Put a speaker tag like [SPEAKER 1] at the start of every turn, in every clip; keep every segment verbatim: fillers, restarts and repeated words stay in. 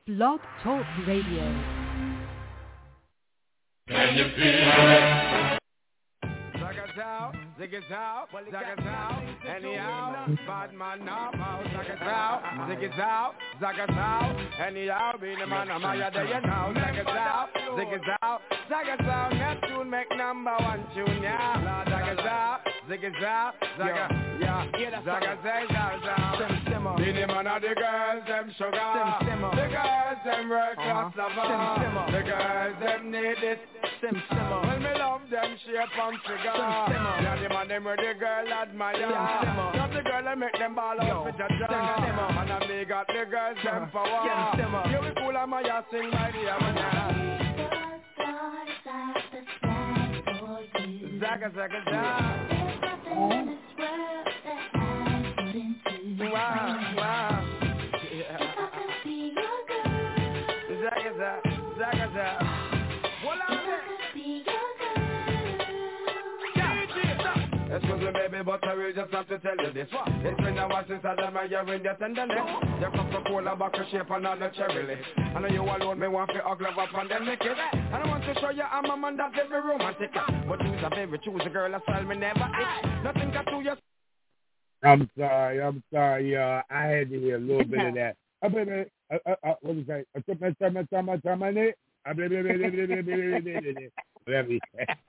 [SPEAKER 1] Blog Talk Radio.
[SPEAKER 2] Can you feel it?
[SPEAKER 3] Zag out, zig it out, zag it out, anyhow, bad man now, zag it out, zig it out, zag it out, anyhow, be the man of my day now, zag it out, zig it out, zag it out, Neptune make number one tune, yeah, zag it out, zig it out, zag it, yeah, zag it, zag it, zag it, be the man of the girls, them sugar, the girls, them world class lover, the girls, them need it, when me love them shape and figure. Yeah, the man them where the girl admire. Not the girl that make them ball out with your jaw. And I me got the girls them power. You be cool and my ass sing by the ammonia. Zaga zaga zaga. Wow wow. Zaga zaga zaga zaga. Excuse me baby, but I will just have to tell you this. It's been a while since I done my urine, your tenderness. Your Coca-Cola bottle shape and all the cherry list. I know you alone, me want to hug love up and then make it. And I want to show you I'm a man that's very romantic. But choose a baby, choose a girl, a style me never had. Nothing got to you.
[SPEAKER 4] I'm sorry, I'm sorry, uh, I had to hear a little bit of that. Uh, baby, uh, uh, uh, what do you say? Uh, tama, tama, tama, tama, ne? Uh, baby, baby, baby, baby, baby, baby, baby.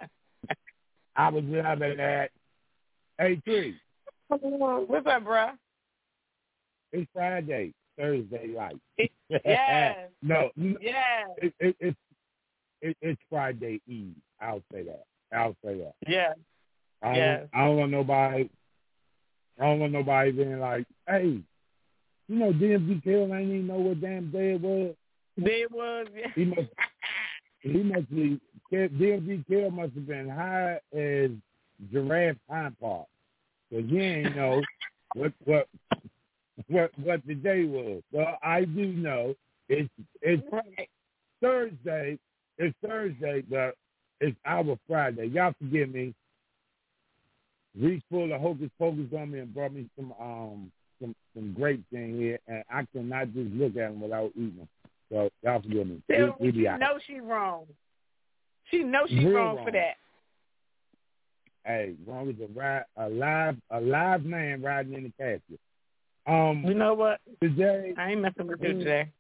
[SPEAKER 4] I was loving that. Hey, Tree.
[SPEAKER 5] What's up, bro?
[SPEAKER 4] It's Friday, Thursday night.
[SPEAKER 5] Yes.
[SPEAKER 4] no.
[SPEAKER 5] Yeah.
[SPEAKER 4] It, it, it's it, it's Friday Eve. I'll say that. I'll say that.
[SPEAKER 5] Yeah.
[SPEAKER 4] I don't,
[SPEAKER 5] yes.
[SPEAKER 4] I don't want nobody. I don't want nobody being like, "Hey, you know, D M V Kill ain't even know what damn day it was."
[SPEAKER 5] Day it was. Yeah.
[SPEAKER 4] He must. He must be. D M V Kill must have been high as giraffe hind part, because he ain't know what what what what the day was. Well, I do know it's it's Thursday. It's Thursday, but it's our Friday. Y'all forgive me. Reese full of hocus pocus on me and brought me some um some some grapes in here, and I cannot just look at them without eating them. So y'all forgive me.
[SPEAKER 5] Tell
[SPEAKER 4] we, we
[SPEAKER 5] she
[SPEAKER 4] out.
[SPEAKER 5] know she wrong. She know she wrong,
[SPEAKER 4] wrong
[SPEAKER 5] for that.
[SPEAKER 4] Hey, wrong as a, ride, a live a live man riding in the casket. Um,
[SPEAKER 5] you know what?
[SPEAKER 4] Today,
[SPEAKER 5] I ain't messing with you today.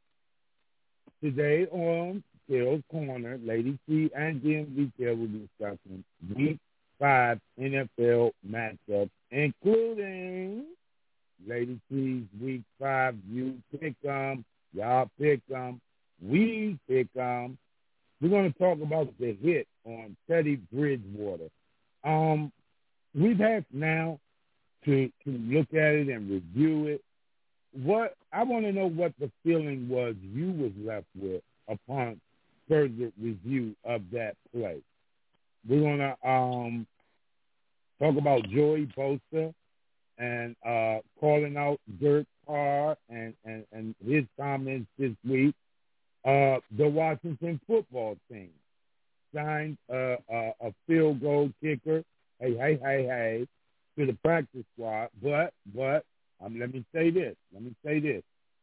[SPEAKER 4] Today on Kill's Corner, Lady T and D M V Kill will be discussing Week Five N F L matchups, including Lady T's Week Five. You pick them, y'all pick them, we pick them. We're going to talk about the hit on Teddy Bridgewater. Um, we've had now to to look at it and review it. What I want to know what the feeling was you was left with upon further review of that play. We're gonna um, talk about Joey Bosa and uh, calling out Dirk Carr and, and, and his comments this week. Uh, the Washington football team signed uh, uh, a field goal kicker, hey, hey, hey, hey, to the practice squad. But, but, um, let me say this. Let me say this.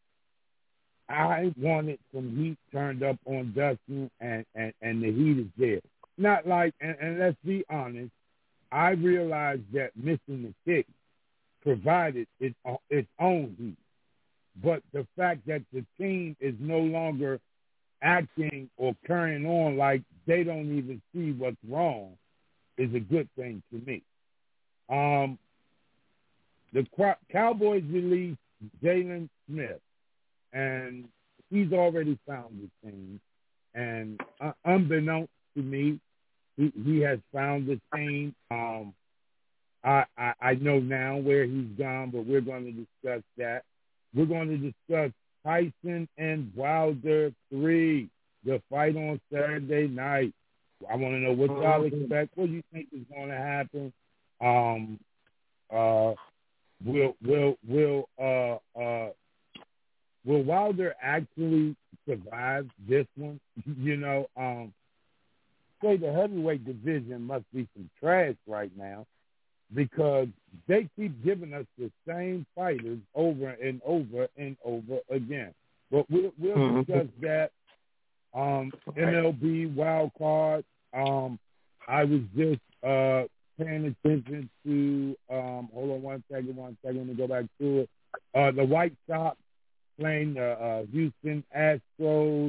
[SPEAKER 4] I wanted some heat turned up on Dustin, and, and, and the heat is there. Not like, and, and let's be honest, I realized that missing the kick provided its, its own heat. But the fact that the team is no longer acting or carrying on like they don't even see what's wrong is a good thing to me. Um, the Cowboys released Jalen Smith, and he's already found the team. And uh, unbeknownst to me, he, he has found the team. Um, I, I, I know now where he's gone, but we're going to discuss that. We're going to discuss Tyson and Wilder three, the fight on Saturday night. I want to know what y'all expect. What do you think is going to happen? Um, uh, will will will uh uh will Wilder actually survive this one? You know, um, say the heavyweight division must be some trash right now, because they keep giving us the same fighters over and over and over again. But we'll, we'll
[SPEAKER 5] Mm-hmm.
[SPEAKER 4] discuss that. Um,
[SPEAKER 5] Okay.
[SPEAKER 4] M L B wild card. Um, I was just uh, paying attention to. Um, hold on one second, one second. Let me go back to it. Uh, the White Sox playing the uh, Houston Astros,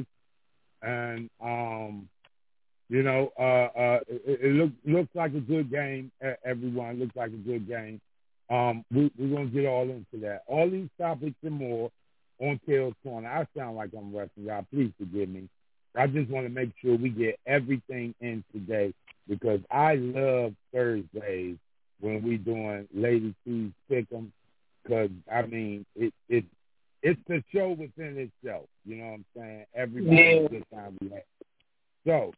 [SPEAKER 4] and um, you know, uh, uh, it, it look, looks like a good game. Everyone looks like a good game. Um, we, we're gonna get all into that. All these topics and more on Tails Corner. I sound like I'm rushing y'all. Please forgive me. I just want to make sure we get everything in today because I love Thursdays when we doing Lady T's Pick'em because I mean it it it's a show within itself. You know what I'm saying? Everybody
[SPEAKER 5] Yeah.
[SPEAKER 4] has a good time we have. So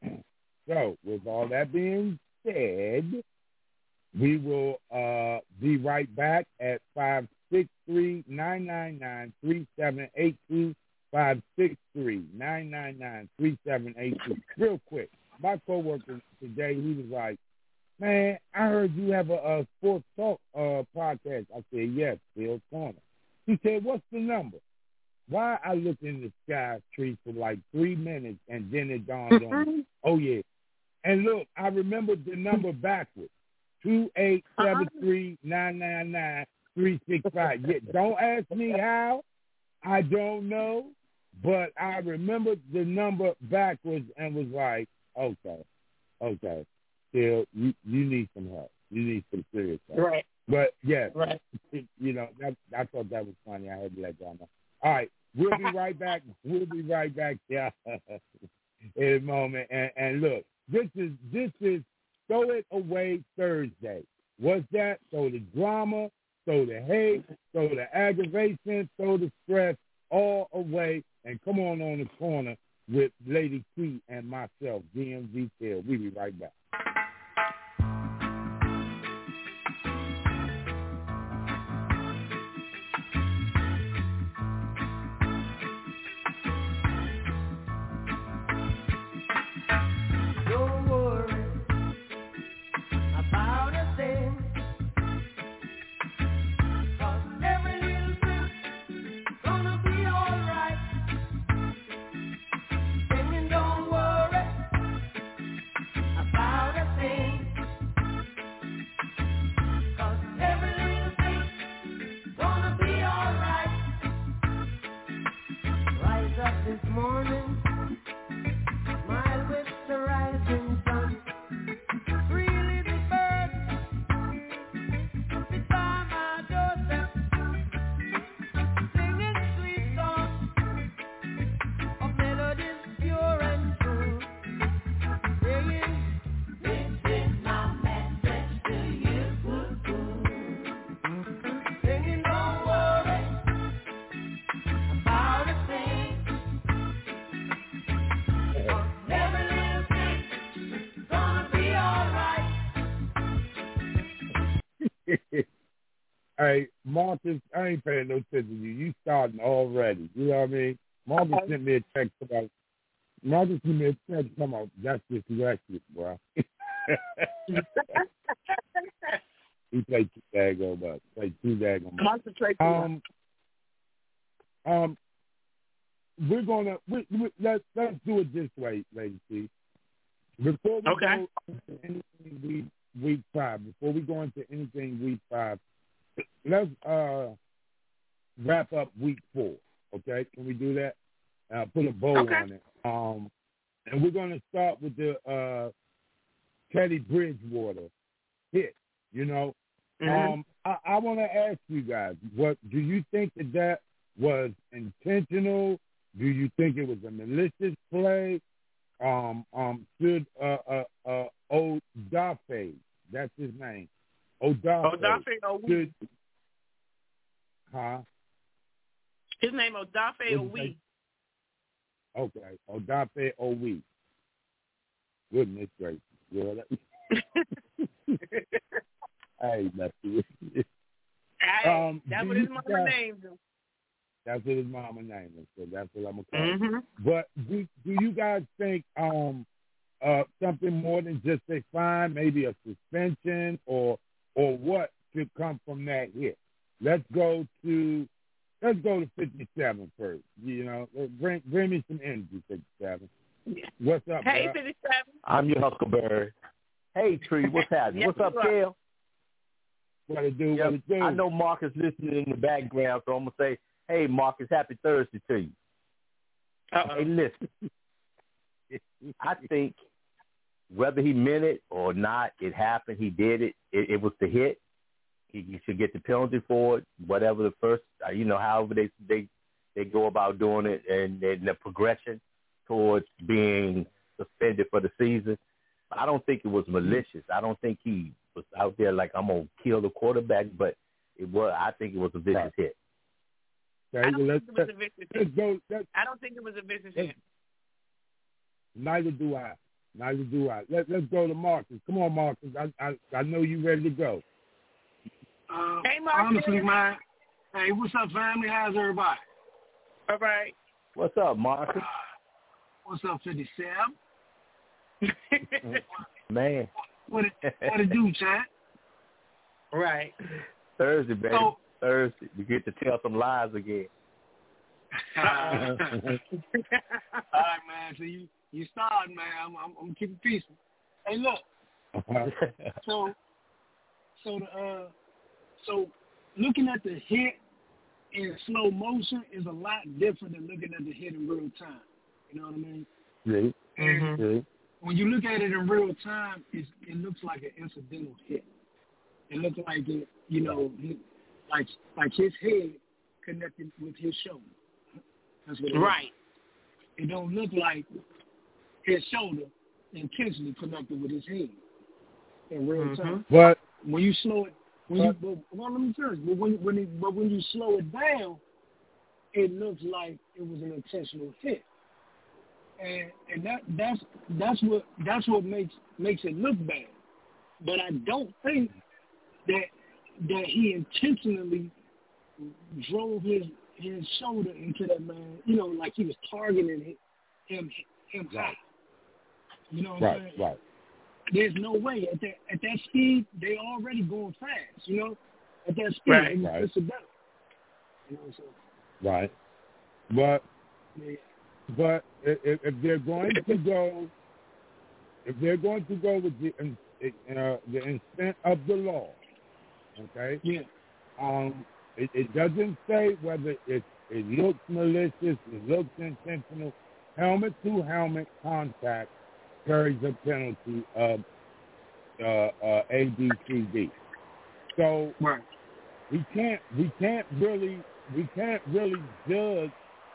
[SPEAKER 4] so with all that being said, we will uh, be right back at five six three, nine nine nine, three seven eight two. Five six three nine nine nine three seven eight two. Real quick, my coworker today, he was like, "Man, I heard you have a, a sports talk uh, podcast." I said, "Yes, Tails Corner." He said, "What's the number?" Why I looked in the sky tree for like three minutes, and then it dawned on me. Oh yeah, and look, I remembered the number backwards: two eight seven three nine nine nine three six five. Yeah, don't ask me how. I don't know. But I remembered the number backwards and was like, okay, okay, still, you, you need some help. You need some serious help.
[SPEAKER 5] Right.
[SPEAKER 4] But, yeah,
[SPEAKER 5] right.
[SPEAKER 4] you know, that, I thought that was funny. I had to let y'all know. All right, we'll be right back. We'll be right back, yeah, in a moment. And, and look, this is this is Throw It Away Thursday. What's that? Throw the drama, throw the hate, throw the aggravation, throw the stress all away. And come on on the corner with Lady T and myself, D M V Tail. We'll be right back.
[SPEAKER 1] Don't worry about a thing, 'cause every little thing's gonna be alright. Singing, don't worry about a thing, 'cause every little thing's gonna be alright. Rise up this morning, smile with the rising sun. Three little birds sit by my doorstep, singing sweet songs of melodies pure and true, saying, "This is my message to you." Singing, don't worry about a thing, 'cause every little thing's gonna be alright.
[SPEAKER 4] Hey, Marcus, I ain't paying no attention to you. You starting already. You know what I mean? Marcus
[SPEAKER 5] Okay.
[SPEAKER 4] sent me a text about, Marcus sent me a text about, that's dyslexic, bro. He played too daggone much. Played too daggone much.
[SPEAKER 5] Concentrate.
[SPEAKER 4] Um, um, we're gonna we, we, let's let's do it this way, Lady C. Before we
[SPEAKER 5] Okay.
[SPEAKER 4] go into anything week week five, before we go into anything week five, let's uh wrap up week four. Okay, can we do that? Uh, put a bow
[SPEAKER 5] Okay.
[SPEAKER 4] on it. Um, and we're gonna start with the uh Teddy Bridgewater hit. You know,
[SPEAKER 5] Mhm.
[SPEAKER 4] um, I, I want to ask you guys, what do you think that that was intentional? Do you think it was a malicious play? Um, um, should uh, uh, uh, Odafe, that's his name, Odafe,
[SPEAKER 5] Odafe Owe.
[SPEAKER 4] should, huh?
[SPEAKER 5] His name Odafe
[SPEAKER 4] What'd you
[SPEAKER 5] Owe.
[SPEAKER 4] say? Okay, Odafe Owe. Goodness gracious, girl. Hey, Matthew.
[SPEAKER 5] Hey,
[SPEAKER 4] Um,
[SPEAKER 5] that's
[SPEAKER 4] do
[SPEAKER 5] what
[SPEAKER 4] you
[SPEAKER 5] his mama
[SPEAKER 4] guys-
[SPEAKER 5] named him.
[SPEAKER 4] That's what his mama name is, so that's what I'm gonna call
[SPEAKER 5] Mm-hmm.
[SPEAKER 4] it. But do do you guys think um uh something more than just a fine, maybe a suspension or or what should come from that hit? Let's go to let's go to fifty-seven first. You know, bring bring me some energy, fifty-seven. What's up,
[SPEAKER 5] Hey,
[SPEAKER 4] bro?
[SPEAKER 5] fifty-seven.
[SPEAKER 6] I'm your Huckleberry. Hey, Tree, what's happening?
[SPEAKER 5] Yes,
[SPEAKER 6] What's up,
[SPEAKER 5] you are.
[SPEAKER 6] Kel?
[SPEAKER 4] What it do?
[SPEAKER 6] Yeah,
[SPEAKER 4] What it do?
[SPEAKER 6] I know Marcus listening in the background, so I'm going to say, hey, Marcus, happy Thursday to you.
[SPEAKER 5] Uh-oh.
[SPEAKER 6] Hey, listen, I think whether he meant it or not, it happened. He did it. It, it was the hit. He, he should get the penalty for it, whatever the first, uh, you know, however they they, they go about doing it, and, and the progression towards being suspended for the season. I don't think it was malicious. I don't think he was out there like, I'm going to kill the quarterback, but it was. I think it was a vicious
[SPEAKER 4] Right.
[SPEAKER 6] hit.
[SPEAKER 4] Okay,
[SPEAKER 5] I don't
[SPEAKER 4] let's,
[SPEAKER 5] think it was a vicious
[SPEAKER 4] let's
[SPEAKER 5] hit.
[SPEAKER 4] go. Let's,
[SPEAKER 5] I don't think it was a vicious
[SPEAKER 4] let's,
[SPEAKER 5] hit.
[SPEAKER 4] neither do I. Neither do I. Let, let's go to Marcus. Come on, Marcus. I, I I know you ready to go.
[SPEAKER 7] Uh,
[SPEAKER 5] Hey, Marcus.
[SPEAKER 7] honestly, man. Hey, what's up, family? How's everybody?
[SPEAKER 5] All right.
[SPEAKER 6] What's up, Marcus?
[SPEAKER 7] What's up, fifty-seven?
[SPEAKER 6] Man.
[SPEAKER 7] What it, what it do, chat?
[SPEAKER 5] Right.
[SPEAKER 6] Thursday, baby.
[SPEAKER 7] So-
[SPEAKER 6] Thursday. We get to tell some lies again.
[SPEAKER 7] All right, man. So you you started, man. I'm I'm, I'm keeping peaceful. Hey, look. So so the uh so looking at the hit in slow motion is a lot different than looking at the hit in real time. You know what I mean?
[SPEAKER 4] See?
[SPEAKER 7] And
[SPEAKER 4] See?
[SPEAKER 7] when you look at it in real time, it's, it looks like an incidental hit. It looks like it, you know, he, like like his head connected with his shoulder. That's what it
[SPEAKER 5] Right.
[SPEAKER 7] is. It don't look like his shoulder intentionally connected with his head in real
[SPEAKER 5] Mhm.
[SPEAKER 7] time.
[SPEAKER 4] But
[SPEAKER 7] When you slow it, when you but, well, let me tell you, but when when it, but when you slow it down, it looks like it was an intentional hit. And and that that's that's what that's what makes makes it look bad. But I don't think that that he intentionally drove his his shoulder into that man. You know, like he was targeting him him high.
[SPEAKER 4] Right.
[SPEAKER 7] You know what I'm
[SPEAKER 4] right,
[SPEAKER 7] saying?
[SPEAKER 4] right.
[SPEAKER 7] There's no way at that at that speed they already going fast. You know, at that speed
[SPEAKER 5] Right.
[SPEAKER 7] it's,
[SPEAKER 4] Right.
[SPEAKER 7] it's a better. You know what I'm saying?
[SPEAKER 4] Right. But
[SPEAKER 7] Yeah.
[SPEAKER 4] but if, if they're going to go, if they're going to go with the uh, the intent of the law, okay?
[SPEAKER 7] Yeah.
[SPEAKER 4] Um, it, it doesn't say whether it it looks malicious, it looks intentional. Helmet to helmet contact carries a penalty of uh, uh, A, B, C, D. So
[SPEAKER 7] Right.
[SPEAKER 4] we can't we can't really we can't really judge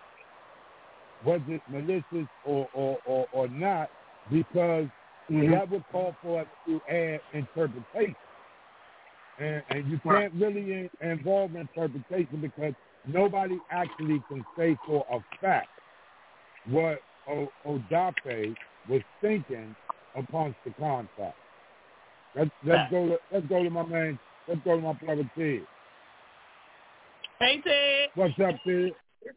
[SPEAKER 4] was it malicious or, or, or, or not, because
[SPEAKER 7] Mm-hmm.
[SPEAKER 4] that would call for us to add interpretation. And, and you
[SPEAKER 7] Right.
[SPEAKER 4] can't really in, involve interpretation because nobody actually can say for a fact what o- Odafe was thinking upon the contact. Let's, let's go to let's go to my man. Let's go to my brother Ted.
[SPEAKER 5] Hey, Ted.
[SPEAKER 4] What's up, Ted?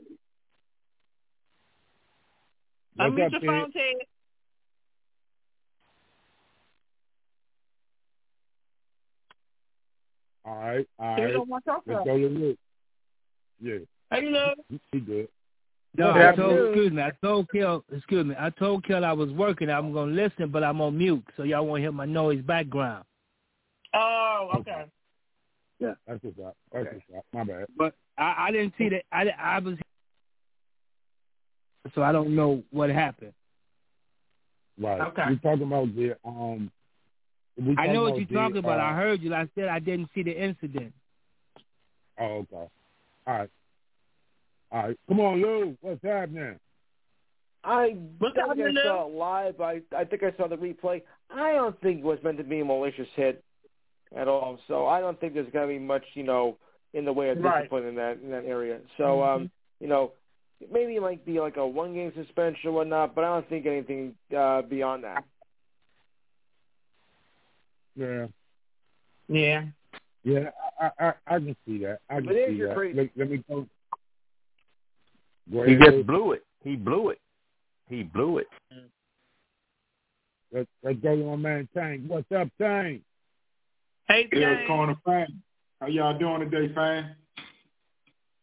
[SPEAKER 4] What's
[SPEAKER 5] Unmute
[SPEAKER 4] up,
[SPEAKER 5] your
[SPEAKER 4] Ted?
[SPEAKER 5] phone, Ted.
[SPEAKER 4] All right, all
[SPEAKER 5] Ted
[SPEAKER 4] right.
[SPEAKER 5] don't want to talk to
[SPEAKER 4] Let's
[SPEAKER 5] us.
[SPEAKER 4] go to Luke. Yeah,
[SPEAKER 5] Hey, look.
[SPEAKER 4] he good.
[SPEAKER 8] No,
[SPEAKER 4] Yeah,
[SPEAKER 8] I told,
[SPEAKER 4] yeah.
[SPEAKER 8] excuse me, I told Kel, excuse me, I told Kel I was working. I'm going to listen, but I'm on mute, so y'all won't hear my noise background.
[SPEAKER 5] Oh, okay.
[SPEAKER 8] Yeah.
[SPEAKER 4] That's what's up. That's
[SPEAKER 8] Okay.
[SPEAKER 4] what's up. My bad.
[SPEAKER 8] But I, I didn't see that. I, I was, so I don't know what happened.
[SPEAKER 4] Right.
[SPEAKER 5] Okay.
[SPEAKER 4] We're talking about the um. we
[SPEAKER 8] I know what
[SPEAKER 4] talking
[SPEAKER 8] you're talking
[SPEAKER 4] the,
[SPEAKER 8] about.
[SPEAKER 4] uh,
[SPEAKER 8] I heard you. Like I said I didn't see the incident.
[SPEAKER 4] Oh, okay. All right. All right. Come on, Lou. What's happening?
[SPEAKER 9] I
[SPEAKER 5] What's
[SPEAKER 9] don't think
[SPEAKER 5] happening
[SPEAKER 9] I
[SPEAKER 5] now?
[SPEAKER 9] saw it live. I I think I saw the replay. I don't think it was meant to be a malicious hit at all. So I don't think there's going to be much, you know, in the way of
[SPEAKER 5] Right.
[SPEAKER 9] discipline in that in that area. So
[SPEAKER 5] Mm-hmm.
[SPEAKER 9] um, you know, maybe it might be like a one game suspension or whatnot, but I don't think anything uh, beyond that.
[SPEAKER 4] Yeah.
[SPEAKER 5] Yeah.
[SPEAKER 4] Yeah. I I, I can see that. I can
[SPEAKER 9] But here's
[SPEAKER 4] see
[SPEAKER 9] your
[SPEAKER 4] that.
[SPEAKER 9] crazy-
[SPEAKER 4] Let, let me go. Go
[SPEAKER 6] He
[SPEAKER 4] ahead,
[SPEAKER 6] just
[SPEAKER 4] Lou.
[SPEAKER 6] blew it. He blew it. He blew it.
[SPEAKER 4] Let's, let's go to my man Tank. What's up, Tank?
[SPEAKER 5] Hey,
[SPEAKER 10] Yeah,
[SPEAKER 5] James.
[SPEAKER 10] Corner fan. How y'all doing today, fan?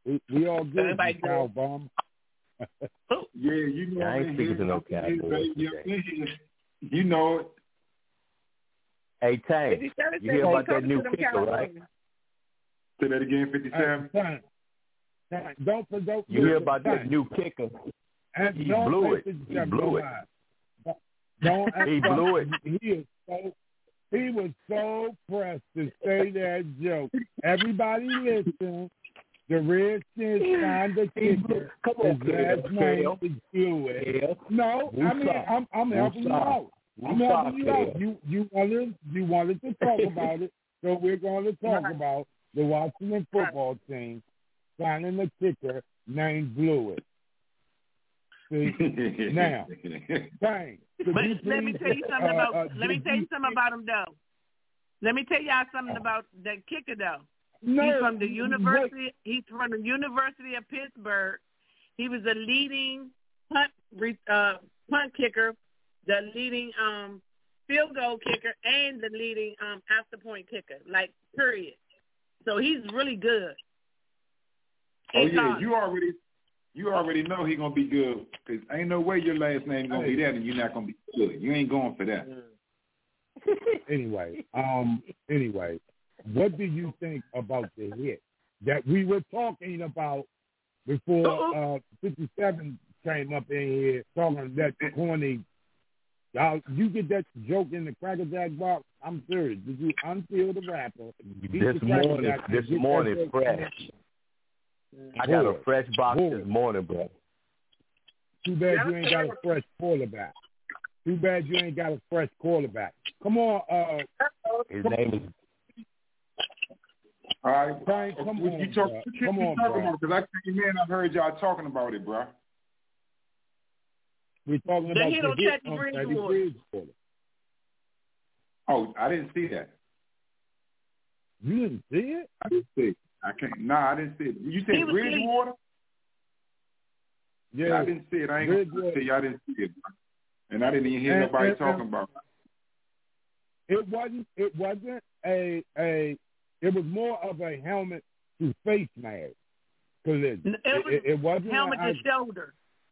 [SPEAKER 4] We, we all good.
[SPEAKER 5] Everybody
[SPEAKER 4] You cow bum.
[SPEAKER 10] Yeah, you know.
[SPEAKER 6] Yeah, I ain't speaking to no Cowboys today.
[SPEAKER 10] You know it.
[SPEAKER 6] Hey, Tank, you hear about that new kicker, right?
[SPEAKER 10] Say that again, fifty-seven.
[SPEAKER 4] Hey, Tank, don't don't.
[SPEAKER 6] You hear about that new kicker?
[SPEAKER 4] And
[SPEAKER 6] He
[SPEAKER 4] don't
[SPEAKER 6] blew it.
[SPEAKER 4] fifty-seven
[SPEAKER 6] He blew it.
[SPEAKER 4] Don't
[SPEAKER 6] He blew it.
[SPEAKER 4] He is so. He was so pressed to say that joke. Everybody listen. The Redskins signed the kicker.
[SPEAKER 6] Come on,
[SPEAKER 4] His last name is Blewett. No, I mean I'm I'm helping you out. I'm helping you out. You you wanted you wanted to talk about it, so we're going to talk about the Washington football team signing the kicker named Blewett. See now, bang.
[SPEAKER 5] But let me tell you something about uh, uh, let me tell you something about him though. Let me tell y'all something about that kicker though.
[SPEAKER 4] No,
[SPEAKER 5] he's from the university. He's from the University of Pittsburgh. He was the leading punt uh, punt kicker, the leading um, field goal kicker, and the leading um, after point kicker. Like period. So he's really good.
[SPEAKER 10] Oh yeah, you already you already know he's gonna be good because ain't no way your last name gonna be that and you're not gonna be good. You ain't going for that.
[SPEAKER 4] Anyway, um, anyway. What do you think about the hit that we were talking about before uh, fifty-seven came up in here talking that corny? Y'all, you get that joke in the Cracker Jack box? I'm serious. Did you unseal the wrapper?
[SPEAKER 6] This morning, this morning, fresh. I got a fresh box Boy. this morning, bro.
[SPEAKER 4] Too bad you ain't got a fresh quarterback. Too bad you ain't got a fresh quarterback. Come on. Uh,
[SPEAKER 6] His
[SPEAKER 4] come
[SPEAKER 6] name is.
[SPEAKER 10] All right,
[SPEAKER 4] Brian, come
[SPEAKER 10] what
[SPEAKER 4] on,
[SPEAKER 10] you talk,
[SPEAKER 4] bro.
[SPEAKER 10] what you
[SPEAKER 4] Come on,
[SPEAKER 10] talking
[SPEAKER 4] bro.
[SPEAKER 10] about? Because I came in, I heard y'all talking about it, bro.
[SPEAKER 4] We're talking
[SPEAKER 5] The
[SPEAKER 4] about
[SPEAKER 5] hit
[SPEAKER 4] the
[SPEAKER 5] on
[SPEAKER 4] hit
[SPEAKER 5] Teddy
[SPEAKER 4] on Teddy
[SPEAKER 5] Bridgewater.
[SPEAKER 4] Bridgewater.
[SPEAKER 10] Oh, I didn't see that.
[SPEAKER 4] You didn't see it?
[SPEAKER 10] I didn't see it. I can't. Nah, I didn't see it. You
[SPEAKER 5] He
[SPEAKER 10] said
[SPEAKER 5] was
[SPEAKER 10] Bridgewater?
[SPEAKER 4] Yeah,
[SPEAKER 10] yeah, I didn't see it. I ain't gonna say I didn't see it, and I didn't even hear
[SPEAKER 4] and,
[SPEAKER 10] nobody
[SPEAKER 4] and,
[SPEAKER 10] talking
[SPEAKER 4] and,
[SPEAKER 10] about
[SPEAKER 4] it. It wasn't. It wasn't a a. It was more of a helmet to face mask collision.
[SPEAKER 5] It was
[SPEAKER 4] it, it wasn't
[SPEAKER 5] helmet
[SPEAKER 4] a,
[SPEAKER 5] to shoulder.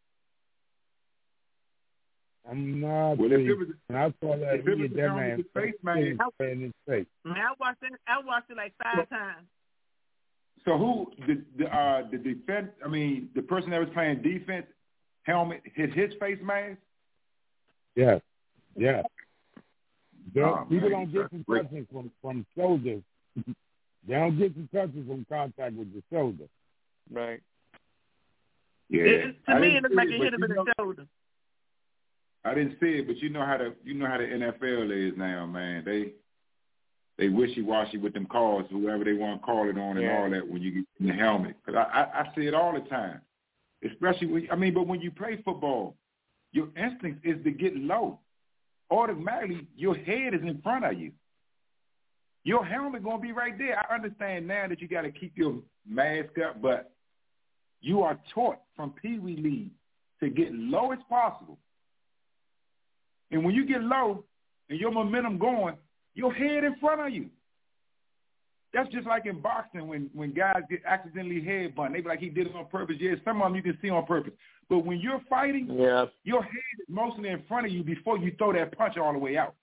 [SPEAKER 4] I'm not.
[SPEAKER 10] Well, if it was,
[SPEAKER 4] when I saw that,
[SPEAKER 10] if it
[SPEAKER 4] he
[SPEAKER 10] was
[SPEAKER 4] hit that
[SPEAKER 10] helmet
[SPEAKER 4] man
[SPEAKER 10] to face mask,
[SPEAKER 4] in his face.
[SPEAKER 5] I watched it. I watched it like five times.
[SPEAKER 10] So who the the uh, the defense? I mean, the person that was playing defense, helmet hit his face mask.
[SPEAKER 4] Yeah, yeah.
[SPEAKER 10] Oh,
[SPEAKER 4] people
[SPEAKER 10] man,
[SPEAKER 4] don't get concussions from from shoulders. They don't get concussions from contact with the shoulder.
[SPEAKER 9] Right.
[SPEAKER 10] Yeah.
[SPEAKER 5] It, to
[SPEAKER 10] I
[SPEAKER 5] me,
[SPEAKER 10] didn't
[SPEAKER 5] it looked
[SPEAKER 10] see
[SPEAKER 5] like
[SPEAKER 10] it,
[SPEAKER 5] it
[SPEAKER 10] but
[SPEAKER 5] hit him
[SPEAKER 10] you
[SPEAKER 5] in
[SPEAKER 10] know-
[SPEAKER 5] the shoulder.
[SPEAKER 10] I didn't see it, but you know how the you know how the N F L is now, man. They they wishy washy with them calls, whoever they want to call it on, and
[SPEAKER 9] Yeah.
[SPEAKER 10] all that when you get in the helmet. Because I, I I see it all the time, especially when I mean, but when you play football, your instinct is to get low. Automatically, your head is in front of you. Your helmet gonna be right there. I understand now that you got to keep your mask up, but you are taught from Pee Wee League to get low as possible. And when you get low and your momentum going, your head in front of you. That's just like in boxing when, when guys get accidentally headbutt. They be like, he did it on purpose. Yeah, some of them you can see on purpose. But when you're fighting,
[SPEAKER 9] Yeah.
[SPEAKER 10] your head is mostly in front of you before you throw that punch all the way out.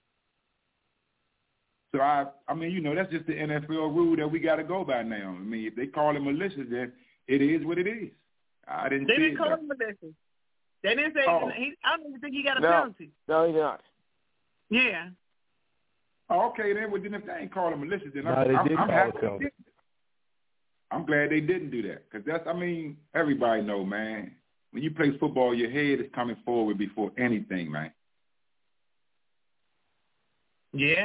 [SPEAKER 10] So, I I mean, you know, that's just the N F L rule that we got to go by now. I mean, if they call it malicious, then it is what it is. I didn't
[SPEAKER 5] They
[SPEAKER 10] see
[SPEAKER 5] didn't
[SPEAKER 10] it.
[SPEAKER 5] call
[SPEAKER 10] but-
[SPEAKER 5] him malicious. They didn't say
[SPEAKER 10] Oh.
[SPEAKER 5] he, I don't even think he got a
[SPEAKER 9] No.
[SPEAKER 5] penalty.
[SPEAKER 9] No, he did not.
[SPEAKER 5] Yeah.
[SPEAKER 10] Oh, okay, then. Well, then if they ain't call him malicious, then
[SPEAKER 6] No,
[SPEAKER 10] I'm,
[SPEAKER 6] they
[SPEAKER 10] I'm,
[SPEAKER 6] did
[SPEAKER 10] I'm
[SPEAKER 6] call
[SPEAKER 10] happy.
[SPEAKER 6] it
[SPEAKER 10] they
[SPEAKER 6] penalty.
[SPEAKER 10] didn't. I'm glad they didn't do that because that's. I mean, everybody know, man. When you play football, your head is coming forward before anything, man.
[SPEAKER 5] Yeah.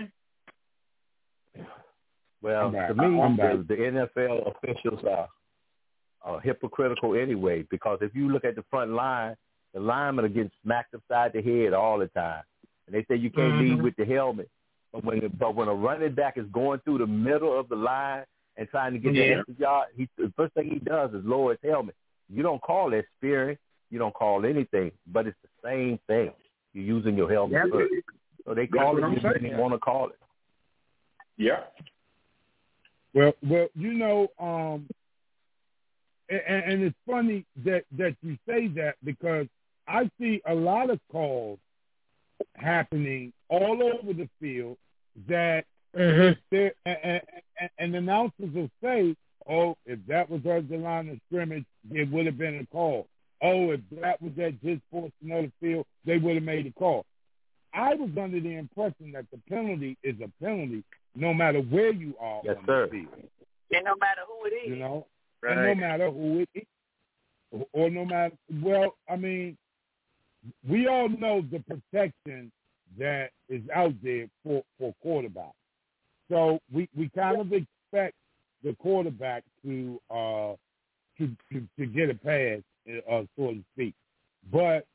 [SPEAKER 6] Well,
[SPEAKER 4] I'm back.
[SPEAKER 6] to me,
[SPEAKER 4] I'm back.
[SPEAKER 6] the, the N F L officials are, are hypocritical anyway, because if you look at the front line, the linemen are getting smacked upside the head all the time. And they say you can't
[SPEAKER 5] Mhm.
[SPEAKER 6] lead with the helmet. But when, but when a running back is going through the middle of the line and trying to get
[SPEAKER 5] Yeah.
[SPEAKER 6] the extra yard, he, the first thing he does is lower his helmet. You don't call that spearing. You don't call anything, but it's the same thing. You're using your helmet
[SPEAKER 10] That's
[SPEAKER 6] first.
[SPEAKER 10] it.
[SPEAKER 6] So they
[SPEAKER 10] That's
[SPEAKER 6] call
[SPEAKER 10] what
[SPEAKER 6] it,
[SPEAKER 10] I'm
[SPEAKER 6] you
[SPEAKER 10] saying.
[SPEAKER 6] didn't want to call it.
[SPEAKER 10] Yeah.
[SPEAKER 4] Well, well, you know, um, and, and it's funny that, that you say that because I see a lot of calls happening all over the field that mm-hmm. and, and, and announcers will say, oh, if that was at the line of scrimmage, it would have been a call. Oh, if that was at just portion of the field, they would have made a call. I was under the impression that the penalty is a penalty no matter where you are
[SPEAKER 6] yes,
[SPEAKER 4] on
[SPEAKER 6] sir.
[SPEAKER 4] the field.
[SPEAKER 5] And no matter who it is.
[SPEAKER 4] You know?
[SPEAKER 9] Right.
[SPEAKER 4] And no matter who it is. Or, or no matter, well, I mean, we all know the protection that is out there for, for quarterbacks. So we, we kind of expect the quarterback to uh to to, to get a pass, uh, so to speak. But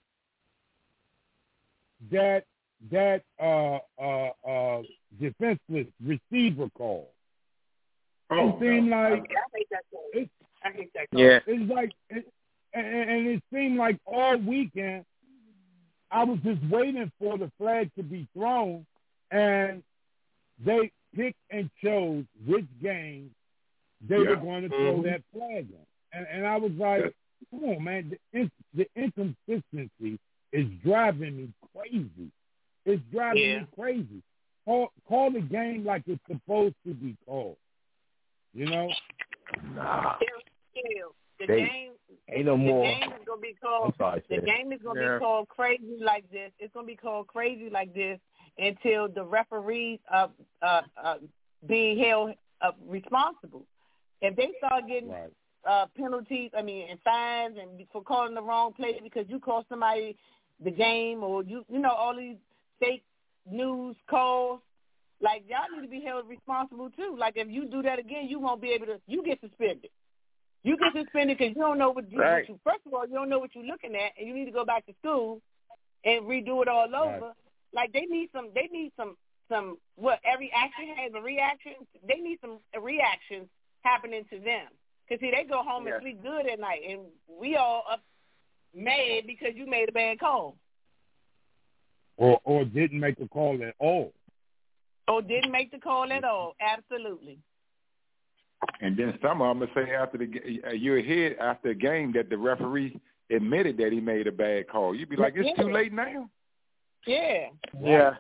[SPEAKER 4] that that uh uh uh defenseless receiver call.
[SPEAKER 10] Oh,
[SPEAKER 4] it seemed
[SPEAKER 10] no.
[SPEAKER 4] like
[SPEAKER 5] I hate that call.
[SPEAKER 4] it,
[SPEAKER 5] I hate that call.
[SPEAKER 9] Yeah.
[SPEAKER 4] it's like it, and, and it seemed like all weekend I was just waiting for the flag to be thrown, and they picked and chose which game they
[SPEAKER 10] yeah.
[SPEAKER 4] were going to throw
[SPEAKER 10] mm-hmm.
[SPEAKER 4] that flag in. And, and I was like, come on, man, the, the inconsistency is driving me crazy. It's driving
[SPEAKER 5] yeah.
[SPEAKER 4] me crazy. Call, call the game like it's supposed to be called. You know?
[SPEAKER 6] Nah.
[SPEAKER 5] Still, still, the
[SPEAKER 6] They,
[SPEAKER 5] game,
[SPEAKER 6] ain't no
[SPEAKER 5] the
[SPEAKER 6] more.
[SPEAKER 5] game is gonna be called.
[SPEAKER 6] Sorry,
[SPEAKER 5] the game is gonna
[SPEAKER 9] yeah.
[SPEAKER 5] be called crazy like this. It's gonna be called crazy like this until the referees are uh, uh, being held uh, responsible. If they start getting
[SPEAKER 4] right.
[SPEAKER 5] uh, penalties, I mean, and fines, and for calling the wrong play because you cost somebody the game, or you, you know, all these fake news calls. Like, y'all need to be held responsible too. Like, if you do that again, you won't be able to. You get suspended. You get suspended because you don't know what you,
[SPEAKER 9] right.
[SPEAKER 5] what you. First of all, you don't know what you're looking at, and you need to go back to school and redo it all over.
[SPEAKER 4] Right.
[SPEAKER 5] Like, they need some. They need some. Some what? Every action has a reaction. They need some reactions happening to them. Because, see, they go home
[SPEAKER 9] yeah.
[SPEAKER 5] and sleep good at night, and we all up mad because you made a bad call.
[SPEAKER 4] Or or didn't make a call at all.
[SPEAKER 5] Or didn't make the call at all. Absolutely.
[SPEAKER 10] And then some of them will say after the a year ahead after a game that the referee admitted that he made a bad call. You'd be like, it's
[SPEAKER 5] yeah.
[SPEAKER 10] too late now.
[SPEAKER 5] Yeah.
[SPEAKER 9] Yeah.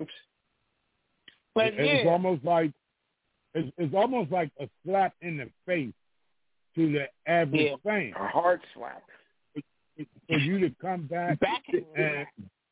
[SPEAKER 5] But
[SPEAKER 4] it,
[SPEAKER 5] yeah.
[SPEAKER 4] It's almost like it's, it's almost like a slap in the face to the average
[SPEAKER 5] yeah.
[SPEAKER 4] fan.
[SPEAKER 9] A hard slap.
[SPEAKER 4] For you to come back,
[SPEAKER 5] back
[SPEAKER 4] and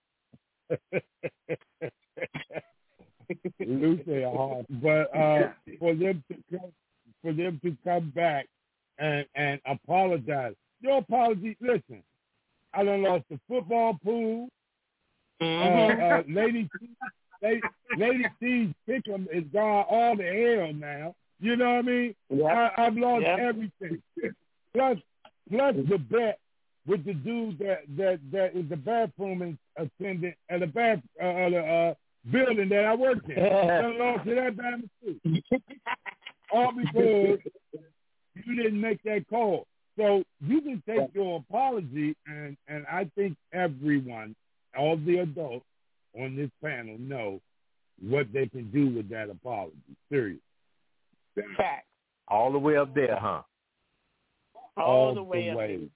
[SPEAKER 4] Lucy hard, but uh, for them to come, for them to come back and and apologize. Your apology. Listen, I done lost the football pool.
[SPEAKER 5] Mm-hmm.
[SPEAKER 4] Uh, uh, Lady Lady, Lady T's pick'em is gone all to hell now. You know what I mean?
[SPEAKER 5] Yep.
[SPEAKER 4] I, I've lost
[SPEAKER 5] Yep.
[SPEAKER 4] everything. Plus, plus the bet with the dude that that that is the bathroom attendant at the bath uh, uh, the uh, building that I work in. I lost to that bad too. All because you didn't make that call. So you can take your apology, and and I think everyone, all the adults on this panel, know what they can do with that apology. Serious.
[SPEAKER 5] Fact.
[SPEAKER 6] All the way up there, huh?
[SPEAKER 5] All,
[SPEAKER 4] all
[SPEAKER 5] the way
[SPEAKER 4] the
[SPEAKER 5] up
[SPEAKER 4] way.
[SPEAKER 5] there.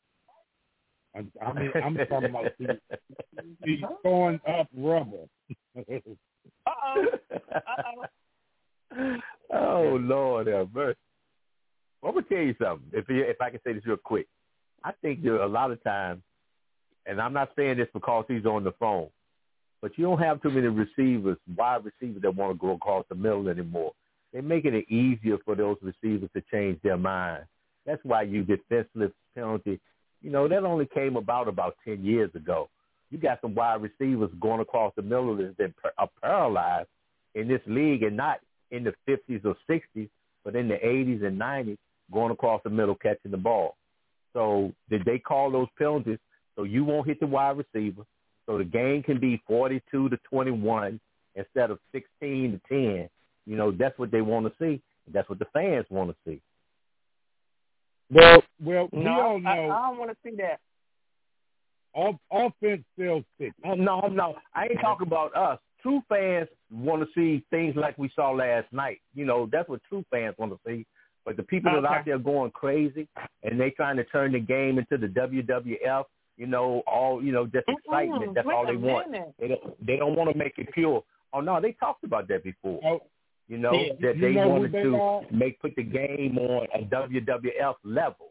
[SPEAKER 4] I, I mean, I'm talking about the, the throwing up rubber.
[SPEAKER 5] Uh-oh. Uh-oh.
[SPEAKER 6] Oh, Lord have mercy. I'm going to tell you something, if you, if I can say this real quick. I think there are a lot of times, and I'm not saying this because he's on the phone, but you don't have too many receivers, wide receivers that want to go across the middle anymore. They're making it easier for those receivers to change their mind. That's why you defenseless penalty, you know, that only came about about ten years ago. You got some wide receivers going across the middle that are paralyzed in this league, and not in the fifties or sixties, but in the eighties and nineties, going across the middle, catching the ball. So did they call those penalties so you won't hit the wide receiver, so the game can be forty-two to twenty-one instead of sixteen to ten? You know, that's what they want to see. That's what the fans want to see.
[SPEAKER 4] Well, well, we
[SPEAKER 5] No,
[SPEAKER 4] all
[SPEAKER 5] I,
[SPEAKER 4] know.
[SPEAKER 5] I don't want to see that.
[SPEAKER 4] Off, offense sells tickets.
[SPEAKER 6] Oh, no, no, I ain't talking about us. True fans want to see things like we saw last night. You know, that's what true fans want to see. But the people that
[SPEAKER 5] Okay.
[SPEAKER 6] are out there going crazy and they trying to turn the game into the W W F, you know, all, you know, just excitement.
[SPEAKER 5] Mm-mm,
[SPEAKER 6] That's
[SPEAKER 5] wait
[SPEAKER 6] all
[SPEAKER 5] a
[SPEAKER 6] they want.
[SPEAKER 5] minute.
[SPEAKER 6] They don't, they don't want to make it pure. Oh, no, they talked about that before.
[SPEAKER 4] Oh,
[SPEAKER 6] you know,
[SPEAKER 5] yeah.
[SPEAKER 6] that
[SPEAKER 4] You
[SPEAKER 6] they
[SPEAKER 4] know
[SPEAKER 6] wanted
[SPEAKER 4] who they
[SPEAKER 6] to
[SPEAKER 4] are?
[SPEAKER 6] make put the game on a W W F level.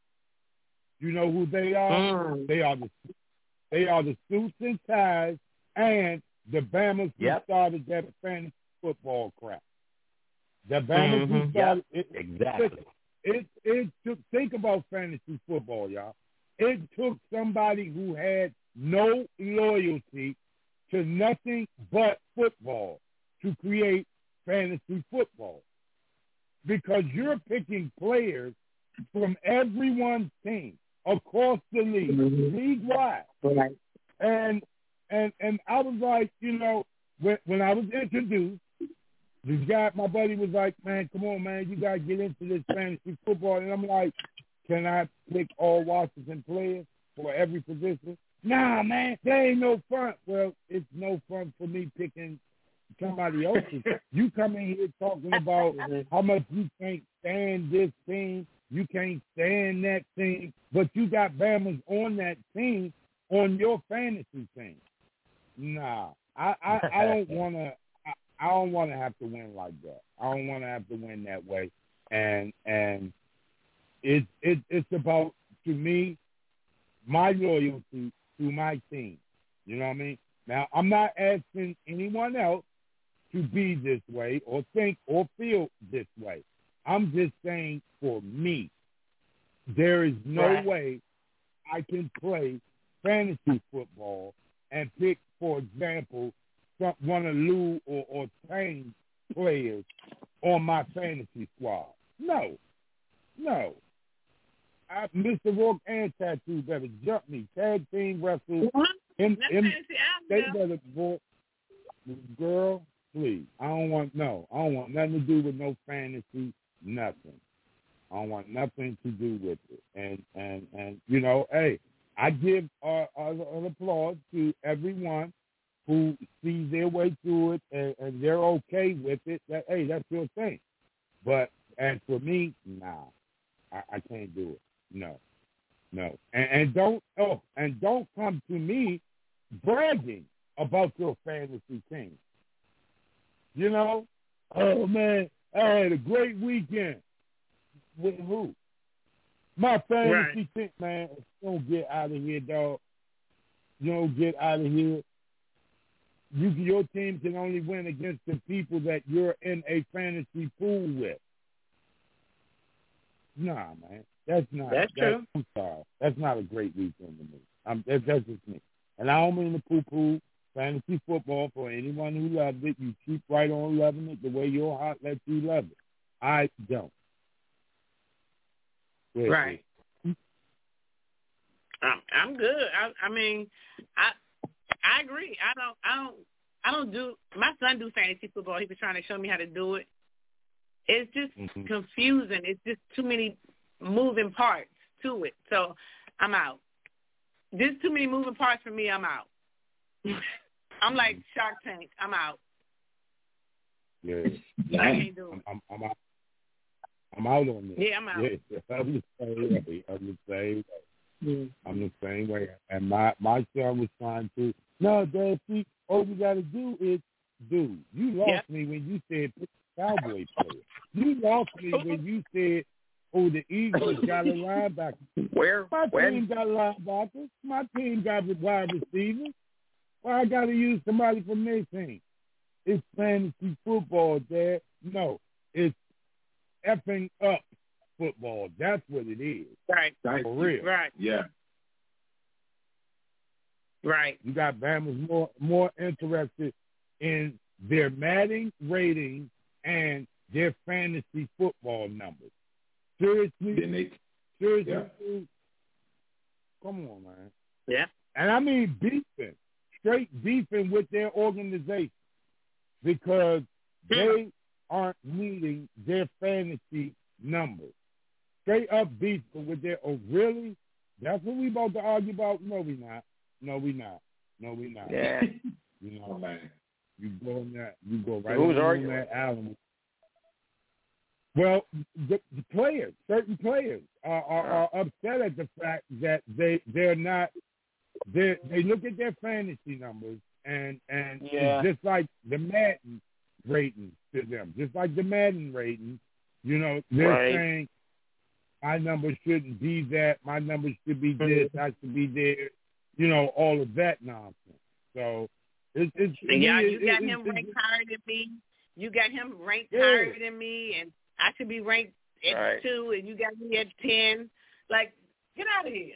[SPEAKER 4] You know who they are?
[SPEAKER 5] Mm.
[SPEAKER 4] They are the they are the suits and ties and the Bammers who
[SPEAKER 6] Yep.
[SPEAKER 4] started that fantasy football crap. The Bammers who
[SPEAKER 5] Mhm.
[SPEAKER 4] started
[SPEAKER 6] Yep.
[SPEAKER 4] it.
[SPEAKER 6] Exactly.
[SPEAKER 4] It it took think about fantasy football, y'all. It took somebody who had no loyalty to nothing but football to create fantasy football. Because you're picking players from everyone's team across the league,
[SPEAKER 5] Mhm.
[SPEAKER 4] league-wide.
[SPEAKER 5] Right.
[SPEAKER 4] And and and I was like, you know, when when I was introduced, this guy, my buddy was like, man, come on, man, you got to get into this fantasy football. And I'm like, can I pick all Washington players for every position? Nah, man, there ain't no fun. Well, it's no fun for me picking somebody else's. You come in here talking about how much you can't stand this team, you can't stand that team, but you got Bama's on that team, on your fantasy team. Nah, I, I, I don't want to. I don't want to have to win like that. I don't want to have to win that way. And and it it it's about, to me, my loyalty to my team. You know what I mean? Now, I'm not asking anyone else to be this way or think or feel this way. I'm just saying, for me, there is no
[SPEAKER 5] Right.
[SPEAKER 4] way I can play fantasy football and pick, for example, some, one of Lou or, or Tane's players on my fantasy squad. No. No. I, Mister Rourke and Tattoo better jump me. Tag team wrestle.
[SPEAKER 5] What?
[SPEAKER 4] Him,
[SPEAKER 5] That's
[SPEAKER 4] him,
[SPEAKER 5] fantasy
[SPEAKER 4] they
[SPEAKER 5] out
[SPEAKER 4] better, boy, girl, please. I don't want, no. I don't want nothing to do with no fantasy, nothing. I don't want nothing to do with it. And, and, and you know, hey, I give uh, uh, an applause to everyone who sees their way through it and, and they're okay with it. That, hey, that's your thing. But as for me, nah, I, I can't do it. No, no. And, and don't oh, and don't come to me bragging about your fantasy team. You know, oh man, I had a great weekend. With who? My fantasy
[SPEAKER 5] Right.
[SPEAKER 4] team, man. Don't get out of here, dog. You don't get out of here. You, your team can only win against the people that you're in a fantasy pool with. Nah, man, that's not.
[SPEAKER 5] That's true.
[SPEAKER 4] I'm sorry, that's not a great weekend to me. I'm, that, that's just me, and I don't mean to poo-poo fantasy football for anyone who loves it. You keep right on loving it the way your heart lets you love it. I don't. Wait,
[SPEAKER 5] Right. I'm, I'm good. I, I mean, I I agree. I don't I don't I don't do. My son do fantasy football. He was trying to show me how to do it. It's just
[SPEAKER 6] Mm-hmm.
[SPEAKER 5] confusing. It's just too many moving parts to it. So I'm out. There's too many moving parts for me. I'm out. I'm like Shark Tank. I'm out.
[SPEAKER 4] Yeah,
[SPEAKER 5] I can't do it.
[SPEAKER 4] I'm, I'm, I'm out. I'm out on this.
[SPEAKER 5] Yeah, I'm out.
[SPEAKER 4] Yeah, I'm the same way. I'm the same way.
[SPEAKER 5] Mm.
[SPEAKER 4] I'm the same way. And my my son was trying to. No, Dad, see, all you got to do is do. You lost
[SPEAKER 5] Yep.
[SPEAKER 4] me when you said pick a Cowboy player. You lost me when you said, oh, the Eagles got a linebacker.
[SPEAKER 5] Where?
[SPEAKER 4] My
[SPEAKER 5] When?
[SPEAKER 4] team got linebackers. My team got wide receivers. Why I got to use somebody from their team? It's fantasy football, Dad. No, it's effing up football. That's what it is.
[SPEAKER 5] Right.
[SPEAKER 4] For real.
[SPEAKER 5] Right.
[SPEAKER 10] Yeah.
[SPEAKER 5] Right.
[SPEAKER 4] You got Bama's more more interested in their Madden ratings and their fantasy football numbers. Seriously?
[SPEAKER 10] Then they,
[SPEAKER 4] Seriously?
[SPEAKER 10] yeah.
[SPEAKER 4] Dude? Come on, man.
[SPEAKER 5] Yeah.
[SPEAKER 4] And I mean beefing. Straight beefing with their organization because they aren't meeting their fantasy numbers. Straight up beefing with their, oh, really? That's what we about to argue about? No, we not. No, we not. No, we not.
[SPEAKER 9] Yeah.
[SPEAKER 4] You
[SPEAKER 10] Oh,
[SPEAKER 4] know,
[SPEAKER 10] man.
[SPEAKER 4] you go in that, you go right
[SPEAKER 9] Who's
[SPEAKER 4] in
[SPEAKER 9] arguing?
[SPEAKER 4] that alley. Well, the, the players, certain players, are, are, are upset at the fact that they they're not. They they look at their fantasy numbers and and
[SPEAKER 9] yeah.
[SPEAKER 4] it's just like the Madden ratings to them, just like the Madden ratings. You know, they're
[SPEAKER 9] right. saying
[SPEAKER 4] my numbers shouldn't be that. My numbers should be this. I should be there. You know, all of that nonsense. So it's it's
[SPEAKER 5] yeah.
[SPEAKER 4] It,
[SPEAKER 5] you got
[SPEAKER 4] it,
[SPEAKER 5] him
[SPEAKER 4] it,
[SPEAKER 5] ranked higher than me. You got him ranked
[SPEAKER 4] yeah.
[SPEAKER 5] higher than me, and I should be ranked at
[SPEAKER 9] right.
[SPEAKER 5] two, and you got me at ten. Like, get out of here.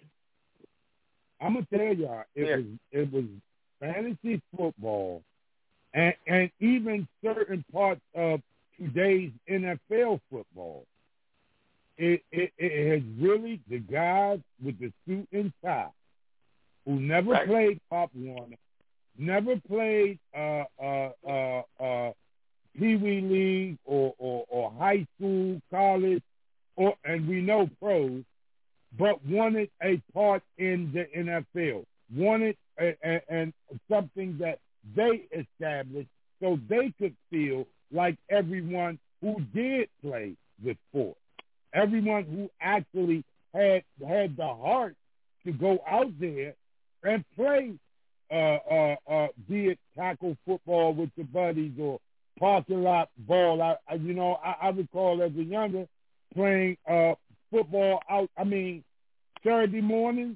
[SPEAKER 4] I'm gonna tell y'all, it
[SPEAKER 9] yeah.
[SPEAKER 4] was it was fantasy football, and and even certain parts of today's N F L football. It it, it has really the guys with the suit and tie, who never
[SPEAKER 9] right.
[SPEAKER 4] played Pop Warner, never played uh uh uh uh Pee Wee League or, or or high school, college, or and we know pros. But wanted a part in the N F L, wanted a, a, and something that they established so they could feel like everyone who did play the sport, everyone who actually had had the heart to go out there and play, uh, uh, uh, be it tackle football with your buddies or parking lot ball. I, I you know, I, I recall as a younger playing uh, football out. I mean, Saturday morning,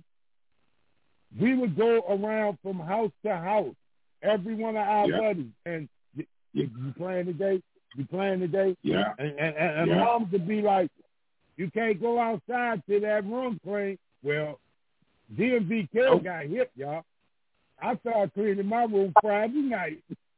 [SPEAKER 4] we would go around from house to house, every one of our
[SPEAKER 10] yeah.
[SPEAKER 4] buddies, and you,
[SPEAKER 10] yeah.
[SPEAKER 4] you playing today? You playing today?
[SPEAKER 10] Yeah.
[SPEAKER 4] And and, and, and
[SPEAKER 10] yeah.
[SPEAKER 4] moms would be like, you can't go outside to that room playing. Well, D M V K
[SPEAKER 10] oh.
[SPEAKER 4] got hip, y'all. I started cleaning my room Friday night.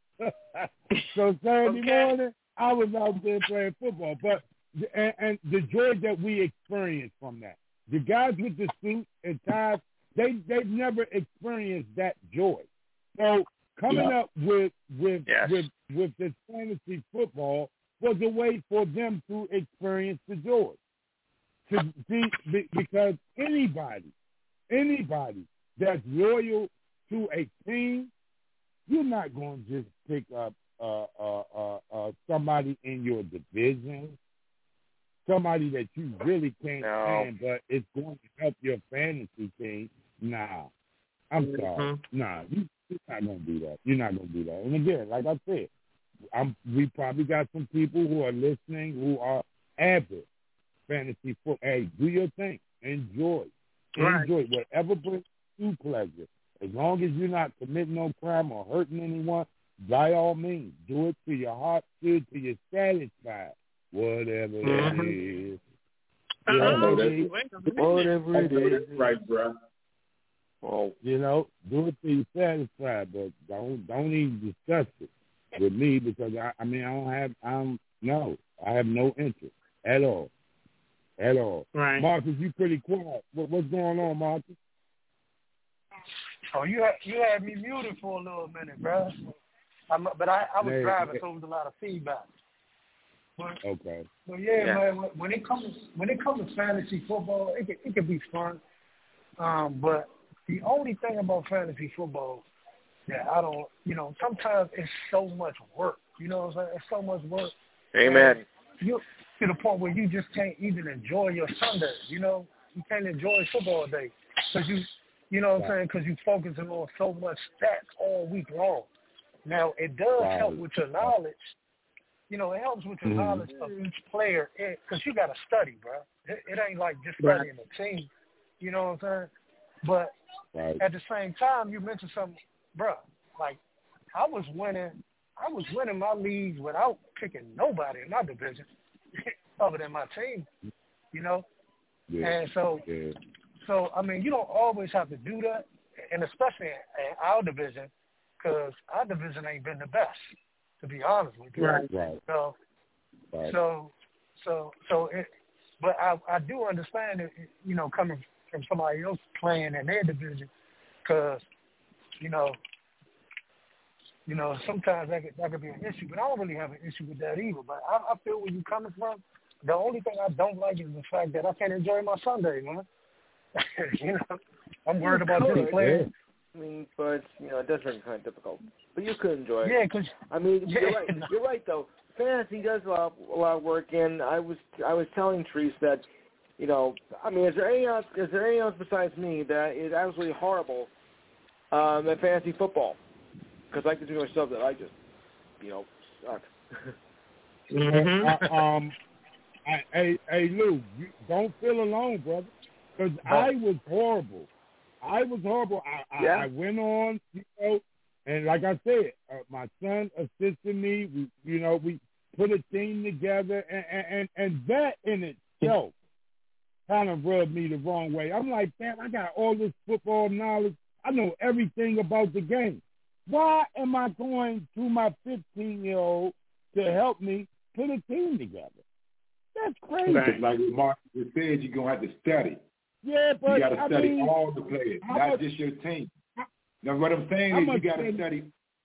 [SPEAKER 4] So Saturday
[SPEAKER 5] okay.
[SPEAKER 4] morning, I was out there playing football. But and, and the joy that we experienced from that. The guys with the suit and ties, they they've never experienced that joy. So coming
[SPEAKER 10] yeah.
[SPEAKER 4] up with with
[SPEAKER 9] yes.
[SPEAKER 4] with with this fantasy football was a way for them to experience the joy. To be, because anybody, anybody that's loyal to a team, you're not going to just pick up uh, uh, uh, uh, somebody in your division, somebody that you really can't
[SPEAKER 9] no.
[SPEAKER 4] stand, but it's going to help your fantasy team. Nah, I'm
[SPEAKER 5] mm-hmm.
[SPEAKER 4] sorry. Nah, you, you're not going to do that. You're not going to do that. And again, like I said, I'm, we probably got some people who are listening who are avid fantasy football. Hey, do your thing. Enjoy.
[SPEAKER 5] Right.
[SPEAKER 4] Enjoy. Whatever brings you pleasure. As long as you're not committing no crime or hurting anyone, by all means, do it to your heart, do it till you're satisfied. Whatever
[SPEAKER 5] mm-hmm.
[SPEAKER 4] it is.
[SPEAKER 5] Uh-huh.
[SPEAKER 4] You know,
[SPEAKER 9] Whatever it is.
[SPEAKER 10] Right, bro.
[SPEAKER 9] Oh.
[SPEAKER 4] You know, do it till you're satisfied, but don't don't even discuss it with me because I, I mean I don't have I'm no I have no interest at all, at all.
[SPEAKER 5] Right,
[SPEAKER 4] Marcus, you pretty quiet. What, what's going on, Marcus?
[SPEAKER 7] Oh, you had you had me muted for a little minute, bro. I'm, but I, I was
[SPEAKER 4] yeah,
[SPEAKER 7] driving,
[SPEAKER 4] yeah.
[SPEAKER 7] so it was a lot of feedback. But,
[SPEAKER 4] okay.
[SPEAKER 7] But yeah,
[SPEAKER 9] yeah,
[SPEAKER 7] man. When it comes when it comes to fantasy football, it can, it can be fun. Um, but the only thing about fantasy football that I don't, you know, sometimes it's so much work. You know what I'm saying? It's so much work.
[SPEAKER 9] Amen.
[SPEAKER 7] And you to the point where you just can't even enjoy your Sunday. You know, you can't enjoy football day because you, you know what I'm saying? Because you're focusing on so much stats all week long. Now it does
[SPEAKER 4] right.
[SPEAKER 7] help with your knowledge. You know, it helps with your
[SPEAKER 4] mm-hmm.
[SPEAKER 7] knowledge of each player because you got to study, bro. It, it ain't like just studying right. the team. You know what I'm saying? But
[SPEAKER 4] right.
[SPEAKER 7] at the same time, you mentioned something, bro. Like I was winning, I was winning my leagues without picking nobody in my division other than my team. You know,
[SPEAKER 4] yeah.
[SPEAKER 7] and so,
[SPEAKER 4] yeah.
[SPEAKER 7] so I mean, you don't always have to do that, and especially in our division, because our division ain't been the best, to be honest with you.
[SPEAKER 4] Right. Right.
[SPEAKER 7] So,
[SPEAKER 4] right.
[SPEAKER 7] so, so, so, it, but I, I do understand it, you know, coming from somebody else playing in their division, because, you know, you know, sometimes that could, that could be an issue, but I don't really have an issue with that either. But I, I feel where you're coming from. The only thing I don't like is the fact that I can't enjoy my Sunday, man. You know, I'm worried about this playing.
[SPEAKER 9] I mean, but you know, it does make it kind of difficult. But you could enjoy it.
[SPEAKER 7] Yeah, because
[SPEAKER 9] I mean,
[SPEAKER 7] yeah,
[SPEAKER 9] you're right.
[SPEAKER 7] no.
[SPEAKER 9] You're right, though. fantasy does a lot, a lot of work, and I was I was telling Treese that, you know, I mean, is there anyone else, is there anyone else besides me that is absolutely horrible um, at fantasy football? Because I consider myself that I just, you know, suck.
[SPEAKER 4] mm-hmm. uh, um, I, hey, hey, Lou, you don't feel alone, brother, because oh. I was horrible. I was horrible. I,
[SPEAKER 9] yeah.
[SPEAKER 4] I, I went on, you know, and like I said, uh, my son assisted me. We, you know, we put a team together, and, and, and that in itself kind of rubbed me the wrong way. I'm like, damn, I got all this football knowledge. I know everything about the game. Why am I going to my fifteen-year-old to help me put a team together? That's crazy.
[SPEAKER 10] Like, like Mark just said, you're going to have to study.
[SPEAKER 4] Yeah, but
[SPEAKER 10] you got to
[SPEAKER 4] I
[SPEAKER 10] study
[SPEAKER 4] mean,
[SPEAKER 10] all the players, not
[SPEAKER 4] much,
[SPEAKER 10] just your team. Now, what I'm saying is you got to study.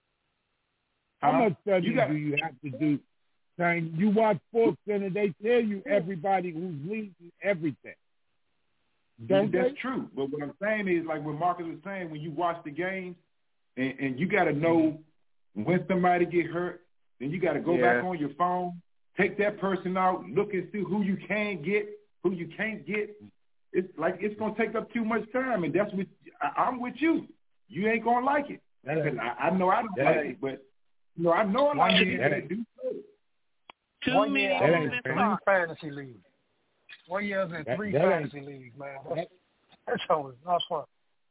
[SPEAKER 4] How
[SPEAKER 10] huh?
[SPEAKER 4] much study
[SPEAKER 10] you gotta,
[SPEAKER 4] do you have to do? Saying you watch Sports Center, they tell you everybody who's leading everything. Don't
[SPEAKER 10] that's
[SPEAKER 4] they?
[SPEAKER 10] true. But what I'm saying is, like what Marcus was saying, when you watch the games, and, and you got to know when somebody get hurt, then you got to go
[SPEAKER 9] yeah.
[SPEAKER 10] back on your phone, take that person out, look and see who you can get, who you can't get. It's like it's gonna take up too much time, and that's what I, I'm with you. You ain't gonna like it. I, I know I don't like it, but you know I know a lot of people that do.
[SPEAKER 5] Too
[SPEAKER 7] One
[SPEAKER 5] many
[SPEAKER 7] year I was in three fantasy leagues. One year I was in
[SPEAKER 4] that,
[SPEAKER 7] three
[SPEAKER 4] that
[SPEAKER 7] fantasy leagues, man. That, that's always not fun.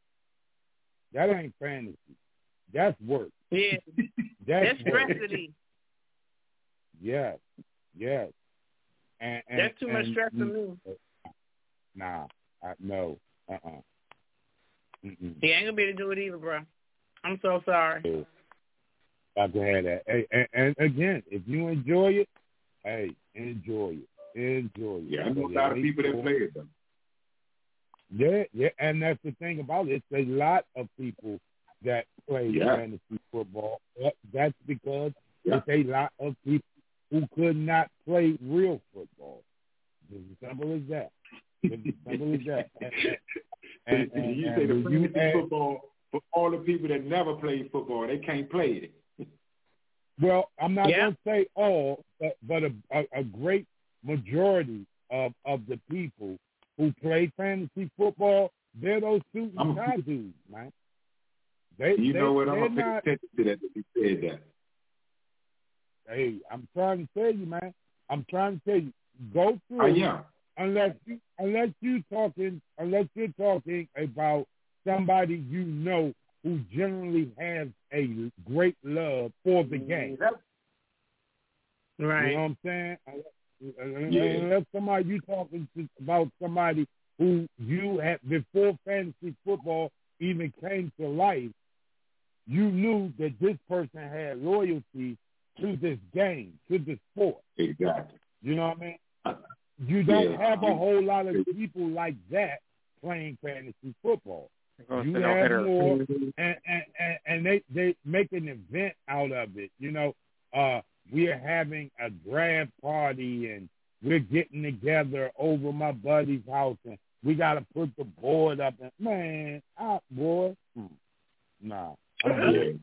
[SPEAKER 4] That ain't fantasy. That's work.
[SPEAKER 5] Yeah.
[SPEAKER 4] That's,
[SPEAKER 5] that's stressity.
[SPEAKER 4] Yes. Yes. And, and,
[SPEAKER 5] that's too
[SPEAKER 4] and,
[SPEAKER 5] much stress
[SPEAKER 4] and,
[SPEAKER 5] for me.
[SPEAKER 4] Nah. I, no. Uh-uh. Mm-mm.
[SPEAKER 5] He ain't gonna be able to do it either, bro. I'm so sorry.
[SPEAKER 4] Got to have that. Hey, and, and again, if you enjoy it, hey, enjoy it. Enjoy it.
[SPEAKER 10] Yeah, I know a lot of people that play it, though.
[SPEAKER 4] Yeah, yeah, and that's the thing about it. It's a lot of people that play
[SPEAKER 10] yeah.
[SPEAKER 4] fantasy football. That's because
[SPEAKER 10] yeah.
[SPEAKER 4] it's a lot of people who could not play real football. It's as simple as that. It's as simple as that. And, and, and,
[SPEAKER 10] you
[SPEAKER 4] and
[SPEAKER 10] say the fantasy
[SPEAKER 4] add,
[SPEAKER 10] football for all the people that never played football, they can't play it.
[SPEAKER 4] Well, I'm not
[SPEAKER 5] yeah.
[SPEAKER 4] going to say all, but, but a, a, a great majority of, of the people who play fantasy football, they're those suit and tie dudes, man. They,
[SPEAKER 10] you
[SPEAKER 4] they,
[SPEAKER 10] know what? I'm going to pay
[SPEAKER 4] not,
[SPEAKER 10] attention to that if you said that.
[SPEAKER 4] Hey, I'm trying to tell you, man. I'm trying to tell you. Go through.
[SPEAKER 10] I am.
[SPEAKER 4] Unless you, unless you talking, unless you're talking about somebody you know who generally has a great love for the game.
[SPEAKER 5] Right.
[SPEAKER 4] You know what I'm saying?
[SPEAKER 10] Yeah.
[SPEAKER 4] Unless somebody you talking to about somebody who you had before fantasy football even came to life, you knew that this person had loyalty to this game, to this sport.
[SPEAKER 10] Exactly.
[SPEAKER 4] You know what I mean? You don't
[SPEAKER 10] yeah.
[SPEAKER 4] have a whole lot of people like that playing fantasy football. You have more, and, and, and, and they, they make an event out of it. You know, uh, we're having a draft party, and we're getting together over my buddy's house, and we got to put the board up. And man, out boy, hmm. nah, I'm good.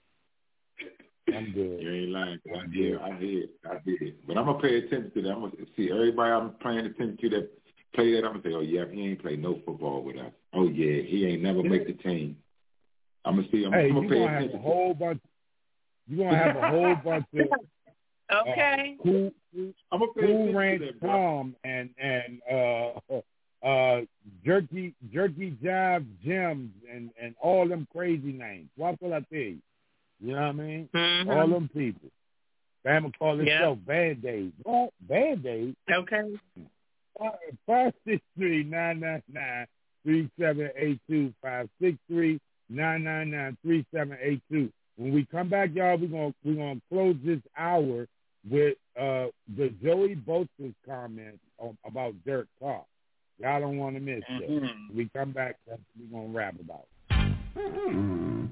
[SPEAKER 4] I'm good.
[SPEAKER 10] You ain't lying. I did. I did. I did. But I'm gonna pay attention to that. I'm gonna see everybody I'm paying attention to that play that. I'm gonna say, oh yeah, he ain't played no football with us. Oh yeah, he ain't never make the team. I'm gonna see. I'm,
[SPEAKER 4] hey,
[SPEAKER 10] I'm gonna
[SPEAKER 4] you
[SPEAKER 10] pay
[SPEAKER 4] gonna
[SPEAKER 10] attention.
[SPEAKER 4] Have a whole bunch. You are gonna have a whole bunch of
[SPEAKER 5] okay.
[SPEAKER 4] Uh, cool,
[SPEAKER 10] I'm gonna pay
[SPEAKER 4] cool ranch
[SPEAKER 10] to that,
[SPEAKER 4] Tom and and uh uh jerky jerky jive Gems and and all them crazy names. What will I tell you? You know what I mean?
[SPEAKER 5] Mm-hmm.
[SPEAKER 4] All them people. Bama call itself
[SPEAKER 5] yep.
[SPEAKER 4] Bad Days. What? Bad Days?
[SPEAKER 5] Okay.
[SPEAKER 4] Five six three nine nine nine three seven eight two. Five six three nine nine nine three seven eight two. When we come back, y'all, we're gonna we're gonna close this hour with uh the Joey Bosa's comments on, about Dirk Carr. Y'all don't want to miss that. Mm-hmm. When we come back, that's what we're gonna rap about. Mm-hmm.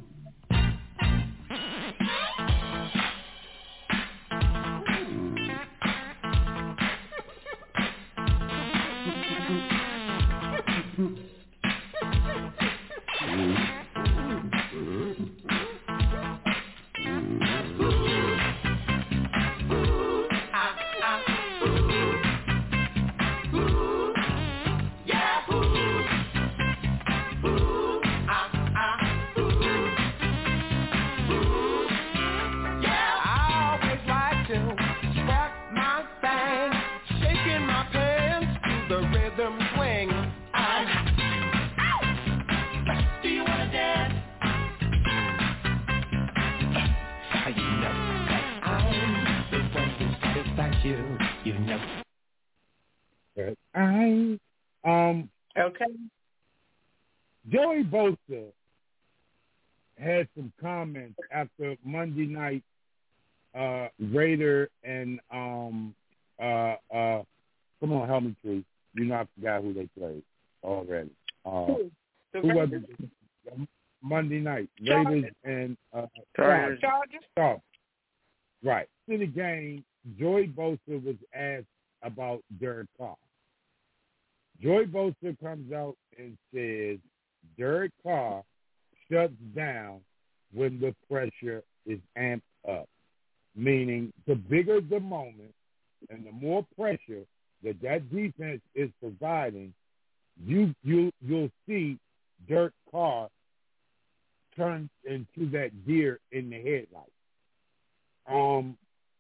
[SPEAKER 4] game. Um,
[SPEAKER 5] okay.
[SPEAKER 4] Joey Bosa had some comments after Monday night uh, Raider and um, uh, uh, come on, help me, Tree. You know I forgot who they played already. Uh,
[SPEAKER 5] who
[SPEAKER 4] who was it? Monday night Raiders and uh,
[SPEAKER 5] Chargers.
[SPEAKER 4] Chargers. Chargers. Right. In the game, Joey Bosa was asked about Derek Carr. Joey Bosa comes out and says Derek Carr shuts down when the pressure is amped up, meaning the bigger the moment and the more pressure that that defense is providing, you you you'll see Derek Carr turn into that deer in the headlights. Um,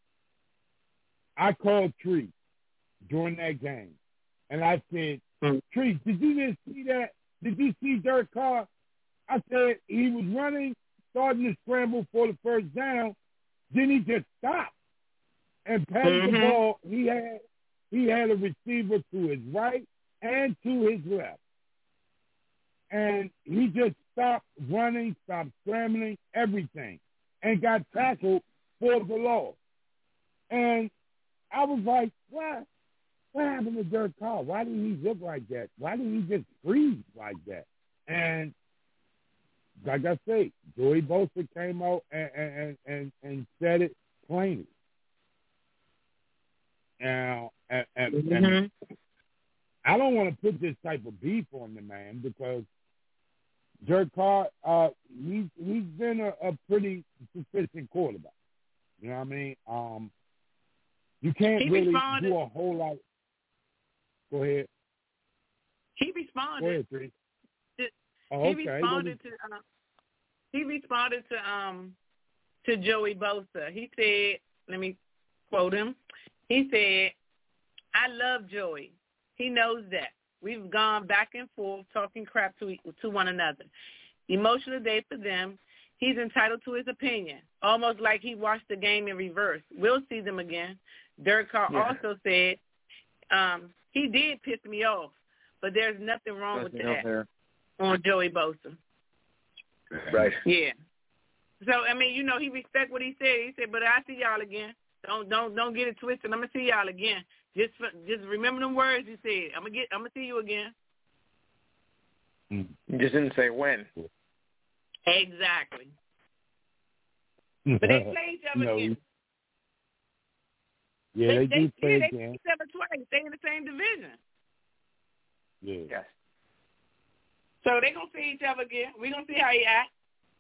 [SPEAKER 4] I called Tree during that game, and I said, mm. Tree, did you just see that? Did you see Derek Carr? I said he was running, starting to scramble for the first down. Then he just stopped and passed mm-hmm. the ball. He had he had a receiver to his right and to his left. And he just stopped running, stopped scrambling, everything, and got tackled for the loss. And I was like, what? What happened to Derek Carr? Why didn't he look like that? Why didn't he just freeze like that? And like I say, Joey Bosa came out and and, and, and said it plainly. Now, and, and, mm-hmm. and I don't want to put this type of beef on the man because Derek Carr, uh, he's he's been a, a pretty sufficient quarterback. You know what I mean? Um, you can't
[SPEAKER 5] he
[SPEAKER 4] really
[SPEAKER 5] responded.
[SPEAKER 4] do a whole lot. Go ahead.
[SPEAKER 5] He responded.
[SPEAKER 4] Go ahead, Tree. Oh,
[SPEAKER 5] he
[SPEAKER 4] okay.
[SPEAKER 5] responded to. Uh, he responded to um to Joey Bosa. He said, "Let me quote him." He said, "I love Joey. He knows that. We've gone back and forth talking crap to to one another. Emotional day for them. He's entitled to his opinion, almost like he watched the game in reverse. We'll see them again." Derek Carr yeah. also said, um, he did piss me off, but there's nothing wrong nothing with that there. On Joey Bosa.
[SPEAKER 9] Right.
[SPEAKER 5] Yeah. So, I mean, you know, he respect what he said. He said, but I see y'all again. Don't don't don't get it twisted. I'm gonna see y'all again. Just just remember them words you said. I'm gonna get. I'm gonna see you again.
[SPEAKER 9] You just didn't say when.
[SPEAKER 5] Exactly. But they play each other
[SPEAKER 4] no.
[SPEAKER 5] again.
[SPEAKER 4] Yeah,
[SPEAKER 5] they,
[SPEAKER 4] they,
[SPEAKER 5] they
[SPEAKER 4] do play
[SPEAKER 5] yeah, they
[SPEAKER 4] again.
[SPEAKER 5] play each other twice. They in the same division.
[SPEAKER 4] Yeah.
[SPEAKER 9] Yes.
[SPEAKER 5] So they gonna see each other again. We gonna see how he act.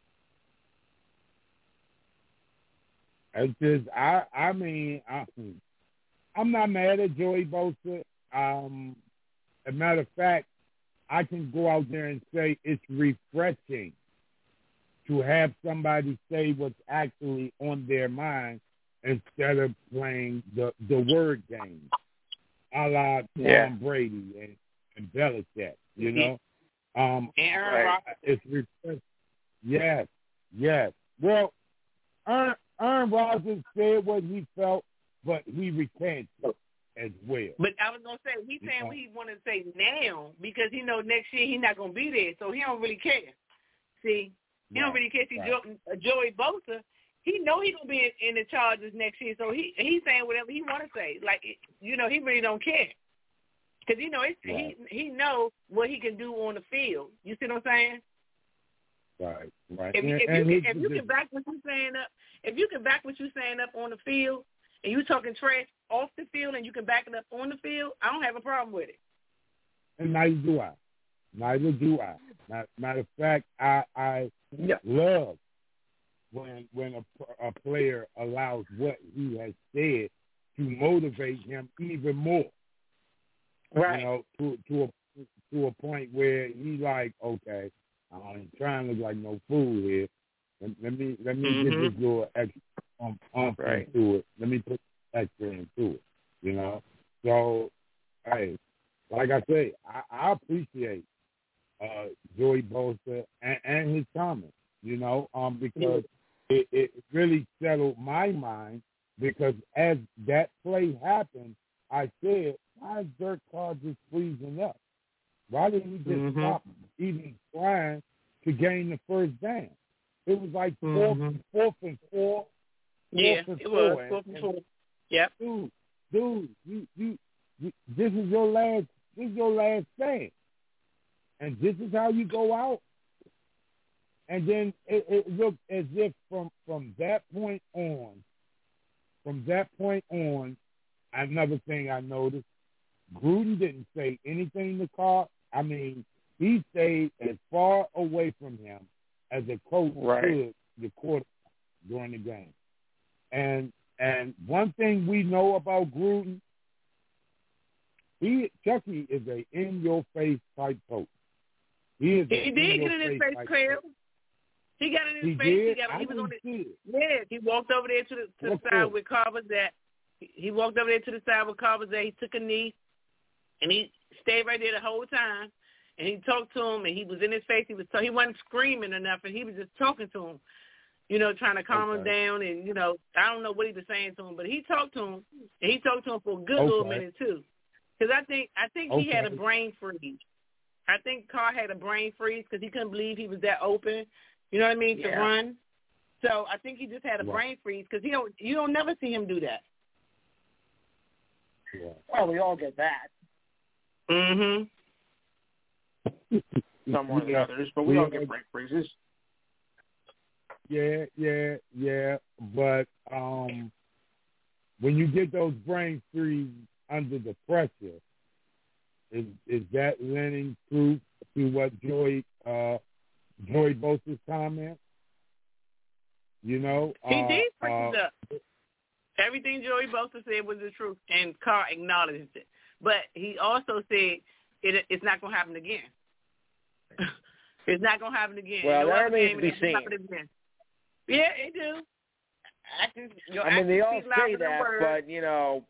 [SPEAKER 4] It's just, I, I mean, I, I'm not mad at Joey Bosa. Um, as a matter of fact, I can go out there and say it's refreshing to have somebody say what's actually on their mind instead of playing the, the word game, a la Tom
[SPEAKER 9] yeah.
[SPEAKER 4] Brady and, and Belichick, you know? Um,
[SPEAKER 5] Aaron Rodgers.
[SPEAKER 4] It's refreshing. Yes, yes. Well, Aaron, Aaron Rodgers said what he felt, but he recanted as well.
[SPEAKER 5] But I was gonna say he's saying
[SPEAKER 4] yeah.
[SPEAKER 5] what he wanted to say now because he know next year he's not gonna be there, so he don't really care. See, he right. don't really care. See, right. jo- Joey Bosa, he know he gonna be in, in the Chargers next year, so he he's saying whatever he want to say. Like you know, he really don't care because you know it's,
[SPEAKER 4] right.
[SPEAKER 5] he he know what he can do on the field. You see what I'm saying?
[SPEAKER 4] Right, right.
[SPEAKER 5] If,
[SPEAKER 4] and,
[SPEAKER 5] if,
[SPEAKER 4] and
[SPEAKER 5] you, can, if you can back what you're saying up, if you can back what you're saying up on the field, and you talking trash off the field, and you can back it up on the field, I don't have a problem with it.
[SPEAKER 4] And neither do I. Neither do I. Matter of fact, I I
[SPEAKER 9] yeah.
[SPEAKER 4] love when when a, a player allows what he has said to motivate him even more.
[SPEAKER 5] Right.
[SPEAKER 4] You know, to to a to a point where he's like, okay, I'm trying to look like no fool here. Let, let me let me
[SPEAKER 5] mm-hmm.
[SPEAKER 4] get this little extra um, um
[SPEAKER 9] right.
[SPEAKER 4] into it. Let me put extra into it. You know. So, hey, like I say, I, I appreciate uh, Joey Bosa and, and his comments. You know, um, because it, it really settled my mind. Because as that play happened, I said why is Dirk Carr just freezing up? Why didn't he just
[SPEAKER 5] mm-hmm.
[SPEAKER 4] stop even trying to gain the first down? It was like fourth,
[SPEAKER 5] mm-hmm.
[SPEAKER 4] fourth and four.
[SPEAKER 5] Yeah,
[SPEAKER 4] and
[SPEAKER 5] it
[SPEAKER 4] four.
[SPEAKER 5] was fourth and four. Yep.
[SPEAKER 4] Dude, dude, you, you, you, this is your last, this is your last stand, and this is how you go out. And then it, it looked as if from from that point on, from that point on, another thing I noticed, Gruden didn't say anything to Carr. I mean, he stayed as far away from him as a coach
[SPEAKER 5] right.
[SPEAKER 4] could the quarterback during the game. And and one thing we know about Gruden, he Chucky is a in your face type coach. He is.
[SPEAKER 5] He did get in his face, Craig. He got in his
[SPEAKER 4] he
[SPEAKER 5] face.
[SPEAKER 4] Did?
[SPEAKER 5] He got.
[SPEAKER 4] I
[SPEAKER 5] He was on the.
[SPEAKER 4] it.
[SPEAKER 5] Yeah, he walked over there to the to the
[SPEAKER 4] okay.
[SPEAKER 5] side where Carr was at. He walked over there to the side where Carr was at. He took a knee, and he stayed right there the whole time. And he talked to him, and he was in his face. He was he wasn't screaming or nothing. He was just talking to him, you know, trying to calm
[SPEAKER 4] okay.
[SPEAKER 5] him down. And you know, I don't know what he was saying to him, but he talked to him, and he talked to him for a good
[SPEAKER 4] okay.
[SPEAKER 5] little minute too. Because I think I think
[SPEAKER 4] okay.
[SPEAKER 5] he had a brain freeze. I think Carr had a brain freeze because he couldn't believe he was that open. You know what I mean?
[SPEAKER 9] Yeah.
[SPEAKER 5] To run. So I think he just had a
[SPEAKER 4] right.
[SPEAKER 5] brain freeze because he don't. You don't never see him do that.
[SPEAKER 4] Yeah.
[SPEAKER 9] Well, we all get that.
[SPEAKER 5] Mhm.
[SPEAKER 9] Some more than others, but we, we all get brain freezes.
[SPEAKER 4] Yeah, yeah, yeah. But um, when you get those brain freeze under the pressure, is is that lending proof to what Joey uh, Joey Bosa's comment? You know,
[SPEAKER 5] he
[SPEAKER 4] uh,
[SPEAKER 5] did freeze
[SPEAKER 4] uh,
[SPEAKER 5] up. Everything Joey Bosa said was the truth, and Carr acknowledged it. But he also said it, it's not going to happen again. It's not going to happen again.
[SPEAKER 9] Well,
[SPEAKER 5] no
[SPEAKER 9] that
[SPEAKER 5] other
[SPEAKER 9] remains
[SPEAKER 5] game,
[SPEAKER 9] to be seen.
[SPEAKER 5] Yeah, it do. Acting,
[SPEAKER 9] I mean, they all say that, but, you know,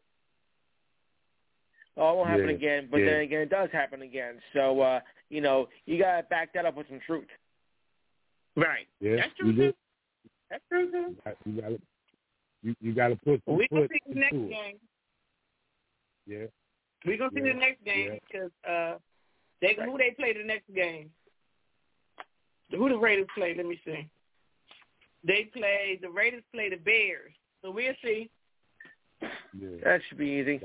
[SPEAKER 9] oh, it won't happen
[SPEAKER 4] yeah,
[SPEAKER 9] again. But
[SPEAKER 4] yeah.
[SPEAKER 9] then again, it does happen again. So, uh, you know, you got to back that up with some truth.
[SPEAKER 5] Right.
[SPEAKER 4] Yeah,
[SPEAKER 5] That's true, too. That's true, too.
[SPEAKER 4] You got to you, you got to put some
[SPEAKER 5] We're going to
[SPEAKER 4] foot
[SPEAKER 5] see the next
[SPEAKER 4] into
[SPEAKER 5] game.
[SPEAKER 4] it. Yeah.
[SPEAKER 5] We're going to see
[SPEAKER 4] yeah.
[SPEAKER 5] the next game because uh, they, who they play the next game? Who the Raiders play? Let me see. They play, the Raiders play the Bears. So we'll see.
[SPEAKER 4] Yeah.
[SPEAKER 9] That should be easy.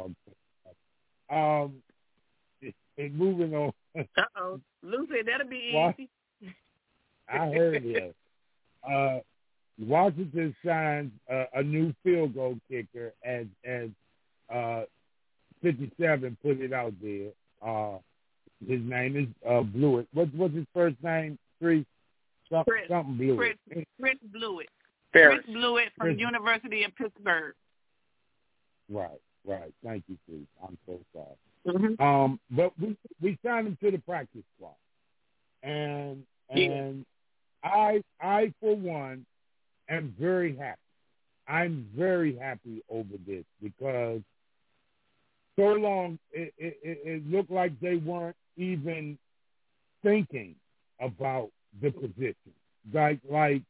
[SPEAKER 4] Um, and moving on.
[SPEAKER 5] Uh-oh. Lou said that'll be
[SPEAKER 4] What?
[SPEAKER 5] easy.
[SPEAKER 4] I heard it. Uh, Washington signed uh, a new field goal kicker as as uh, fifty-seven put it out there. Uh, his name is uh, Blewett. What, what's his first name? Three? Some,
[SPEAKER 5] Chris,
[SPEAKER 4] something Blewett.
[SPEAKER 5] Chris, Chris Blewett.
[SPEAKER 9] Ferris.
[SPEAKER 5] Chris Blewett from
[SPEAKER 4] Chris.
[SPEAKER 5] University of Pittsburgh.
[SPEAKER 4] Right, right. Thank you, Chris. I'm so sorry.
[SPEAKER 5] Mm-hmm.
[SPEAKER 4] Um, but we we signed him to the practice squad, and and yeah. I I for one am very happy. I'm very happy over this because so long it, it, it looked like they weren't even thinking about the position. Like like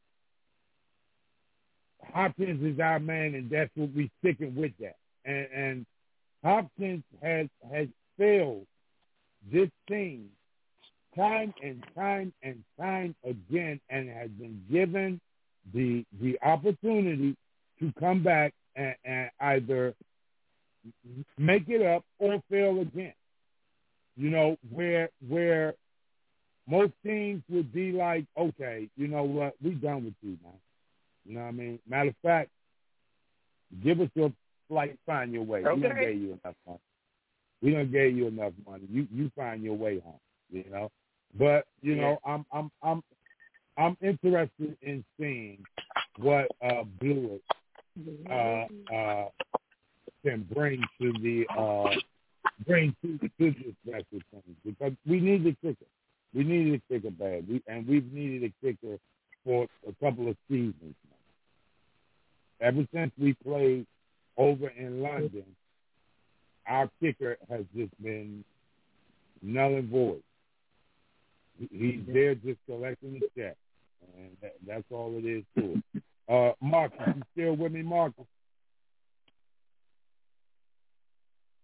[SPEAKER 4] Hopkins is our man, and that's what we're sticking with that. And, and Hopkins has has failed this team time and time and time again, and has been given the the opportunity to come back and, and either make it up or fail again. You know, where where most teams would be like, okay, you know what, we done with you now. You know what I mean? Matter of fact, give us your flight, find your way.
[SPEAKER 5] Okay.
[SPEAKER 4] We done gave you enough money. We done gave you enough money. You you find your way home. You know, but you
[SPEAKER 5] yeah.
[SPEAKER 4] know, I'm I'm I'm I'm interested in seeing what uh, Blewett uh, uh, can bring to the uh, bring to, to this special team, because we need a kicker. We needed a kicker bad, we, and we've needed a kicker for a couple of seasons now. Ever since we played over in London, our kicker has just been null and void. He's there just collecting the check, and that, that's all it is to it. Uh, Marcus, you still with me, Marcus?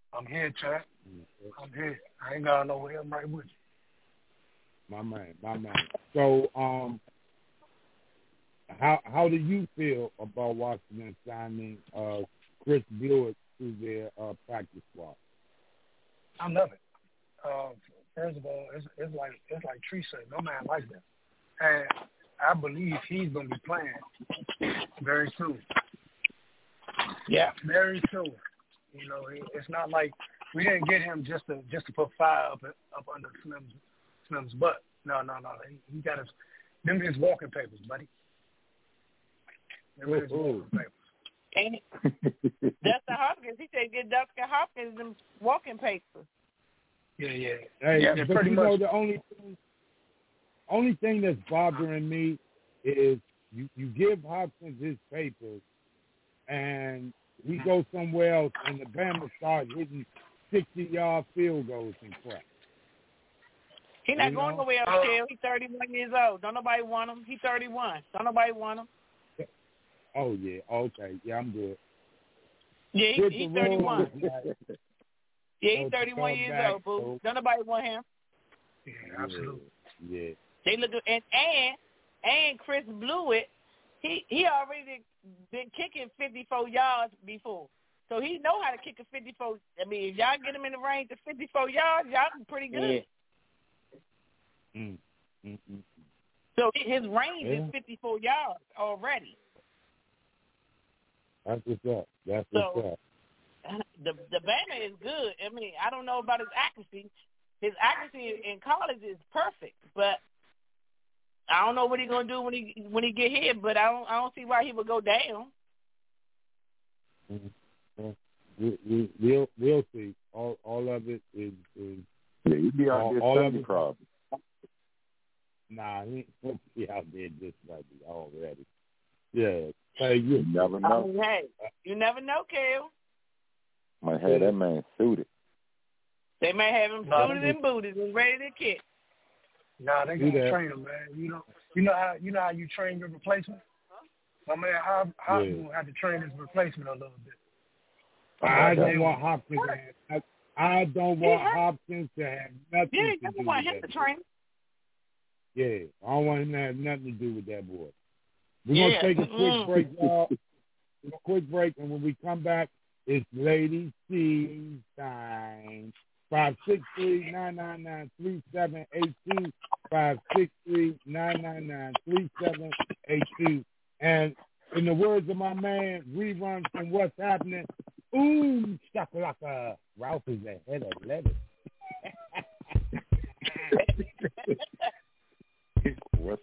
[SPEAKER 7] I'm here, Chad. I'm here. I ain't got nowhere. I'm right with you.
[SPEAKER 4] My man, my man. So, um, how how do you feel about Washington signing uh, Chris Blewett to their uh, practice squad?
[SPEAKER 7] I love it. Uh, first of all, it's, it's like it's like Tree said, no man likes that, and I believe he's going to be playing very soon. Yeah, very soon. You know, it, it's not like we didn't get him just to just to put fire up up under Slim's Slim's butt. No, no, no. He, he got his them his walking papers, buddy. Them his walking papers.
[SPEAKER 5] Ain't it? Dustin Hopkins, he said get Dustin Hopkins them walking papers.
[SPEAKER 7] Yeah, yeah.
[SPEAKER 4] Hey,
[SPEAKER 7] yeah,
[SPEAKER 4] but
[SPEAKER 7] pretty
[SPEAKER 4] you
[SPEAKER 7] much.
[SPEAKER 4] know the only thing, only thing that's bothering me is you, you give Hopkins his papers and we go somewhere else and the Bama starts hitting sixty-yard field goals and crap.
[SPEAKER 5] He's not
[SPEAKER 4] you
[SPEAKER 5] going
[SPEAKER 4] know?
[SPEAKER 5] nowhere else, Chill. He's thirty-one years old. Don't nobody want him. He's thirty-one. Don't nobody want him.
[SPEAKER 4] Oh, yeah. Okay. Yeah, I'm good.
[SPEAKER 5] Yeah, he,
[SPEAKER 4] Hit
[SPEAKER 5] he's
[SPEAKER 4] the road.
[SPEAKER 5] thirty-one. Yeah, he's
[SPEAKER 4] Don't
[SPEAKER 5] thirty-one
[SPEAKER 4] come
[SPEAKER 5] years
[SPEAKER 4] back,
[SPEAKER 5] old, boo.
[SPEAKER 4] so-
[SPEAKER 5] Don't nobody want him.
[SPEAKER 7] Yeah, absolutely.
[SPEAKER 4] Yeah.
[SPEAKER 5] They look and and and Chris Blewett, he he already been kicking fifty-four yards before, so he know how to kick a fifty-four. I mean, if y'all get him in the range of fifty-four yards, y'all pretty good.
[SPEAKER 4] Yeah. Mm. Mm-hmm.
[SPEAKER 5] So his range
[SPEAKER 4] Yeah.
[SPEAKER 5] is fifty-four yards already.
[SPEAKER 4] That's what's up. That's
[SPEAKER 5] So-
[SPEAKER 4] what's up.
[SPEAKER 5] The the Bama is good. I mean, I don't know about his accuracy. His accuracy in college is perfect, but I don't know what he's gonna do when he when he get hit. But I don't I don't see why he would go down.
[SPEAKER 4] Mm-hmm. We, we, we'll we'll see. All all of it is is
[SPEAKER 10] Yeah, you be out
[SPEAKER 4] all,
[SPEAKER 10] there
[SPEAKER 4] all of
[SPEAKER 10] Sunday
[SPEAKER 4] it.
[SPEAKER 10] problem.
[SPEAKER 4] Nah, he ain't be out there this Sunday already. Yeah. Hey, you
[SPEAKER 10] You never
[SPEAKER 5] I
[SPEAKER 10] know.
[SPEAKER 5] mean, hey, you never know, Kel.
[SPEAKER 10] Might have that man suited.
[SPEAKER 5] They may have him
[SPEAKER 7] Nah,
[SPEAKER 5] suited
[SPEAKER 7] they-
[SPEAKER 5] and booted and ready to kick.
[SPEAKER 7] Nah, they
[SPEAKER 4] Do
[SPEAKER 7] gonna
[SPEAKER 4] that.
[SPEAKER 7] train him, man. You know, you know how you know how you train your replacement. My man, how how
[SPEAKER 4] Yeah.
[SPEAKER 7] you gonna have to train his replacement a little bit.
[SPEAKER 4] I
[SPEAKER 10] Okay.
[SPEAKER 4] don't want Hopkins to have, I, I don't want
[SPEAKER 5] Yeah.
[SPEAKER 4] Hopkins to have nothing
[SPEAKER 5] Yeah,
[SPEAKER 4] to
[SPEAKER 5] you
[SPEAKER 4] do
[SPEAKER 5] don't want
[SPEAKER 4] with
[SPEAKER 5] him
[SPEAKER 4] that.
[SPEAKER 5] to train.
[SPEAKER 4] Yeah, I don't want him to have nothing to do with that boy. We're
[SPEAKER 5] Yeah.
[SPEAKER 4] gonna take a quick
[SPEAKER 5] Mm-mm.
[SPEAKER 4] break, y'all. A quick break, and when we come back, it's Lady C's time. Five six three nine nine nine three seven eight two. Five six three nine nine nine three seven eight two. And in the words of my man, rerun from What's Happening. Ooh, shakalaka. Ralph is ahead of lettuce.
[SPEAKER 10] What's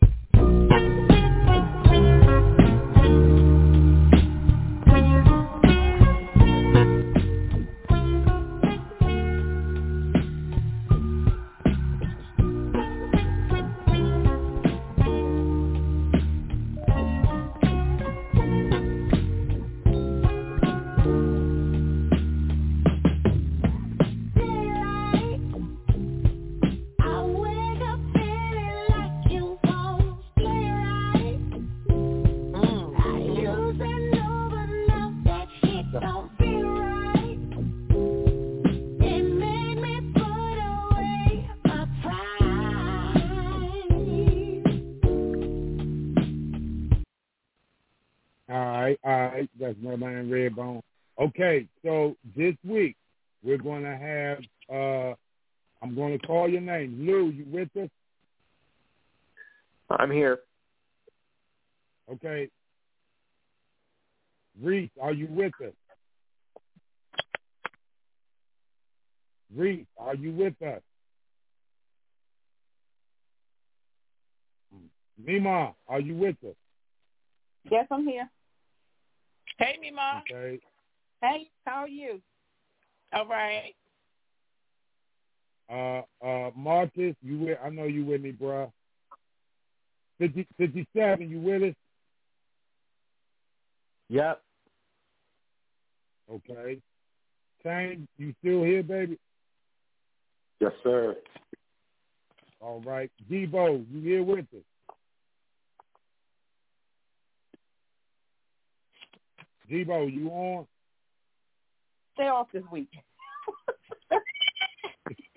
[SPEAKER 4] All right, all right. That's my man Redbone. Okay, so this week we're going to have, uh, I'm going to call your name. Lou, you with us?
[SPEAKER 9] I'm here.
[SPEAKER 4] Okay. Reese, are you with us? Reese, are you with us? Mima, are you with us?
[SPEAKER 11] Yes, I'm here.
[SPEAKER 5] Hey, Mima.
[SPEAKER 4] Okay.
[SPEAKER 11] Hey, how are you?
[SPEAKER 5] All right.
[SPEAKER 4] Uh, uh, Marcus, you with? I know you with me, bruh. fifty, fifty-seven, you with us?
[SPEAKER 6] Yep.
[SPEAKER 4] Okay. Shane, you still here, baby?
[SPEAKER 10] Yes, sir.
[SPEAKER 4] All right. Debo, you here with us? Debo, you on?
[SPEAKER 11] Stay off this week.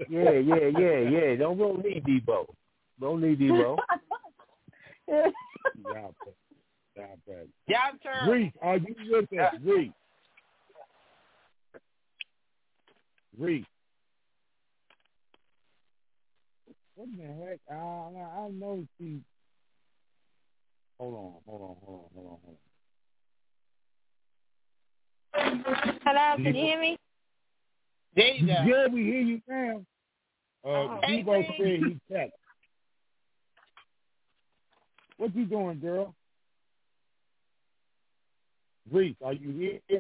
[SPEAKER 6] Yeah, yeah, yeah, yeah. Don't don't need Debo. Don't need Debo.
[SPEAKER 4] Y'all bad. Y'all bad.
[SPEAKER 5] Y'all turn.
[SPEAKER 4] Reese, are you with us? Reese. Reese. What the heck? I, I, I know she. Hold on, hold on, hold on, hold on, hold on.
[SPEAKER 11] Hello, can you hear me?
[SPEAKER 5] There you go.
[SPEAKER 4] Yeah, we hear you now. Uh,
[SPEAKER 11] Oh.
[SPEAKER 4] Debo said he text. What you doing, girl? Reese, are you here?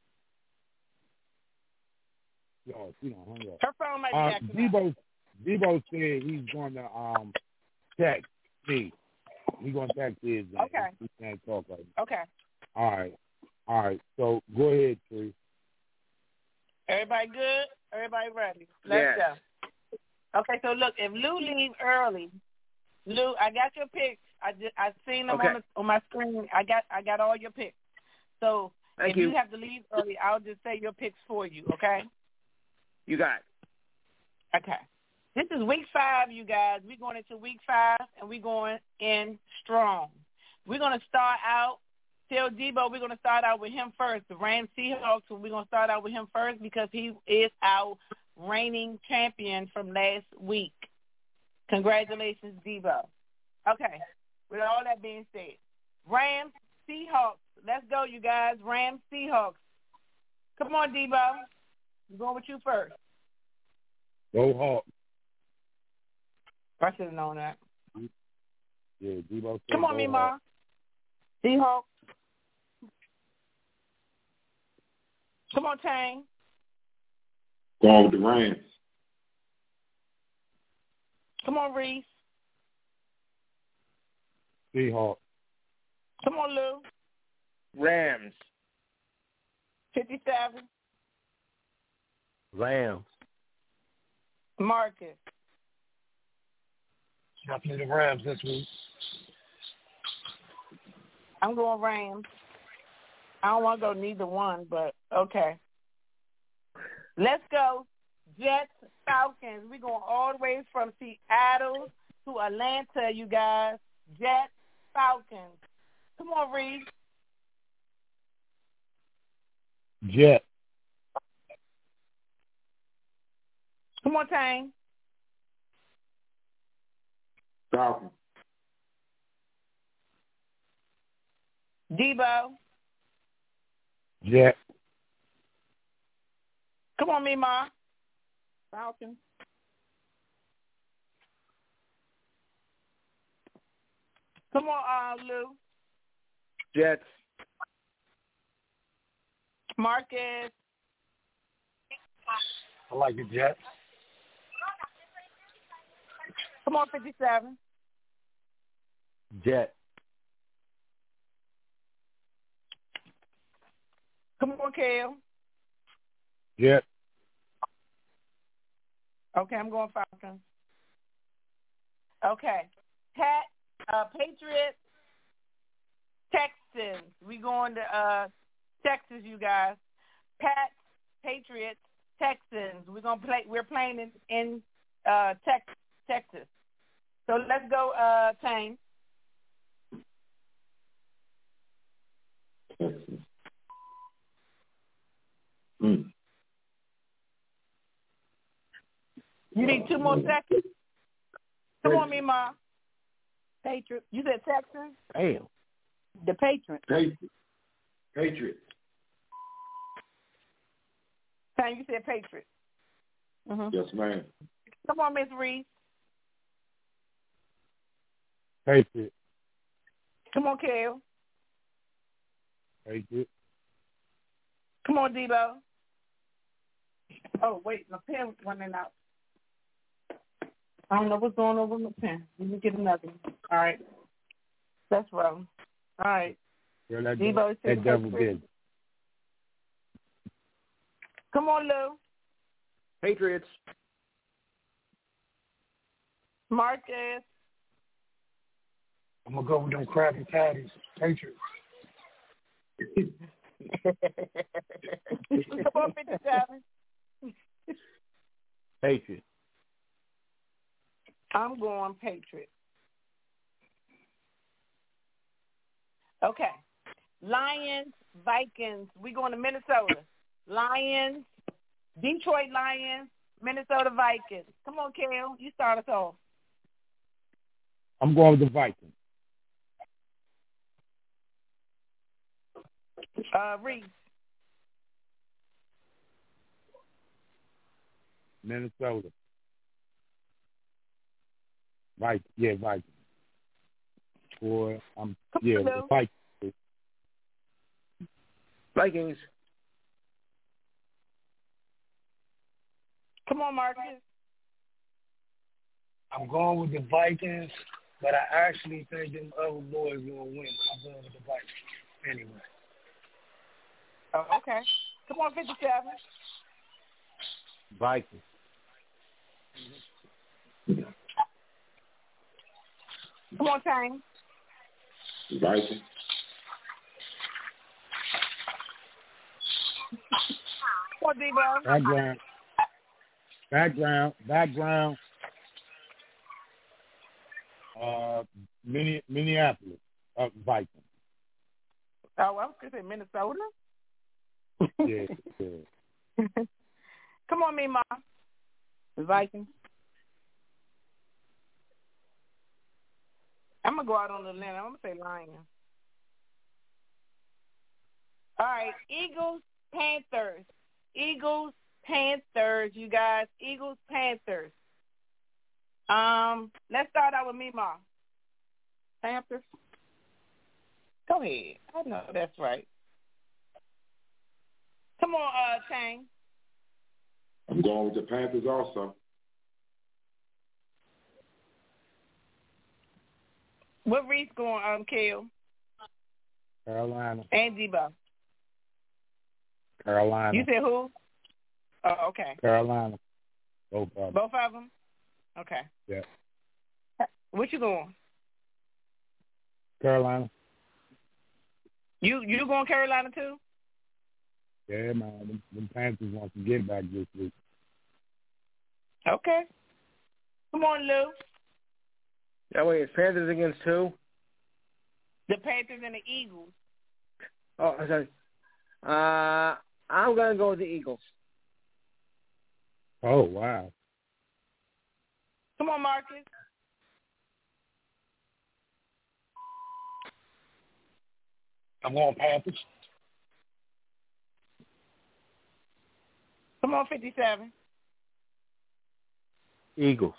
[SPEAKER 4] Yo, she don't hung up.
[SPEAKER 5] Her phone might be
[SPEAKER 4] Uh,
[SPEAKER 5] acting up.
[SPEAKER 4] Debo, Debo said he's going to um text me. He's going to text his.
[SPEAKER 5] Okay.
[SPEAKER 4] He can't talk right now.
[SPEAKER 5] Okay.
[SPEAKER 4] All right. All right. So go ahead, Tree.
[SPEAKER 5] Everybody good? Everybody ready? Let's
[SPEAKER 9] Yes.
[SPEAKER 5] go. Okay, so look, if Lou leave early, Lou, I got your picks. I just I seen them
[SPEAKER 9] Okay.
[SPEAKER 5] on the, on my screen. I got I got all your picks. So
[SPEAKER 9] Thank
[SPEAKER 5] if
[SPEAKER 9] you.
[SPEAKER 5] you have to leave early, I'll just say your picks for you. Okay.
[SPEAKER 9] You got it.
[SPEAKER 5] Okay. This is week five, you guys. We're going into week five, and we're going in strong. We're going to start out, tell Debo we're going to start out with him first. The Rams Seahawks, we're going to start out with him first because he is our reigning champion from last week. Congratulations, Debo. Okay. With all that being said, Rams Seahawks. Let's go, you guys. Rams Seahawks. Come on, Debo. I'm going with you first.
[SPEAKER 4] Go Hawk.
[SPEAKER 5] I should have known that.
[SPEAKER 4] Yeah, Debo said
[SPEAKER 5] Come on,
[SPEAKER 4] go
[SPEAKER 5] Mima.
[SPEAKER 4] Hawk.
[SPEAKER 5] Seahawks. Come on, Tang.
[SPEAKER 10] Go with the Rams.
[SPEAKER 5] Come on, Reese.
[SPEAKER 4] Seahawks.
[SPEAKER 5] Come on, Lou.
[SPEAKER 9] Rams.
[SPEAKER 5] fifty-seven.
[SPEAKER 6] Rams.
[SPEAKER 5] Marcus.
[SPEAKER 7] Definitely the Rams this week.
[SPEAKER 5] I'm going Rams. I don't want to go neither one, but okay. Let's go Jets, Falcons. We're going all the way from Seattle to Atlanta, you guys. Jets, Falcons. Come on, Reese.
[SPEAKER 4] Jet.
[SPEAKER 5] Come on, Tang.
[SPEAKER 10] Falcons.
[SPEAKER 5] Debo.
[SPEAKER 4] Jet.
[SPEAKER 5] Come on, Mima. Falcons. Come on, uh, Lou.
[SPEAKER 9] Jets.
[SPEAKER 5] Marcus.
[SPEAKER 7] I like the Jets.
[SPEAKER 5] Come on, fifty-seven.
[SPEAKER 6] Jet.
[SPEAKER 5] Come on, Kale.
[SPEAKER 4] Jet.
[SPEAKER 5] Okay, I'm going Falcons. Okay. Pat, uh, Patriots, Texans. We going to uh, Texas, you guys. Pat, Patriots, Texans. We're gonna play. We're playing in, in uh, Tex, Texas. So let's go, uh, Tane.
[SPEAKER 10] Texas. Mm.
[SPEAKER 5] You need two more seconds. Come on,
[SPEAKER 10] Patriots.
[SPEAKER 5] Mima. Patriots. You said Texans?
[SPEAKER 6] Damn.
[SPEAKER 11] The Patriots.
[SPEAKER 10] Patriots. Patriots.
[SPEAKER 5] Tane, you said Patriots. Mm-hmm.
[SPEAKER 10] Yes, ma'am.
[SPEAKER 5] Come on, Miss Reese.
[SPEAKER 4] Patriot.
[SPEAKER 5] Come on, Kale.
[SPEAKER 4] Patriot.
[SPEAKER 5] Come on, Debo. Oh, wait, my pen was running out. I don't know what's going on with my pen. Let me get another one. All right. Let's roll. All right.
[SPEAKER 4] Girl, that,
[SPEAKER 5] Debo said
[SPEAKER 4] that devil
[SPEAKER 5] Patriots.
[SPEAKER 4] did.
[SPEAKER 5] Come on, Lou.
[SPEAKER 9] Patriots.
[SPEAKER 5] Marcus.
[SPEAKER 7] I'm going to go with them Krabby Patties. Patriots.
[SPEAKER 5] Come on, fifty-seven.
[SPEAKER 6] Patriots.
[SPEAKER 5] I'm going Patriots. Okay. Lions, Vikings. We going to Minnesota. Lions, Detroit Lions, Minnesota Vikings. Come on, Kel. You start us off.
[SPEAKER 4] I'm going with the Vikings.
[SPEAKER 5] Uh, Reese.
[SPEAKER 4] Minnesota. Vikings. Yeah, Vikings. Boy, I'm yeah, the Vikings.
[SPEAKER 9] Vikings.
[SPEAKER 5] Come on, Marcus.
[SPEAKER 7] I'm going with the Vikings, but I actually think them other boys gonna win. I'm going with the Vikings anyway.
[SPEAKER 5] Oh, okay. Come on, fifty-seven.
[SPEAKER 6] Vikings.
[SPEAKER 5] Come on, Tang.
[SPEAKER 10] Vikings.
[SPEAKER 5] Come on, Debo.
[SPEAKER 4] Background. Background. Background. Uh, Minneapolis. Uh, Vikings.
[SPEAKER 5] Oh, I was going to say Minnesota.
[SPEAKER 4] Yeah, yeah.
[SPEAKER 5] Come on, Mima. The Vikings. I'm going to go out on the limb. I'm going to say Lions. All right, Eagles, Panthers. Eagles, Panthers, you guys. Eagles, Panthers. Um, let's start out with Mima. Panthers. Go ahead. I know that's right. Come on, uh, Chang.
[SPEAKER 10] I'm going with the Panthers also.
[SPEAKER 5] What Reese going, um, Kel?
[SPEAKER 4] Carolina.
[SPEAKER 5] And Debo.
[SPEAKER 4] Carolina.
[SPEAKER 5] You said who? Oh, okay.
[SPEAKER 4] Carolina. Both of them.
[SPEAKER 5] Both of them? Okay.
[SPEAKER 4] Yeah.
[SPEAKER 5] What you going?
[SPEAKER 4] Carolina.
[SPEAKER 5] You you going Carolina too?
[SPEAKER 4] Yeah, man. Them, them Panthers want to get back this week.
[SPEAKER 5] Okay. Come on, Lou.
[SPEAKER 9] That way it's Panthers against who?
[SPEAKER 5] The Panthers and the Eagles.
[SPEAKER 9] Oh, sorry. Uh, I'm going to go with the Eagles.
[SPEAKER 4] Oh, wow.
[SPEAKER 5] Come on, Marcus.
[SPEAKER 7] I'm going Panthers.
[SPEAKER 5] Come on, fifty-seven.
[SPEAKER 6] Eagles.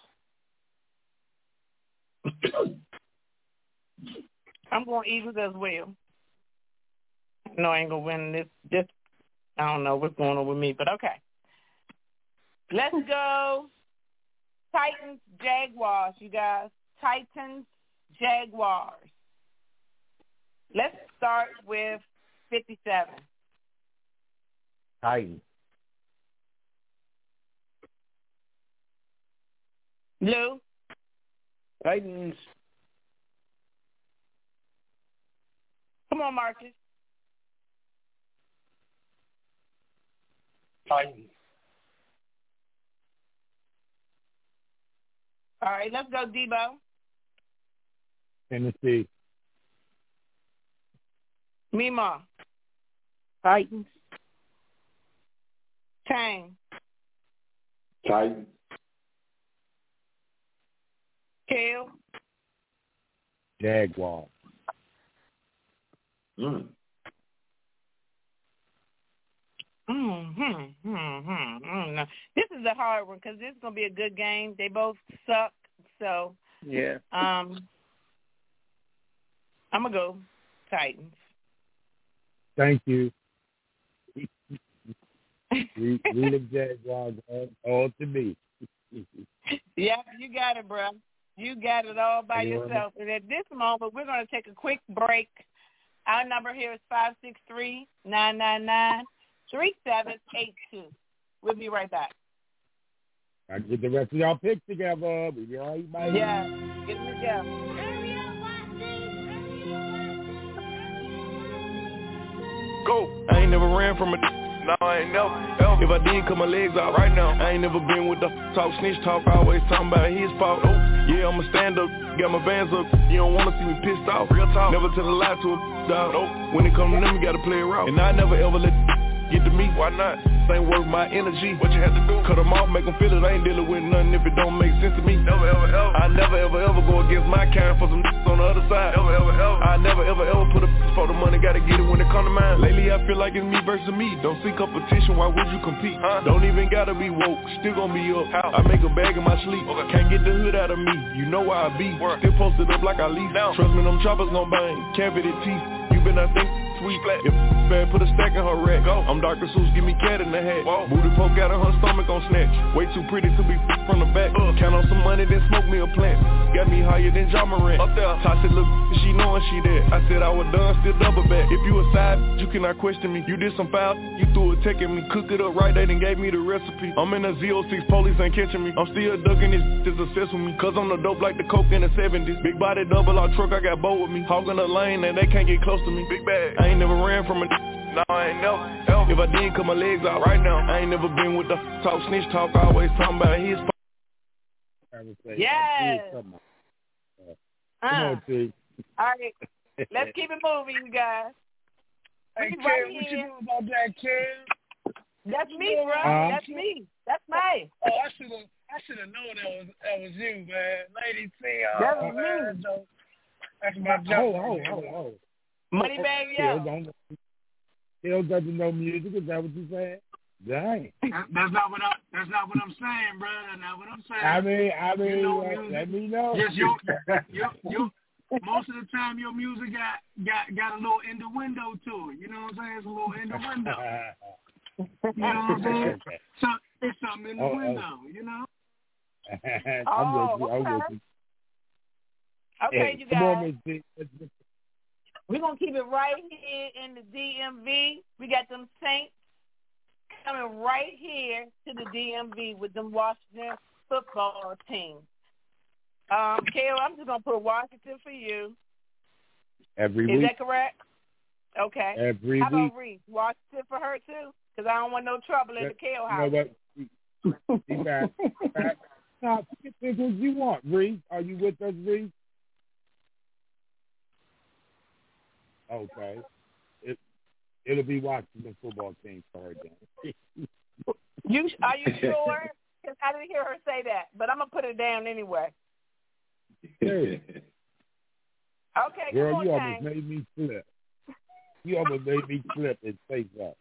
[SPEAKER 5] I'm going Eagles as well. No, I ain't going to win this. This, I don't know what's going on with me, but okay. Let's go Titans, Jaguars, you guys. Titans, Jaguars. Let's start with fifty-seven.
[SPEAKER 6] Titans.
[SPEAKER 5] Lou?
[SPEAKER 9] Titans.
[SPEAKER 5] Come on, Marcus.
[SPEAKER 7] Titans.
[SPEAKER 5] All right, let's go, Debo.
[SPEAKER 4] Tennessee.
[SPEAKER 5] Mima.
[SPEAKER 11] Titans.
[SPEAKER 5] Tang.
[SPEAKER 10] Titans.
[SPEAKER 5] Kel.
[SPEAKER 4] Jaguars.
[SPEAKER 10] Mm.
[SPEAKER 5] Mm, hmm, hmm, hmm, hmm. No. This is a hard one because this is going to be a good game. They both suck, so
[SPEAKER 9] Yeah.
[SPEAKER 5] um, I'm going to go Titans.
[SPEAKER 4] Thank you. we, we the Jaguars all, all to me.
[SPEAKER 5] Yep, you got it, bro. You got it all by
[SPEAKER 4] Anyone?
[SPEAKER 5] yourself. And at this moment, we're going to take a quick break. Our number here is five six three, nine nine nine, three seven eight two. We'll be right back.
[SPEAKER 4] I get the rest of y'all picks together. We be all right, bye.
[SPEAKER 5] Yeah, get them together.
[SPEAKER 12] Go. I ain't never ran from a No, I ain't never, ever. If I did, cut my legs out right now. I ain't never been with the talk, snitch talk, always talking about his fault. Oh, yeah, I'ma stand up, got my bands up. You don't wanna see me pissed off. Real talk. Never tell a lie to a dog. Nope. When it come to them, you gotta play it raw. And I never ever let get to me. Why not? Ain't worth my energy. What you have to do? Cut them off, make them feel it. I ain't dealing with nothing if it don't make sense to me. Never ever ever. I never ever ever go against my kind for some on the other side. Never ever ever. I never ever ever put a for the money. Gotta get it when it come to mine. Lately I feel like it's me versus me. Don't see competition. Why would you compete? Huh? Don't even gotta be woke. Still gonna be up. How? I make a bag in my sleep. Okay. Can't get the hood out of me. You know why I be. Work. Still posted up like I leave. Down. Trust me, them choppers gon' bang. Cavity teeth. You been I think. Sweet flat. If bad, put a stack in her rack. Go. I'm Doctor Seuss, give me cat in the hat. Whoa. Booty poke out of her stomach on snatch. Way too pretty to be from the back. Uh. Count on some money, then smoke me a plant. Got me higher than John Morant. Up there. Toss it, look, she knowin' she there. I said I was done, still double back. If you a side, you cannot question me. You did some foul, you threw a tech at me. Cook it up right, they done gave me the recipe. I'm in a Z oh six, police ain't catching me. I'm still ducking this, this obsessed with me. Cause I'm the dope like the coke in the seventies. Big body double R truck, I got bow with me. Hogging the lane, and they can't get close to me. Big bag. I ain't never ran from a no, I ain't never, ever. If I did, cut my legs out right now. I ain't never been with the talk, snitch talk, always talking about his.
[SPEAKER 5] Yes.
[SPEAKER 4] Come on,
[SPEAKER 5] uh,
[SPEAKER 4] T.
[SPEAKER 5] All right, let's keep it moving, you guys.
[SPEAKER 7] Hey, Kim,
[SPEAKER 5] right
[SPEAKER 7] what
[SPEAKER 5] here.
[SPEAKER 7] you know about that, Kim?
[SPEAKER 5] That's me, bro.
[SPEAKER 4] Uh-huh.
[SPEAKER 5] That's me. That's me.
[SPEAKER 7] Oh, I should have. I should have known that was that was you, man. Lady T. Uh,
[SPEAKER 5] That was
[SPEAKER 7] man,
[SPEAKER 5] me.
[SPEAKER 7] so that's my job.
[SPEAKER 4] Oh, oh, oh, oh.
[SPEAKER 5] Money bag,
[SPEAKER 4] Still
[SPEAKER 5] yo.
[SPEAKER 4] don't. Still doesn't know music. Is that what you said? Dang.
[SPEAKER 7] That, that's not what I. That's not what I'm saying, bro. That's not what I'm saying.
[SPEAKER 4] I mean, I mean,
[SPEAKER 7] You know
[SPEAKER 4] uh,
[SPEAKER 7] music.
[SPEAKER 4] let me know.
[SPEAKER 7] Just your, your, your. Most of the time, your music got got got a little innuendo to it. You know what I'm saying? It's a little innuendo. You know what I'm saying? So it's something in the
[SPEAKER 4] Oh,
[SPEAKER 7] window.
[SPEAKER 4] oh.
[SPEAKER 7] You know.
[SPEAKER 4] I'm
[SPEAKER 5] Oh,
[SPEAKER 4] with you. I'm
[SPEAKER 5] okay.
[SPEAKER 4] with you.
[SPEAKER 5] Okay,
[SPEAKER 4] Hey,
[SPEAKER 5] you
[SPEAKER 4] come on,
[SPEAKER 5] guys.
[SPEAKER 4] Miss B. Let's get-
[SPEAKER 5] We're going to keep it right here in the D M V. We got them Saints coming right here to the D M V with them Washington football team. Um, Kale, I'm just going to put Washington for you.
[SPEAKER 4] Every
[SPEAKER 5] Is
[SPEAKER 4] week.
[SPEAKER 5] that correct? Okay.
[SPEAKER 4] Every
[SPEAKER 5] How
[SPEAKER 4] week.
[SPEAKER 5] about Reese? Washington for her, too? Because I don't want no trouble in the Kale house.
[SPEAKER 4] You know what? You got, got, no, pick who you want, Reese. Are you with us, Reese? Okay. It, it'll be Washington football team for her then.
[SPEAKER 5] You, are you sure? Because I didn't hear her say that, but I'm going to put it down anyway.
[SPEAKER 4] Hey.
[SPEAKER 5] Okay,
[SPEAKER 4] Girl,
[SPEAKER 5] come on,
[SPEAKER 4] you
[SPEAKER 5] Tang.
[SPEAKER 4] almost made me flip. You almost made me flip and face up.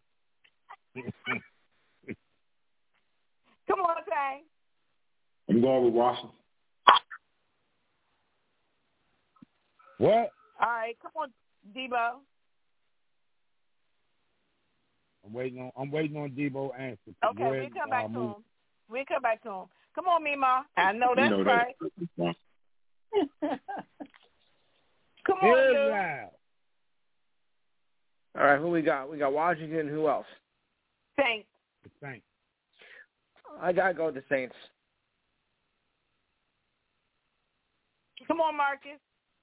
[SPEAKER 5] Come on, Tang.
[SPEAKER 10] I'm going with Washington.
[SPEAKER 4] What?
[SPEAKER 5] All right, come on, Debo.
[SPEAKER 4] I'm waiting on. I'm waiting on Debo answer.
[SPEAKER 5] Okay,
[SPEAKER 4] Go
[SPEAKER 5] we'll
[SPEAKER 4] ahead,
[SPEAKER 5] come back
[SPEAKER 4] uh,
[SPEAKER 5] to
[SPEAKER 4] move.
[SPEAKER 5] him. We'll come back to him. Come on, Mima. I know that's
[SPEAKER 10] You know
[SPEAKER 5] right.
[SPEAKER 10] that.
[SPEAKER 5] Come
[SPEAKER 4] Hear
[SPEAKER 5] on,
[SPEAKER 4] it
[SPEAKER 5] Lou.
[SPEAKER 4] loud.
[SPEAKER 9] All right, who we got? We got Washington. Who else?
[SPEAKER 5] Saints.
[SPEAKER 4] The Saints.
[SPEAKER 9] I gotta go with the Saints.
[SPEAKER 5] Come on, Marcus.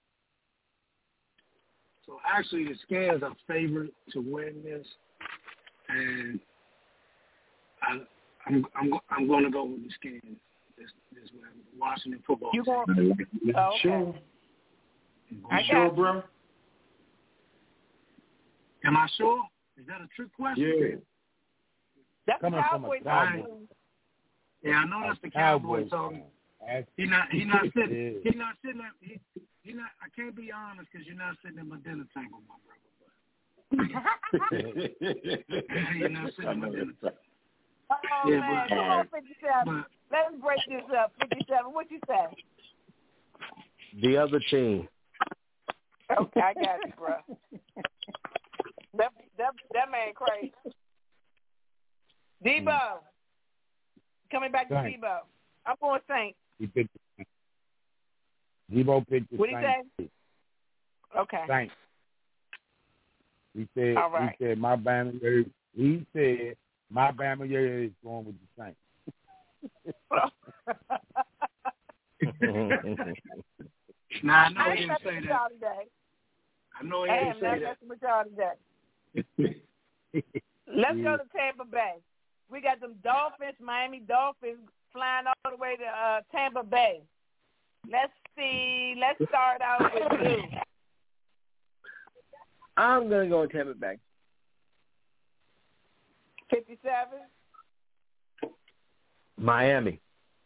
[SPEAKER 7] So actually, the Skins are favored to win this, and I, I'm I'm I'm going to go with the Skins. This this Washington football.
[SPEAKER 5] You
[SPEAKER 7] team.
[SPEAKER 5] going? Oh, okay.
[SPEAKER 10] Sure.
[SPEAKER 5] I
[SPEAKER 10] You sure,
[SPEAKER 5] got
[SPEAKER 10] bro?
[SPEAKER 7] Am I sure? Is that a trick question?
[SPEAKER 10] Yeah.
[SPEAKER 5] That's
[SPEAKER 4] Coming
[SPEAKER 5] the
[SPEAKER 4] from a
[SPEAKER 5] Cowboys.
[SPEAKER 4] Cowboy.
[SPEAKER 5] talking.
[SPEAKER 7] Yeah, I know that's the
[SPEAKER 4] Cowboy
[SPEAKER 7] Cowboy talking.
[SPEAKER 4] fan.
[SPEAKER 7] He not he not
[SPEAKER 4] It
[SPEAKER 7] sitting
[SPEAKER 4] is.
[SPEAKER 7] he not sitting at, he, he not I can't be honest because you're not sitting at my dinner table, my brother. But you're not sitting at my dinner table.
[SPEAKER 5] Oh,
[SPEAKER 7] Yeah,
[SPEAKER 5] man.
[SPEAKER 7] but-
[SPEAKER 5] Come on, fifty-seven.
[SPEAKER 7] But
[SPEAKER 5] Let's break this up. fifty-seven. What you say?
[SPEAKER 6] The other team.
[SPEAKER 5] Okay, I got you, bro. That, that, that man crazy. Debo. Coming back to
[SPEAKER 4] Saints.
[SPEAKER 5] Debo. I'm going Saints.
[SPEAKER 4] He picked the Saints. Debo picked the
[SPEAKER 5] What'd he
[SPEAKER 4] Saints.
[SPEAKER 5] say? Okay.
[SPEAKER 4] Saints. He said.
[SPEAKER 5] All right.
[SPEAKER 4] He said my banner. He said my banner is going with the Saints.
[SPEAKER 7] now I know
[SPEAKER 5] I
[SPEAKER 7] he
[SPEAKER 5] ain't
[SPEAKER 7] didn't say
[SPEAKER 5] messing with
[SPEAKER 7] that.
[SPEAKER 5] y'all today.
[SPEAKER 7] I know he
[SPEAKER 5] I
[SPEAKER 7] didn't
[SPEAKER 5] am
[SPEAKER 7] say
[SPEAKER 5] not
[SPEAKER 7] that.
[SPEAKER 5] messing with y'all today. Let's go to Tampa Bay. We got them Dolphins, Miami Dolphins, flying all the way to uh, Tampa Bay. Let's see. Let's start out with you.
[SPEAKER 9] I'm going to go with Tampa Bay.
[SPEAKER 5] fifty-seven.
[SPEAKER 6] Miami.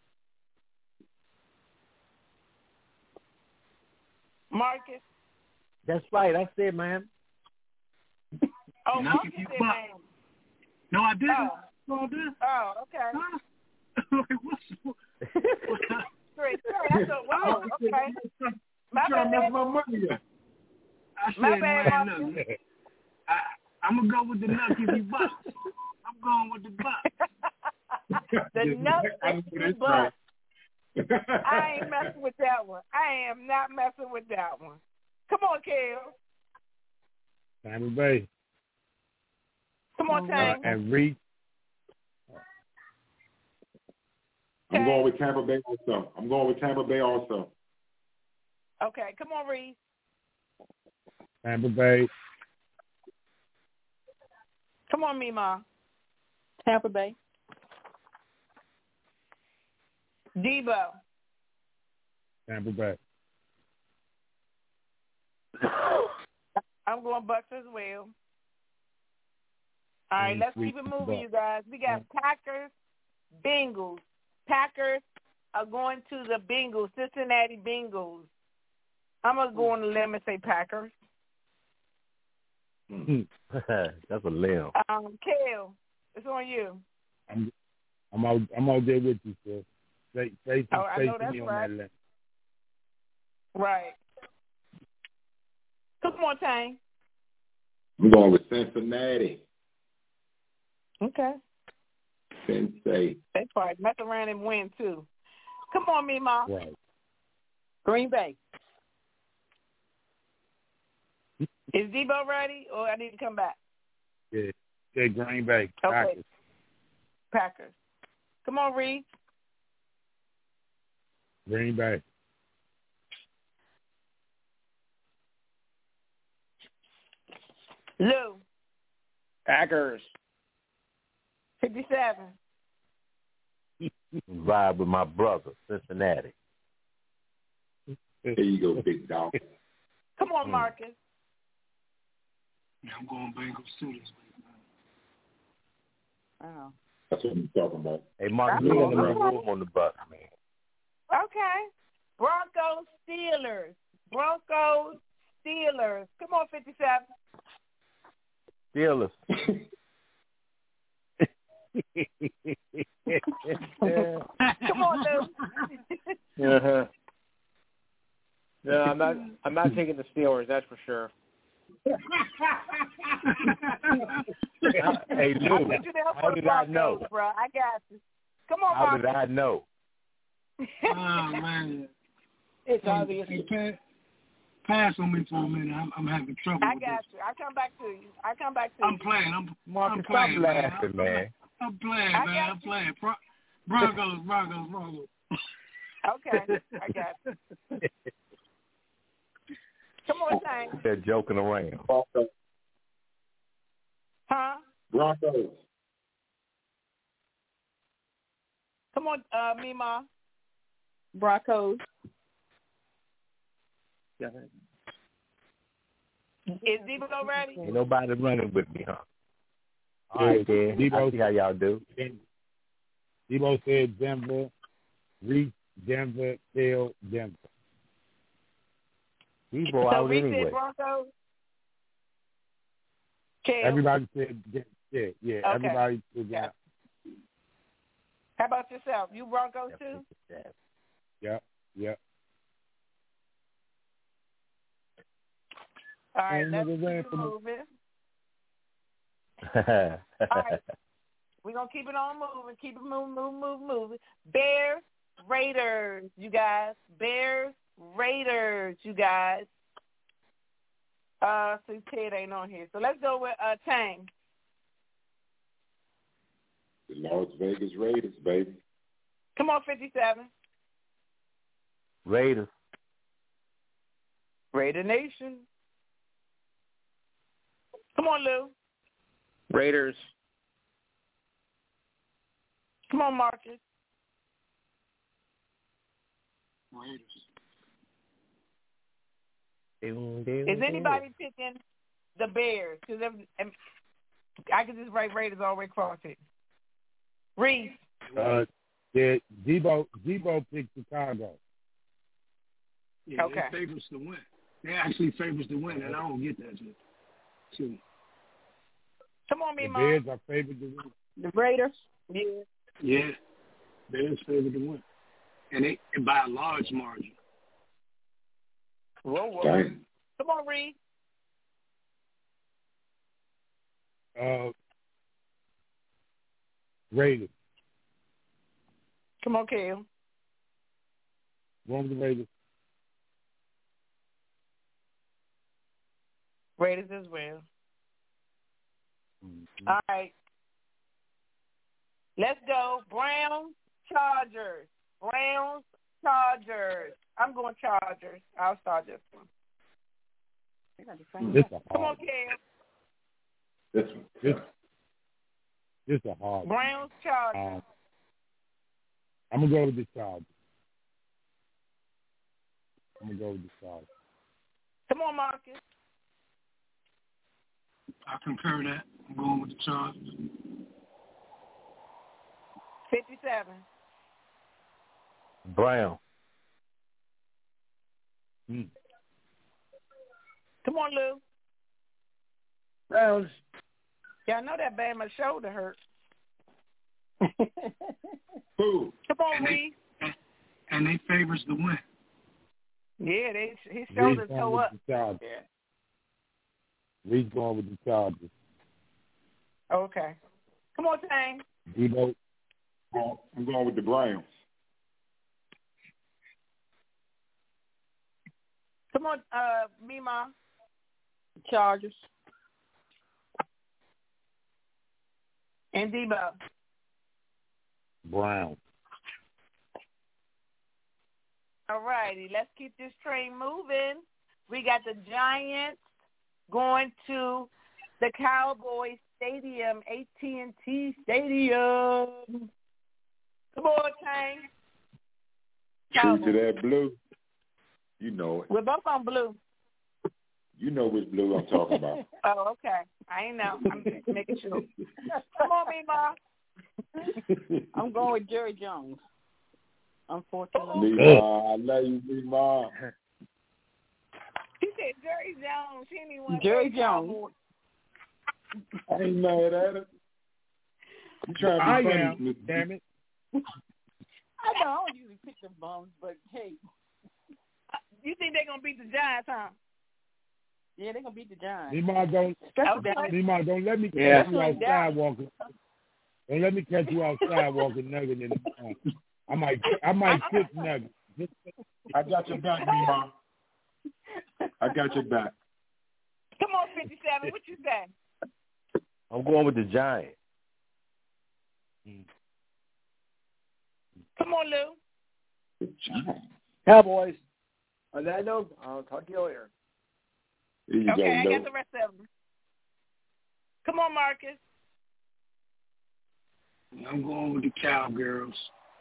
[SPEAKER 5] Marcus.
[SPEAKER 6] That's right. I said Miami.
[SPEAKER 5] Oh, Marcus said Miami.
[SPEAKER 7] No, I didn't.
[SPEAKER 5] Oh.
[SPEAKER 7] No, I didn't.
[SPEAKER 5] Oh, okay.
[SPEAKER 7] What's,
[SPEAKER 5] Straight, straight. I thought, wow, okay. My
[SPEAKER 10] trying to
[SPEAKER 5] bad.
[SPEAKER 10] mess my money up.
[SPEAKER 7] I said,
[SPEAKER 5] My bad,
[SPEAKER 7] man,
[SPEAKER 5] Marcus.
[SPEAKER 7] look, I, I'm going to go with the Nucky Bucks. I'm going with the Bucks.
[SPEAKER 5] The Nucky Bucks. I ain't messing with that one. I am not messing with that one. Come on, Kel.
[SPEAKER 4] Tampa Bay.
[SPEAKER 5] Come on, Tank.
[SPEAKER 4] Uh, and Reed.
[SPEAKER 10] I'm going with Tampa Bay also. I'm going with Tampa Bay also.
[SPEAKER 5] Okay, come on, Reed.
[SPEAKER 4] Tampa Bay.
[SPEAKER 5] Come on, Mima.
[SPEAKER 11] Tampa Bay.
[SPEAKER 5] Debo.
[SPEAKER 4] Tampa Bay.
[SPEAKER 5] I'm going Bucks as well. All right, let's keep it moving, you guys. We got Packers, Bengals. Packers are going to the Bengals, Cincinnati Bengals. I'm going to go on the limb and say Packers.
[SPEAKER 6] That's a limb.
[SPEAKER 5] Um, Kel, it's on you.
[SPEAKER 4] I'm I'm out I'm out there with you, sir. Say say
[SPEAKER 5] Oh, I know
[SPEAKER 4] say
[SPEAKER 5] that's
[SPEAKER 4] me on
[SPEAKER 5] right.
[SPEAKER 4] that limb.
[SPEAKER 5] Right. Come on, Tang.
[SPEAKER 10] I'm going with Cincinnati.
[SPEAKER 5] Okay.
[SPEAKER 10] Sensei.
[SPEAKER 5] They probably mess around and win, too. Come on, Mima.
[SPEAKER 4] Right.
[SPEAKER 11] Green Bay.
[SPEAKER 5] Is Debo ready, or I need to come back?
[SPEAKER 4] Yeah. Yeah, Green Bay.
[SPEAKER 5] Okay.
[SPEAKER 4] Packers.
[SPEAKER 5] Packers. Come on, Reed.
[SPEAKER 4] Green Bay.
[SPEAKER 5] Lou.
[SPEAKER 9] Packers.
[SPEAKER 5] fifty-seven.
[SPEAKER 6] Ride with my brother, Cincinnati.
[SPEAKER 10] There you go, big dog.
[SPEAKER 5] Come on, Marcus.
[SPEAKER 7] Yeah, I'm going Bengals too.
[SPEAKER 11] Oh.
[SPEAKER 10] That's what I'm talking about.
[SPEAKER 6] Hey, Marcus, you got a little room on the bus, man.
[SPEAKER 5] Okay. Broncos, Steelers. Broncos, Steelers. Come on, fifty-seven.
[SPEAKER 6] Steelers.
[SPEAKER 5] Come on, Lou.
[SPEAKER 9] Uh-huh. No, I'm not. I'm not taking the Steelers. That's for sure.
[SPEAKER 6] Hey, Lou, how did I know?
[SPEAKER 5] Bro, I got you. Come on,
[SPEAKER 6] How
[SPEAKER 5] Marcus.
[SPEAKER 6] did I know?
[SPEAKER 7] Oh, man.
[SPEAKER 9] It's
[SPEAKER 7] hey,
[SPEAKER 9] obvious.
[SPEAKER 7] Hey, pass, pass on me for a minute. I'm, I'm having trouble
[SPEAKER 5] I
[SPEAKER 7] with
[SPEAKER 5] got
[SPEAKER 7] this.
[SPEAKER 5] you. I come back to you. I come back to
[SPEAKER 7] I'm
[SPEAKER 5] you.
[SPEAKER 7] playing. I'm,
[SPEAKER 6] Marcus,
[SPEAKER 7] I'm playing,
[SPEAKER 6] stop laughing,
[SPEAKER 7] man.
[SPEAKER 6] man.
[SPEAKER 7] I'm, I'm playing,
[SPEAKER 5] I
[SPEAKER 7] man.
[SPEAKER 5] got
[SPEAKER 7] I'm playing. Bron- Broncos, Broncos, Broncos.
[SPEAKER 5] Okay, I got you. Come on, Tank.
[SPEAKER 6] They're joking around.
[SPEAKER 10] Broncos.
[SPEAKER 5] Huh?
[SPEAKER 10] Broncos.
[SPEAKER 5] Come on, uh, Mima.
[SPEAKER 11] Broncos.
[SPEAKER 5] Is Debo ready?
[SPEAKER 6] Ain't nobody running with me, huh?
[SPEAKER 4] All right,
[SPEAKER 6] yeah,
[SPEAKER 4] Debo,
[SPEAKER 6] I see how y'all do.
[SPEAKER 4] Debo said Denver. Reese, Denver, Phil, Denver.
[SPEAKER 6] Debo
[SPEAKER 5] So
[SPEAKER 6] out
[SPEAKER 5] we
[SPEAKER 6] anyway.
[SPEAKER 5] said Broncos. Kel.
[SPEAKER 4] Everybody said yeah, yeah.
[SPEAKER 5] Okay.
[SPEAKER 4] Everybody said
[SPEAKER 5] Yeah.
[SPEAKER 4] that.
[SPEAKER 5] How about yourself? You Broncos too?
[SPEAKER 4] Yeah, yeah.
[SPEAKER 5] All right,
[SPEAKER 4] Ain't
[SPEAKER 5] let's
[SPEAKER 4] never ran
[SPEAKER 5] keep it
[SPEAKER 4] from a-
[SPEAKER 5] moving. All right. We're going to keep it on moving. Keep it moving, moving, moving, moving. Bears, Raiders, you guys. Bears, Raiders, you guys. Uh, see, Ted ain't on here. So let's go with uh, Tang.
[SPEAKER 10] The Las Vegas Raiders, baby.
[SPEAKER 5] Come on, fifty-seven.
[SPEAKER 6] Raiders.
[SPEAKER 5] Raider Nation. Come on, Lou.
[SPEAKER 9] Raiders.
[SPEAKER 5] Come on, Marcus.
[SPEAKER 7] Raiders.
[SPEAKER 5] Is anybody picking the Bears? Because I could just write Raiders all the way across it. Reese.
[SPEAKER 4] Uh, yeah, Debo, Debo picked Chicago.
[SPEAKER 7] Yeah,
[SPEAKER 5] okay.
[SPEAKER 7] They favors to win. They actually favors to win, and I don't get that shit. Too.
[SPEAKER 5] Come on, me,
[SPEAKER 4] the
[SPEAKER 5] Mom.
[SPEAKER 4] Bears are favored to win.
[SPEAKER 11] The Raiders.
[SPEAKER 5] Yeah.
[SPEAKER 7] Yeah, Bears favored to win, and they and by a large margin.
[SPEAKER 5] Whoa, whoa.
[SPEAKER 10] Dang.
[SPEAKER 5] Come on, Reese.
[SPEAKER 4] Uh, Raiders.
[SPEAKER 5] Come on, Kale.
[SPEAKER 4] One of the Raiders.
[SPEAKER 5] Raiders as well.
[SPEAKER 4] Mm-hmm.
[SPEAKER 5] All right. Let's go. Browns, Chargers. Browns, Chargers. I'm going Chargers. I'll start this one.
[SPEAKER 4] This a
[SPEAKER 5] Come on,
[SPEAKER 4] hard.
[SPEAKER 5] Kale.
[SPEAKER 10] This one.
[SPEAKER 4] This, this a hard.
[SPEAKER 5] Browns, Chargers.
[SPEAKER 4] Um, I'm gonna go with the Chargers. I'm gonna go with the Chargers.
[SPEAKER 5] Come on, Marcus.
[SPEAKER 7] I concur that. I'm going with the Chargers.
[SPEAKER 5] fifty-seven.
[SPEAKER 6] Brown.
[SPEAKER 4] Hmm.
[SPEAKER 5] Come on, Lou.
[SPEAKER 9] Browns.
[SPEAKER 5] Yeah, I know that bad. My shoulder hurt.
[SPEAKER 10] Who?
[SPEAKER 5] Come on,
[SPEAKER 7] And they-
[SPEAKER 5] Reese.
[SPEAKER 7] And they favors to win.
[SPEAKER 5] Yeah, they, his shoulder
[SPEAKER 4] Reese going
[SPEAKER 5] toe
[SPEAKER 4] with
[SPEAKER 5] up.
[SPEAKER 4] the Chargers.
[SPEAKER 5] Yeah.
[SPEAKER 4] Reese going with the Chargers.
[SPEAKER 5] Okay. Come on, Tang.
[SPEAKER 4] Debo.
[SPEAKER 10] I'm going with the Browns.
[SPEAKER 5] Come on, uh, Mima.
[SPEAKER 11] Chargers.
[SPEAKER 5] And Debo.
[SPEAKER 4] Brown.
[SPEAKER 5] All righty, let's keep this train moving. We got the Giants going to the Cowboys Stadium, A T and T Stadium. Come on, Tang.
[SPEAKER 10] True to that blue. You know it.
[SPEAKER 5] We're both on blue.
[SPEAKER 10] You know which blue I'm talking about.
[SPEAKER 5] Oh, okay. I ain't know. I'm just making sure. Come on, Mima.
[SPEAKER 11] I'm going with Jerry Jones. Unfortunately.
[SPEAKER 10] Mima, I love you, Mima.
[SPEAKER 5] He said Jerry Jones. He ain't even
[SPEAKER 11] Jerry Jones.
[SPEAKER 10] I ain't mad at it. You trying to be
[SPEAKER 4] I
[SPEAKER 10] funny,
[SPEAKER 4] am.
[SPEAKER 10] Mister
[SPEAKER 4] Damn it.
[SPEAKER 11] I know I don't usually pick the bums, but hey.
[SPEAKER 5] You think they're going to beat the Giants, huh?
[SPEAKER 11] Yeah, they're going to beat the Giants.
[SPEAKER 4] Nima, don't,
[SPEAKER 11] Okay.
[SPEAKER 4] Nima, don't let me catch
[SPEAKER 9] Yeah.
[SPEAKER 4] you outside walking. Don't let me catch you outside walking Nugget in the morning. I might, I might kick Nugget.
[SPEAKER 10] I got your back, Mima. I got your back.
[SPEAKER 5] Come on, fifty-seven. What you say?
[SPEAKER 6] I'm going with the Giants.
[SPEAKER 5] Come on, Lou.
[SPEAKER 10] The Giants.
[SPEAKER 9] Cowboys. On that note, I'll talk to you later.
[SPEAKER 10] Here you
[SPEAKER 5] Okay, I
[SPEAKER 10] go,
[SPEAKER 5] got
[SPEAKER 10] Lou.
[SPEAKER 5] the rest of them. Come on, Marcus.
[SPEAKER 7] I'm going with the Cowgirls.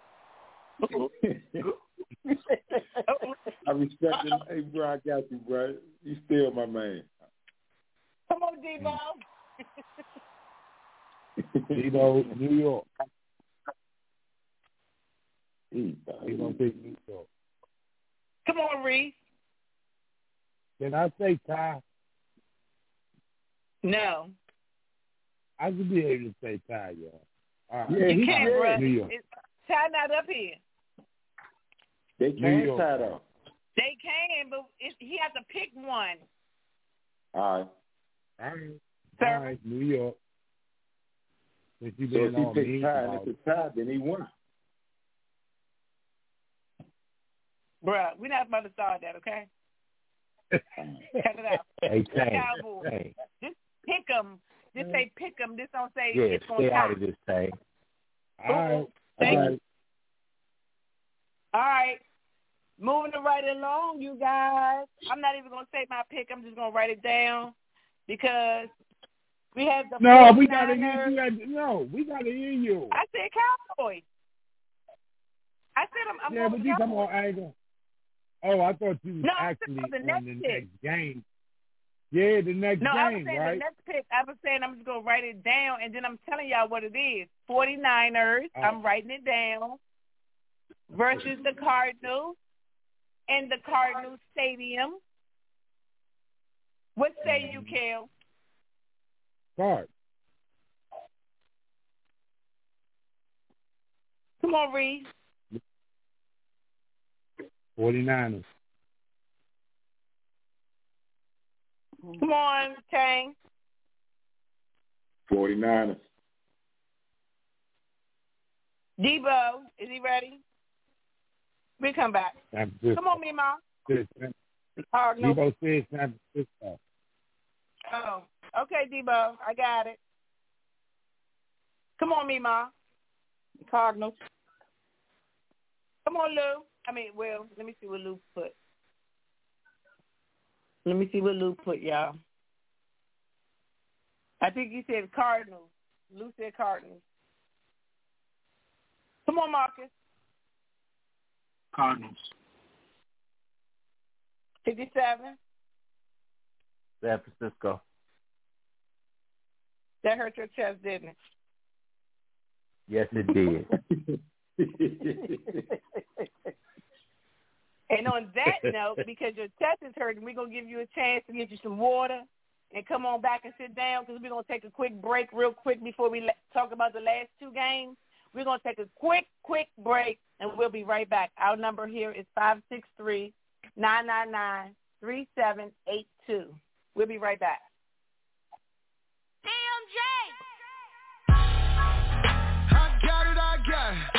[SPEAKER 10] I respect it. Hey, bro, I got you, bro. You still my man.
[SPEAKER 5] Come on, Debo.
[SPEAKER 4] Debo, New York.
[SPEAKER 10] He
[SPEAKER 4] He's going to pick New York.
[SPEAKER 5] Come on, Reese.
[SPEAKER 4] Can I say Ty?
[SPEAKER 5] No.
[SPEAKER 4] I should be able to say Ty, y'all. All right.
[SPEAKER 10] Yeah,
[SPEAKER 5] You
[SPEAKER 10] he
[SPEAKER 5] can't,
[SPEAKER 10] did.
[SPEAKER 5] bro.
[SPEAKER 4] New York.
[SPEAKER 5] It's Ty not up here.
[SPEAKER 10] They
[SPEAKER 4] New
[SPEAKER 10] can't
[SPEAKER 4] York.
[SPEAKER 10] tie up.
[SPEAKER 5] They can, but it, he has to pick one.
[SPEAKER 10] All right.
[SPEAKER 4] All right.
[SPEAKER 5] Sir?
[SPEAKER 4] All right, New York. Since you
[SPEAKER 10] So
[SPEAKER 4] been
[SPEAKER 10] if he
[SPEAKER 4] on
[SPEAKER 10] picks
[SPEAKER 4] me
[SPEAKER 10] tie, and
[SPEAKER 4] about
[SPEAKER 10] if it's tie, then he won.
[SPEAKER 5] Bruh, we're not about to start that, okay? Cut it out.
[SPEAKER 6] Hey, Tang.
[SPEAKER 5] Cowboys.
[SPEAKER 6] Tang.
[SPEAKER 5] Just pick them. Just say pick them. Just don't say
[SPEAKER 6] Yeah,
[SPEAKER 5] it's going
[SPEAKER 6] stay
[SPEAKER 5] to
[SPEAKER 6] out
[SPEAKER 5] tie.
[SPEAKER 6] of this, Tang.
[SPEAKER 4] All right.
[SPEAKER 5] Thank
[SPEAKER 4] All
[SPEAKER 5] you.
[SPEAKER 4] right.
[SPEAKER 5] All right. Moving it right along, you guys. I'm not even going to say my pick. I'm just going to write it down because We had the
[SPEAKER 4] No, we
[SPEAKER 5] 49ers.
[SPEAKER 4] gotta hear you. At, no, we gotta hear you.
[SPEAKER 5] I said Cowboys. I said I'm, I'm
[SPEAKER 4] yeah,
[SPEAKER 5] going
[SPEAKER 4] but you come on, I ain't gonna. Oh, I thought you was
[SPEAKER 5] no,
[SPEAKER 4] actually
[SPEAKER 5] the
[SPEAKER 4] on
[SPEAKER 5] next
[SPEAKER 4] the
[SPEAKER 5] pick.
[SPEAKER 4] next game. Yeah, the next
[SPEAKER 5] no,
[SPEAKER 4] game,
[SPEAKER 5] I was saying
[SPEAKER 4] right?
[SPEAKER 5] the next pick. I was saying I'm just going to write it down, and then I'm telling y'all what it is. forty-niners,
[SPEAKER 4] Oh.
[SPEAKER 5] I'm writing it down, versus the Cardinals in the Cardinals Stadium. What say you, Kel?
[SPEAKER 4] Card.
[SPEAKER 5] Come on, Reed.
[SPEAKER 4] forty-niners.
[SPEAKER 5] Come on, Tang.
[SPEAKER 10] forty-niners.
[SPEAKER 5] Debo, is he ready? We come back. Come on, Mima. Cardinals.
[SPEAKER 4] Debo says San Francisco.
[SPEAKER 5] Oh, okay, Debo. I got it. Come on, Mima. Cardinals. Come on, Lou. I mean, well, let me see what Lou put. Let me see what Lou put, y'all. I think he said Cardinals. Lou said Cardinals. Come on, Marcus.
[SPEAKER 7] Cardinals.
[SPEAKER 5] fifty-seven.
[SPEAKER 6] San Francisco.
[SPEAKER 5] That hurt your chest, didn't it?
[SPEAKER 6] Yes, it did.
[SPEAKER 5] And on that note, because your chest is hurting, we're going to give you a chance to get you some water and come on back and sit down because we're going to take a quick break real quick before we talk about the last two games. We're going to take a quick, quick break, and we'll be right back. Our number here is five six three, nine nine nine, three seven eight two. We'll be right back.
[SPEAKER 1] D M J!
[SPEAKER 3] I got it, I got it.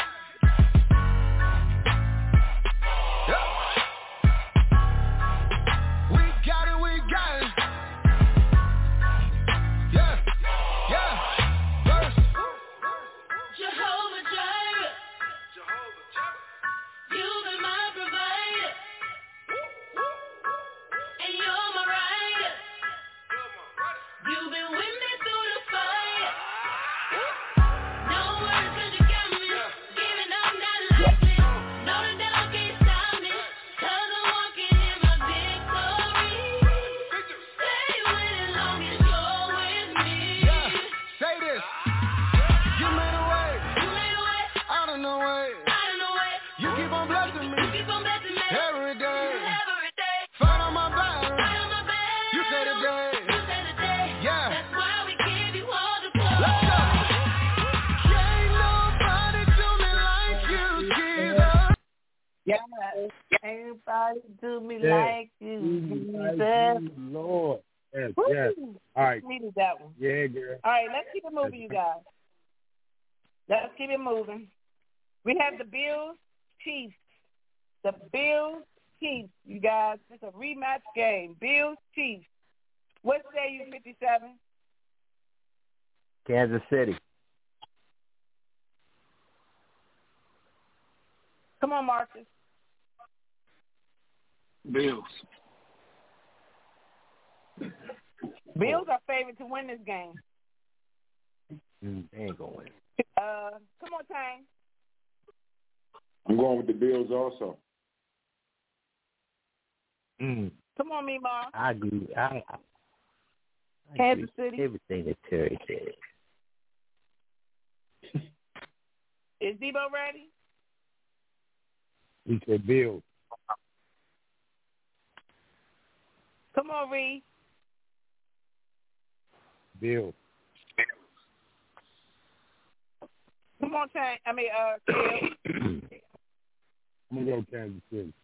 [SPEAKER 5] Yes, everybody do me
[SPEAKER 4] yes.
[SPEAKER 5] like you, Jesus.
[SPEAKER 4] Lord. Yes,
[SPEAKER 5] Woo.
[SPEAKER 4] yes. All right.
[SPEAKER 5] Needed that one.
[SPEAKER 4] Yeah, girl.
[SPEAKER 5] All right, let's keep it moving, you guys. Let's keep it moving. We have the Bills Chiefs. The Bills Chiefs, you guys. It's a rematch game. Bills Chiefs. What say you, fifty-seven?
[SPEAKER 6] Kansas City.
[SPEAKER 5] Come on, Marcus.
[SPEAKER 7] Bills.
[SPEAKER 5] Bills are favored to win this game.
[SPEAKER 6] Mm, they ain't going to win.
[SPEAKER 5] Uh, come on, Tang.
[SPEAKER 10] I'm going with the Bills also.
[SPEAKER 6] Mm.
[SPEAKER 5] Come on, Mima.
[SPEAKER 6] I agree. I, I, I
[SPEAKER 5] Kansas
[SPEAKER 6] agree.
[SPEAKER 5] City.
[SPEAKER 6] Everything that Terry said.
[SPEAKER 5] Is Debo ready?
[SPEAKER 4] He said Bills.
[SPEAKER 5] Come on, Reed.
[SPEAKER 4] Bills.
[SPEAKER 5] Come on, Tang. I mean, uh, Bill.
[SPEAKER 4] I'm going to go Kansas City.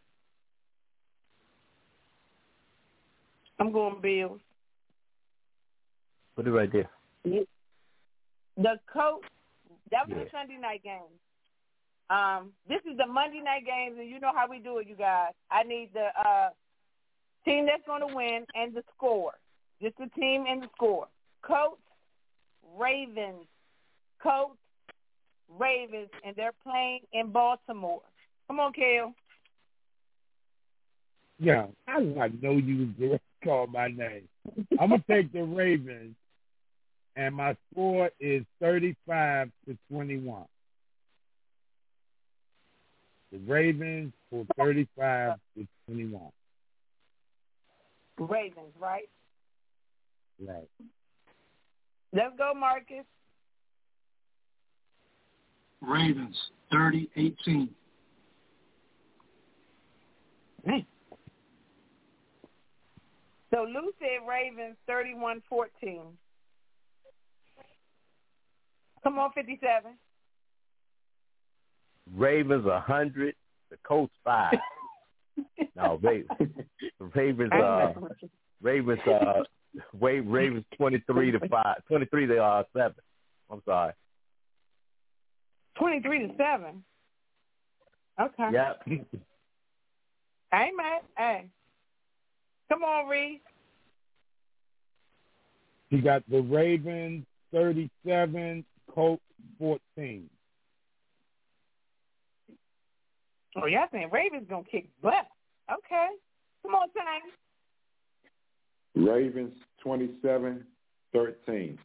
[SPEAKER 5] I'm going Bills.
[SPEAKER 6] Put it right there.
[SPEAKER 5] The coach, that was
[SPEAKER 6] Yeah.
[SPEAKER 5] a Sunday night game. Um, this is the Monday night games, and you know how we do it, you guys. I need the uh, team that's going to win and the score. Just the team and the score. Colts, Ravens. Colts, Ravens, and they're playing in Baltimore. Come on, Kale.
[SPEAKER 4] Yeah, I did not know you was going to call my name. I'm going to take the Ravens, and my score is thirty-five to twenty-one. The Ravens for thirty-five to twenty-one.
[SPEAKER 11] Ravens, right?
[SPEAKER 4] Right.
[SPEAKER 11] Let's go, Marcus.
[SPEAKER 7] Ravens, thirty eighteen.
[SPEAKER 11] So Lou said Ravens thirty-one fourteen. Come on, fifty-seven.
[SPEAKER 6] Ravens a hundred. The Colts five. No, Ravens. Ravens. Uh, Ravens. Uh, Ravens twenty-three to five. Twenty-three to uh, seven. I'm sorry.
[SPEAKER 11] Twenty-three to seven. Okay.
[SPEAKER 6] Yep.
[SPEAKER 11] I ain't mad. Hey. Come on, Reese.
[SPEAKER 4] He got the Ravens thirty-seven, Colts fourteen.
[SPEAKER 11] Oh, y'all saying Ravens gonna kick butt. Okay. Come on, Tank.
[SPEAKER 10] Ravens twenty-seven thirteen.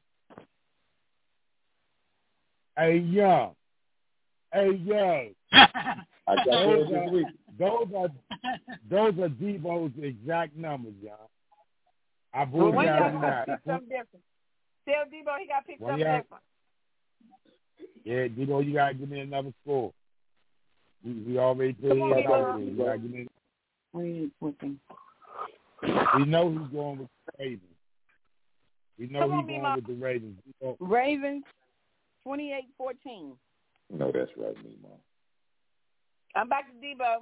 [SPEAKER 4] Hey, yo. Hey, yo.
[SPEAKER 10] I got those
[SPEAKER 4] those, are,
[SPEAKER 10] this week.
[SPEAKER 4] those are those are Debo's exact numbers, y'all. I
[SPEAKER 11] Well,
[SPEAKER 4] believe
[SPEAKER 11] when
[SPEAKER 4] that or
[SPEAKER 11] y'all
[SPEAKER 4] not.
[SPEAKER 11] pick something different. Tell Debo he got to pick
[SPEAKER 4] When
[SPEAKER 11] something
[SPEAKER 4] y'all-
[SPEAKER 11] different.
[SPEAKER 4] Yeah, Debo, you gotta give me another score. We, we already put
[SPEAKER 11] Come on,
[SPEAKER 4] it
[SPEAKER 11] Debo.
[SPEAKER 4] out there. You gotta give me. We know he's going with the Ravens. We know
[SPEAKER 11] Come on,
[SPEAKER 4] he's going
[SPEAKER 11] Mima.
[SPEAKER 4] with the Ravens. Debo,
[SPEAKER 11] Ravens twenty-eight fourteen.
[SPEAKER 10] No, that's right, Mima.
[SPEAKER 11] I'm back to Debo.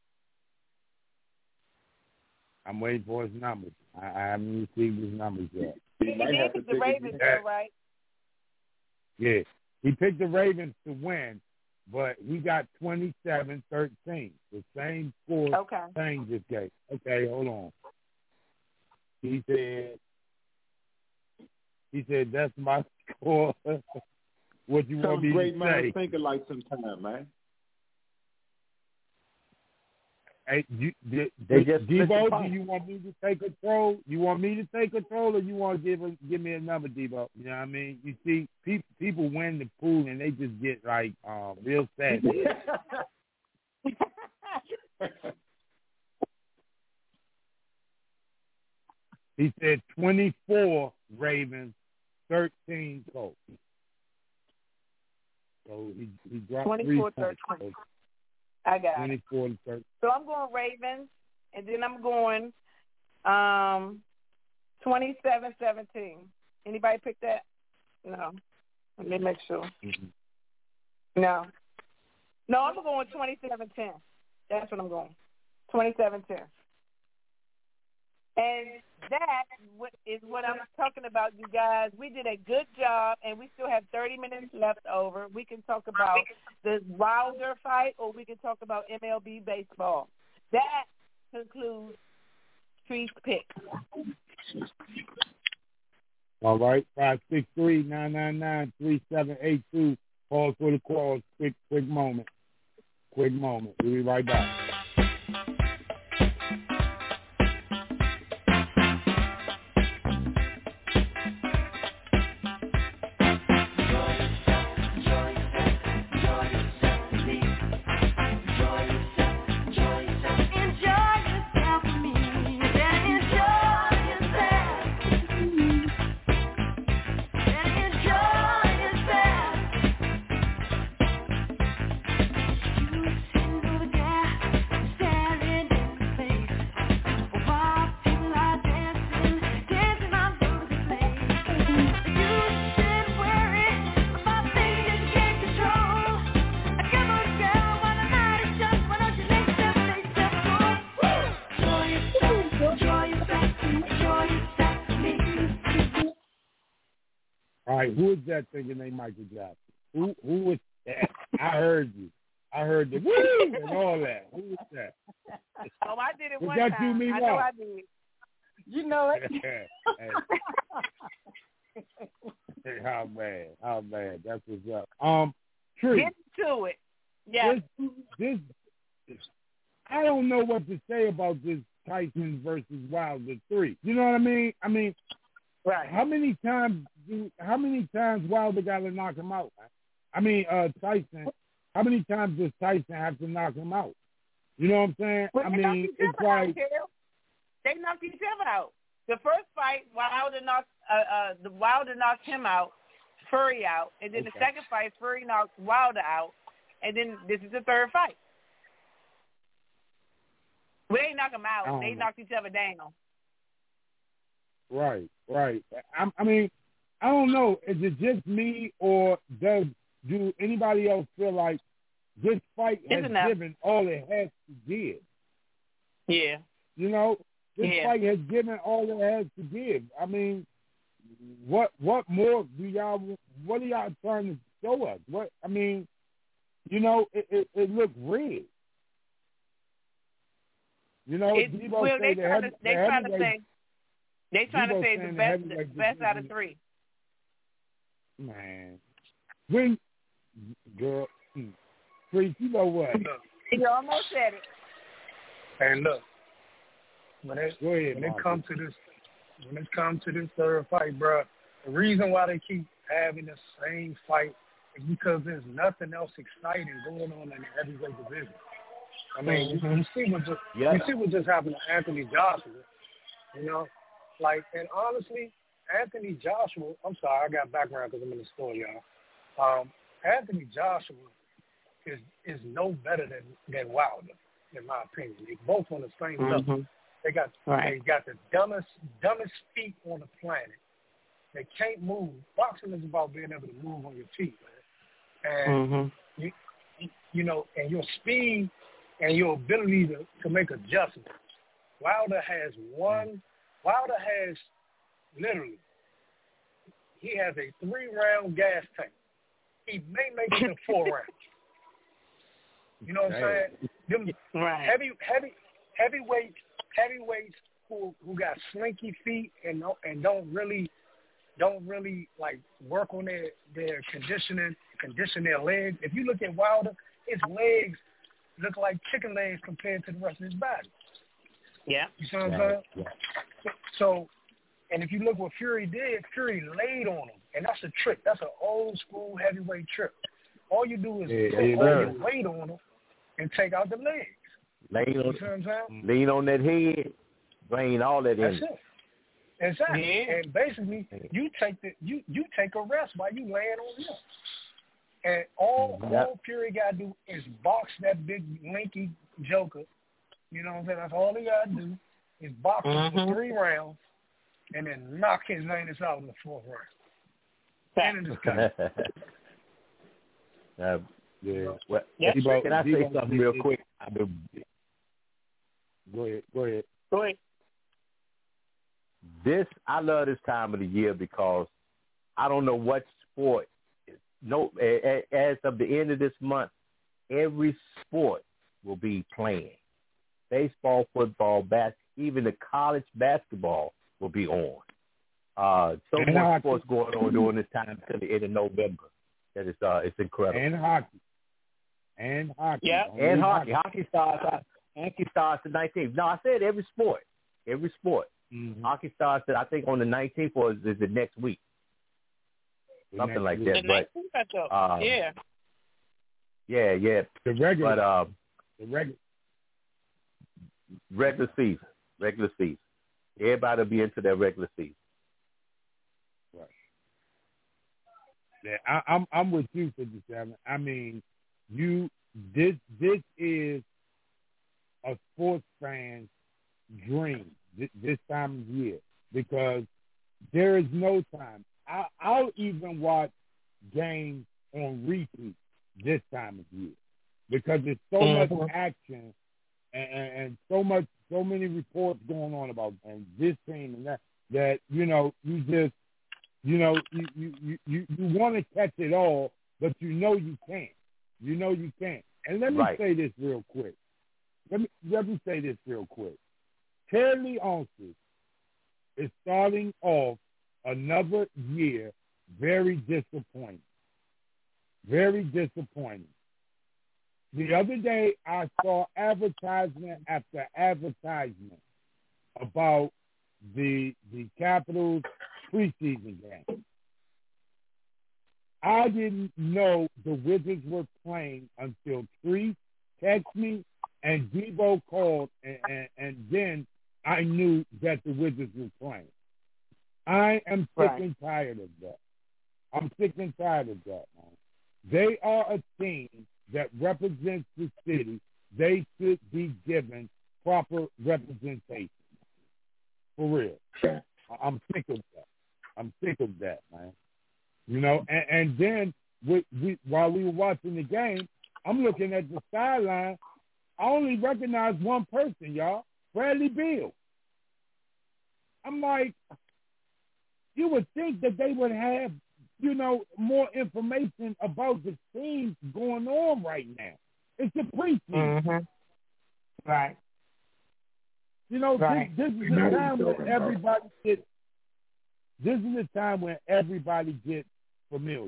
[SPEAKER 4] I'm waiting for his numbers. I, I haven't received his numbers yet.
[SPEAKER 11] He did pick the Ravens, though, right?
[SPEAKER 4] Yeah, he picked the Ravens to win, but he got twenty-seven thirteen. The same score
[SPEAKER 11] Okay.
[SPEAKER 4] changed this game. Okay, hold on. He said, he said, that's my score. What you want
[SPEAKER 10] Some
[SPEAKER 4] me
[SPEAKER 10] great
[SPEAKER 4] to
[SPEAKER 10] minds
[SPEAKER 4] say?
[SPEAKER 10] think alike sometime, man.
[SPEAKER 4] Hey, you, D-
[SPEAKER 6] They
[SPEAKER 4] D-
[SPEAKER 6] just missed the
[SPEAKER 4] Debo,
[SPEAKER 6] point.
[SPEAKER 4] do you want me to take control? You want me to take control, or you want to give a, give me a number, Debo? You know what I mean? You see, pe- people win the pool and they just get like um, real sad. He said twenty-four Ravens, thirteen Colts. So he he dropped three
[SPEAKER 11] twenty-four
[SPEAKER 4] points.
[SPEAKER 11] thirteen. I got it.
[SPEAKER 4] twenty-four to thirteen.
[SPEAKER 11] So I'm going Ravens, and then I'm going um, twenty-seven seventeen. Anybody pick that? No. Let me make sure.
[SPEAKER 4] Mm-hmm.
[SPEAKER 11] No. No, I'm going twenty-seven ten. That's what I'm going. twenty-seven ten. And that is what I'm talking about, you guys. We did a good job, and we still have thirty minutes left over. We can talk about the Wilder fight, or we can talk about M L B baseball. That concludes Tree's pick.
[SPEAKER 4] All right, five six three nine nine nine three seven eight two. Pause for the calls. Quick, quick moment. Quick moment. We'll be right back. All right, who is that thinking they Michael Jackson? Who who was that? I heard you. I heard the woo and all that. Who was that?
[SPEAKER 11] Oh, I did it
[SPEAKER 4] Was
[SPEAKER 11] one
[SPEAKER 4] that
[SPEAKER 11] time.
[SPEAKER 4] you,
[SPEAKER 11] I
[SPEAKER 4] Meatball?
[SPEAKER 11] know I did. You know it.
[SPEAKER 4] Hey, how bad? How bad? That's what's up. Um, Tree.
[SPEAKER 11] Get to it. Yeah.
[SPEAKER 4] This, this, I don't know what to say about this Tyson versus Wilder three. You know what I mean? I mean,
[SPEAKER 11] right.
[SPEAKER 4] How many times do? How many times Wilder got to knock him out? I mean, uh, Tyson. How many times does Tyson have to knock him out? You know what I'm saying?
[SPEAKER 11] Well,
[SPEAKER 4] I mean, it's like
[SPEAKER 11] out, they knocked each other out. The first fight, Wilder knocked uh, uh, the Wilder knocked him out, Fury out, and then okay. the second fight, Fury knocked Wilder out, and then this is the third fight. We ain't knock them out. They know. knocked each other down.
[SPEAKER 4] Right, right. I, I mean, I don't know. Is it just me, or does do anybody else feel like this fight has given all it has to give?
[SPEAKER 11] Yeah.
[SPEAKER 4] You know, this
[SPEAKER 11] yeah.
[SPEAKER 4] fight has given all it has to give. I mean, what what more do y'all? What are y'all trying to show us? What I mean, you know, it it, it looked red. You know,
[SPEAKER 11] it,
[SPEAKER 4] Debo
[SPEAKER 11] well, they
[SPEAKER 4] the
[SPEAKER 11] trying
[SPEAKER 4] heavy,
[SPEAKER 11] to they
[SPEAKER 4] the
[SPEAKER 11] trying to say they trying
[SPEAKER 4] Debo
[SPEAKER 11] to say the best the best out of three.
[SPEAKER 4] Man, when girl, Freak, you know what?
[SPEAKER 11] You almost said it.
[SPEAKER 7] Hey, look, when it
[SPEAKER 4] Go ahead,
[SPEAKER 7] when it comes to this when it comes to this third fight, bro, the reason why they keep having the same fight is because there's nothing else exciting going on in the heavyweight division. I mean, mm-hmm. you, you see what just yeah. you see what just happened to Anthony Joshua. You know, like, and honestly, Anthony Joshua. I'm sorry, I got background because I'm in the store, y'all. Um, Anthony Joshua is is no better than than Wilder, in my opinion. They both on the same
[SPEAKER 11] mm-hmm.
[SPEAKER 7] level. They got
[SPEAKER 11] right.
[SPEAKER 7] they got the dumbest dumbest feet on the planet. They can't move. Boxing is about being able to move on your feet, man. And
[SPEAKER 11] mm-hmm.
[SPEAKER 7] you, you know, and your speed and your ability to, to make adjustments. Wilder has one. Wilder has literally. He has a three-round gas tank. He may make it in four rounds. You know what I'm saying? Them
[SPEAKER 11] right.
[SPEAKER 7] Heavy, heavy, heavyweights, heavyweights who who got slinky feet and don't, and don't really, don't really like work on their their conditioning, condition their legs. If you look at Wilder, his legs look like chicken legs compared to the rest of his body.
[SPEAKER 11] Yeah.
[SPEAKER 7] You see what I'm saying? Yeah. So, so, and if you look what Fury did, Fury laid on him, and that's a trick. That's an old school heavyweight trick. All you do is
[SPEAKER 6] yeah,
[SPEAKER 7] put
[SPEAKER 6] yeah,
[SPEAKER 7] all your weight on them and take out the legs.
[SPEAKER 6] Lean on,
[SPEAKER 7] you see what I'm saying?
[SPEAKER 6] Lean on that head, drain all that
[SPEAKER 7] That's
[SPEAKER 6] in.
[SPEAKER 7] it. Exactly.
[SPEAKER 11] Yeah.
[SPEAKER 7] And basically, you take the you you take a rest while you laying on him. And all
[SPEAKER 6] yep.
[SPEAKER 7] all Fury gotta do is box that big lanky joker. You know what I'm saying? That's all he gotta do is box
[SPEAKER 11] mm-hmm.
[SPEAKER 7] him for three rounds, and then knock his anus out in the fourth round. And in his
[SPEAKER 6] uh, yeah. Well,
[SPEAKER 11] yes.
[SPEAKER 6] Debo, can I say Debo, something real quick? I mean,
[SPEAKER 4] go ahead. Go ahead.
[SPEAKER 11] Go ahead.
[SPEAKER 6] This I love this time of the year because I don't know what sport. No, as of the end of this month, every sport will be playing. Baseball, football, bas- even the college basketball will be on. Uh, so
[SPEAKER 4] and
[SPEAKER 6] much
[SPEAKER 4] hockey.
[SPEAKER 6] sports going on during this time until the end of November. That is, uh, it's incredible.
[SPEAKER 4] And hockey. And hockey.
[SPEAKER 11] Yeah.
[SPEAKER 6] And hockey. Hockey. Hockey starts. Hockey starts the nineteenth. No, I said every sport. Every sport.
[SPEAKER 4] Mm-hmm.
[SPEAKER 6] Hockey starts, I think, on the nineteenth, or is it next week?
[SPEAKER 4] The
[SPEAKER 6] Something
[SPEAKER 4] next
[SPEAKER 6] like
[SPEAKER 4] week.
[SPEAKER 6] that.
[SPEAKER 11] The
[SPEAKER 6] but um,
[SPEAKER 11] yeah.
[SPEAKER 6] Yeah, yeah.
[SPEAKER 4] The regular.
[SPEAKER 6] But um,
[SPEAKER 4] the regular.
[SPEAKER 6] Regular season. Regular season. Everybody will be into their regular season.
[SPEAKER 4] Right. Yeah, I, I'm I'm with you, fifty-seven. I mean, you this this is a sports fan's dream this, this time of year because there is no time. I, I'll even watch games on repeat this time of year because there's so mm-hmm. much action and, and, and so much, so many reports going on about and this team and that that you know you just you know you you you, you, you want to catch it all, but you know you can't. You know you can't. And let me
[SPEAKER 6] right.
[SPEAKER 4] say this real quick. Let me let me say this real quick. Terry Leonsis is starting off another year very disappointing. Very disappointing. The other day, I saw advertisement after advertisement about the the Capitals preseason game. I didn't know the Wizards were playing until Treese texted me and Debo called, and, and, and then I knew that the Wizards were playing. I am sick right. and tired of that. I'm sick and tired of that, man. They are a team that represents the city. They should be given proper representation. For real. I'm sick of that. I'm sick of that, man. You know, and, and then we, we, while we were watching the game, I'm looking at the sideline. I only recognize one person, y'all, Bradley Beal. I'm like, you would think that they would have, you know, more information about the teams going on right now. It's the preseason.
[SPEAKER 5] Mm-hmm. Right.
[SPEAKER 4] You know,
[SPEAKER 5] right.
[SPEAKER 4] this, this is the time when everybody gets, this is the time when everybody gets familiar.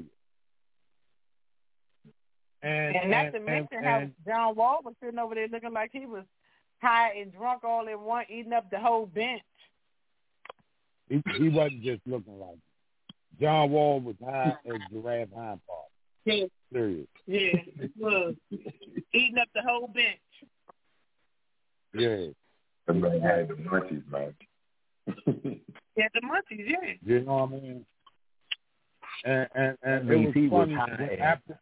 [SPEAKER 4] And,
[SPEAKER 5] and not
[SPEAKER 4] and,
[SPEAKER 5] to mention
[SPEAKER 4] and,
[SPEAKER 5] how
[SPEAKER 4] and,
[SPEAKER 5] John Wall was sitting over there looking like he was high and drunk all in one, eating up the whole bench.
[SPEAKER 4] He, he wasn't just looking like it. John Wall was high as Giraffe Hind Park.
[SPEAKER 5] Yeah.
[SPEAKER 4] Serious.
[SPEAKER 5] Yeah, it was. Eating up the whole bench.
[SPEAKER 4] Yeah.
[SPEAKER 10] Somebody had the munchies, man.
[SPEAKER 5] Yeah, the munchies, yeah.
[SPEAKER 4] You know what I mean? And and, and
[SPEAKER 6] it
[SPEAKER 4] was
[SPEAKER 6] he
[SPEAKER 4] funny
[SPEAKER 6] was high
[SPEAKER 4] after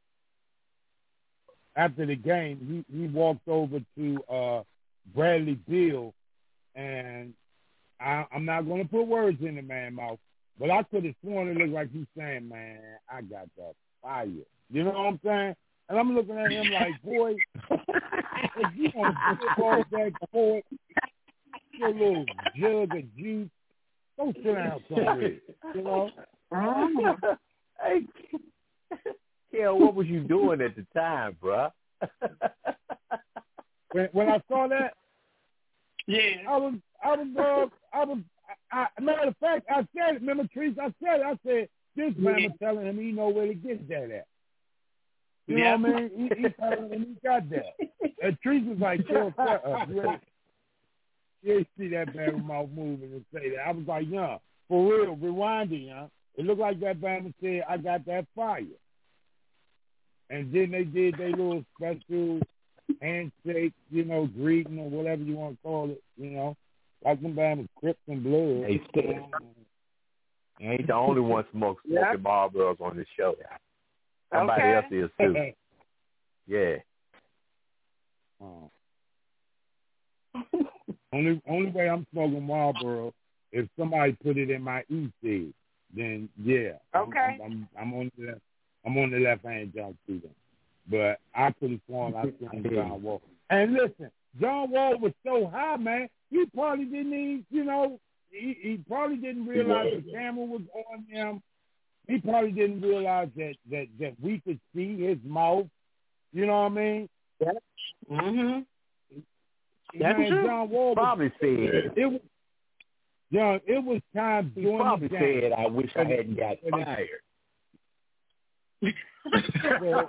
[SPEAKER 4] after the game, he, he walked over to uh, Bradley Beal, and I, I'm not going to put words in the man's mouth, but I could have sworn it looked like he's saying, "Man, I got that fire." You know what I'm saying? And I'm looking at him like, boy, if you want to put all that court, your little jug of juice, go sit down somewhere. You know?
[SPEAKER 6] Hey, Kel, what was you doing at the time, bruh?
[SPEAKER 4] when, when I saw that,
[SPEAKER 5] yeah,
[SPEAKER 4] I was, I was, uh, I was. I, I, matter of fact, I said it. Remember, Treese? I said it. I said this man was telling him he know where to get that at. You
[SPEAKER 5] yeah.
[SPEAKER 4] know what I mean? He, he telling him he got that. And Treese was like, "Yo, shut up." You see that man mouth moving and say that. I was like, "Yeah, for real, rewind it, yeah." It looked like that man said, "I got that fire." And then they did their little special handshake, you know, greeting or whatever you want to call it, you know. Like them band Crips and Bloods.
[SPEAKER 6] Hey, you ain't the only one smoking
[SPEAKER 5] yeah.
[SPEAKER 6] Marlboros on this show. Somebody
[SPEAKER 5] okay.
[SPEAKER 6] else is too. Yeah.
[SPEAKER 4] Oh. only only way I'm smoking Marlboro if somebody put it in my e-cig, then yeah.
[SPEAKER 5] Okay.
[SPEAKER 4] I'm, I'm, I'm on the I'm on the left hand jump through them. But I could have sworn I seen John Wall. And listen, John Wall was so high, man. He probably didn't even, you know, he, he probably didn't realize the camera was on him. He probably didn't realize that, that, that we could see his mouth. You know what I mean?
[SPEAKER 5] Yeah. Mm-hmm.
[SPEAKER 4] That's man, true. John Wall
[SPEAKER 6] probably said
[SPEAKER 4] it was. John, it was time
[SPEAKER 6] he
[SPEAKER 4] during
[SPEAKER 6] probably
[SPEAKER 4] the game.
[SPEAKER 6] said, "I wish I hadn't got fired."
[SPEAKER 4] Well,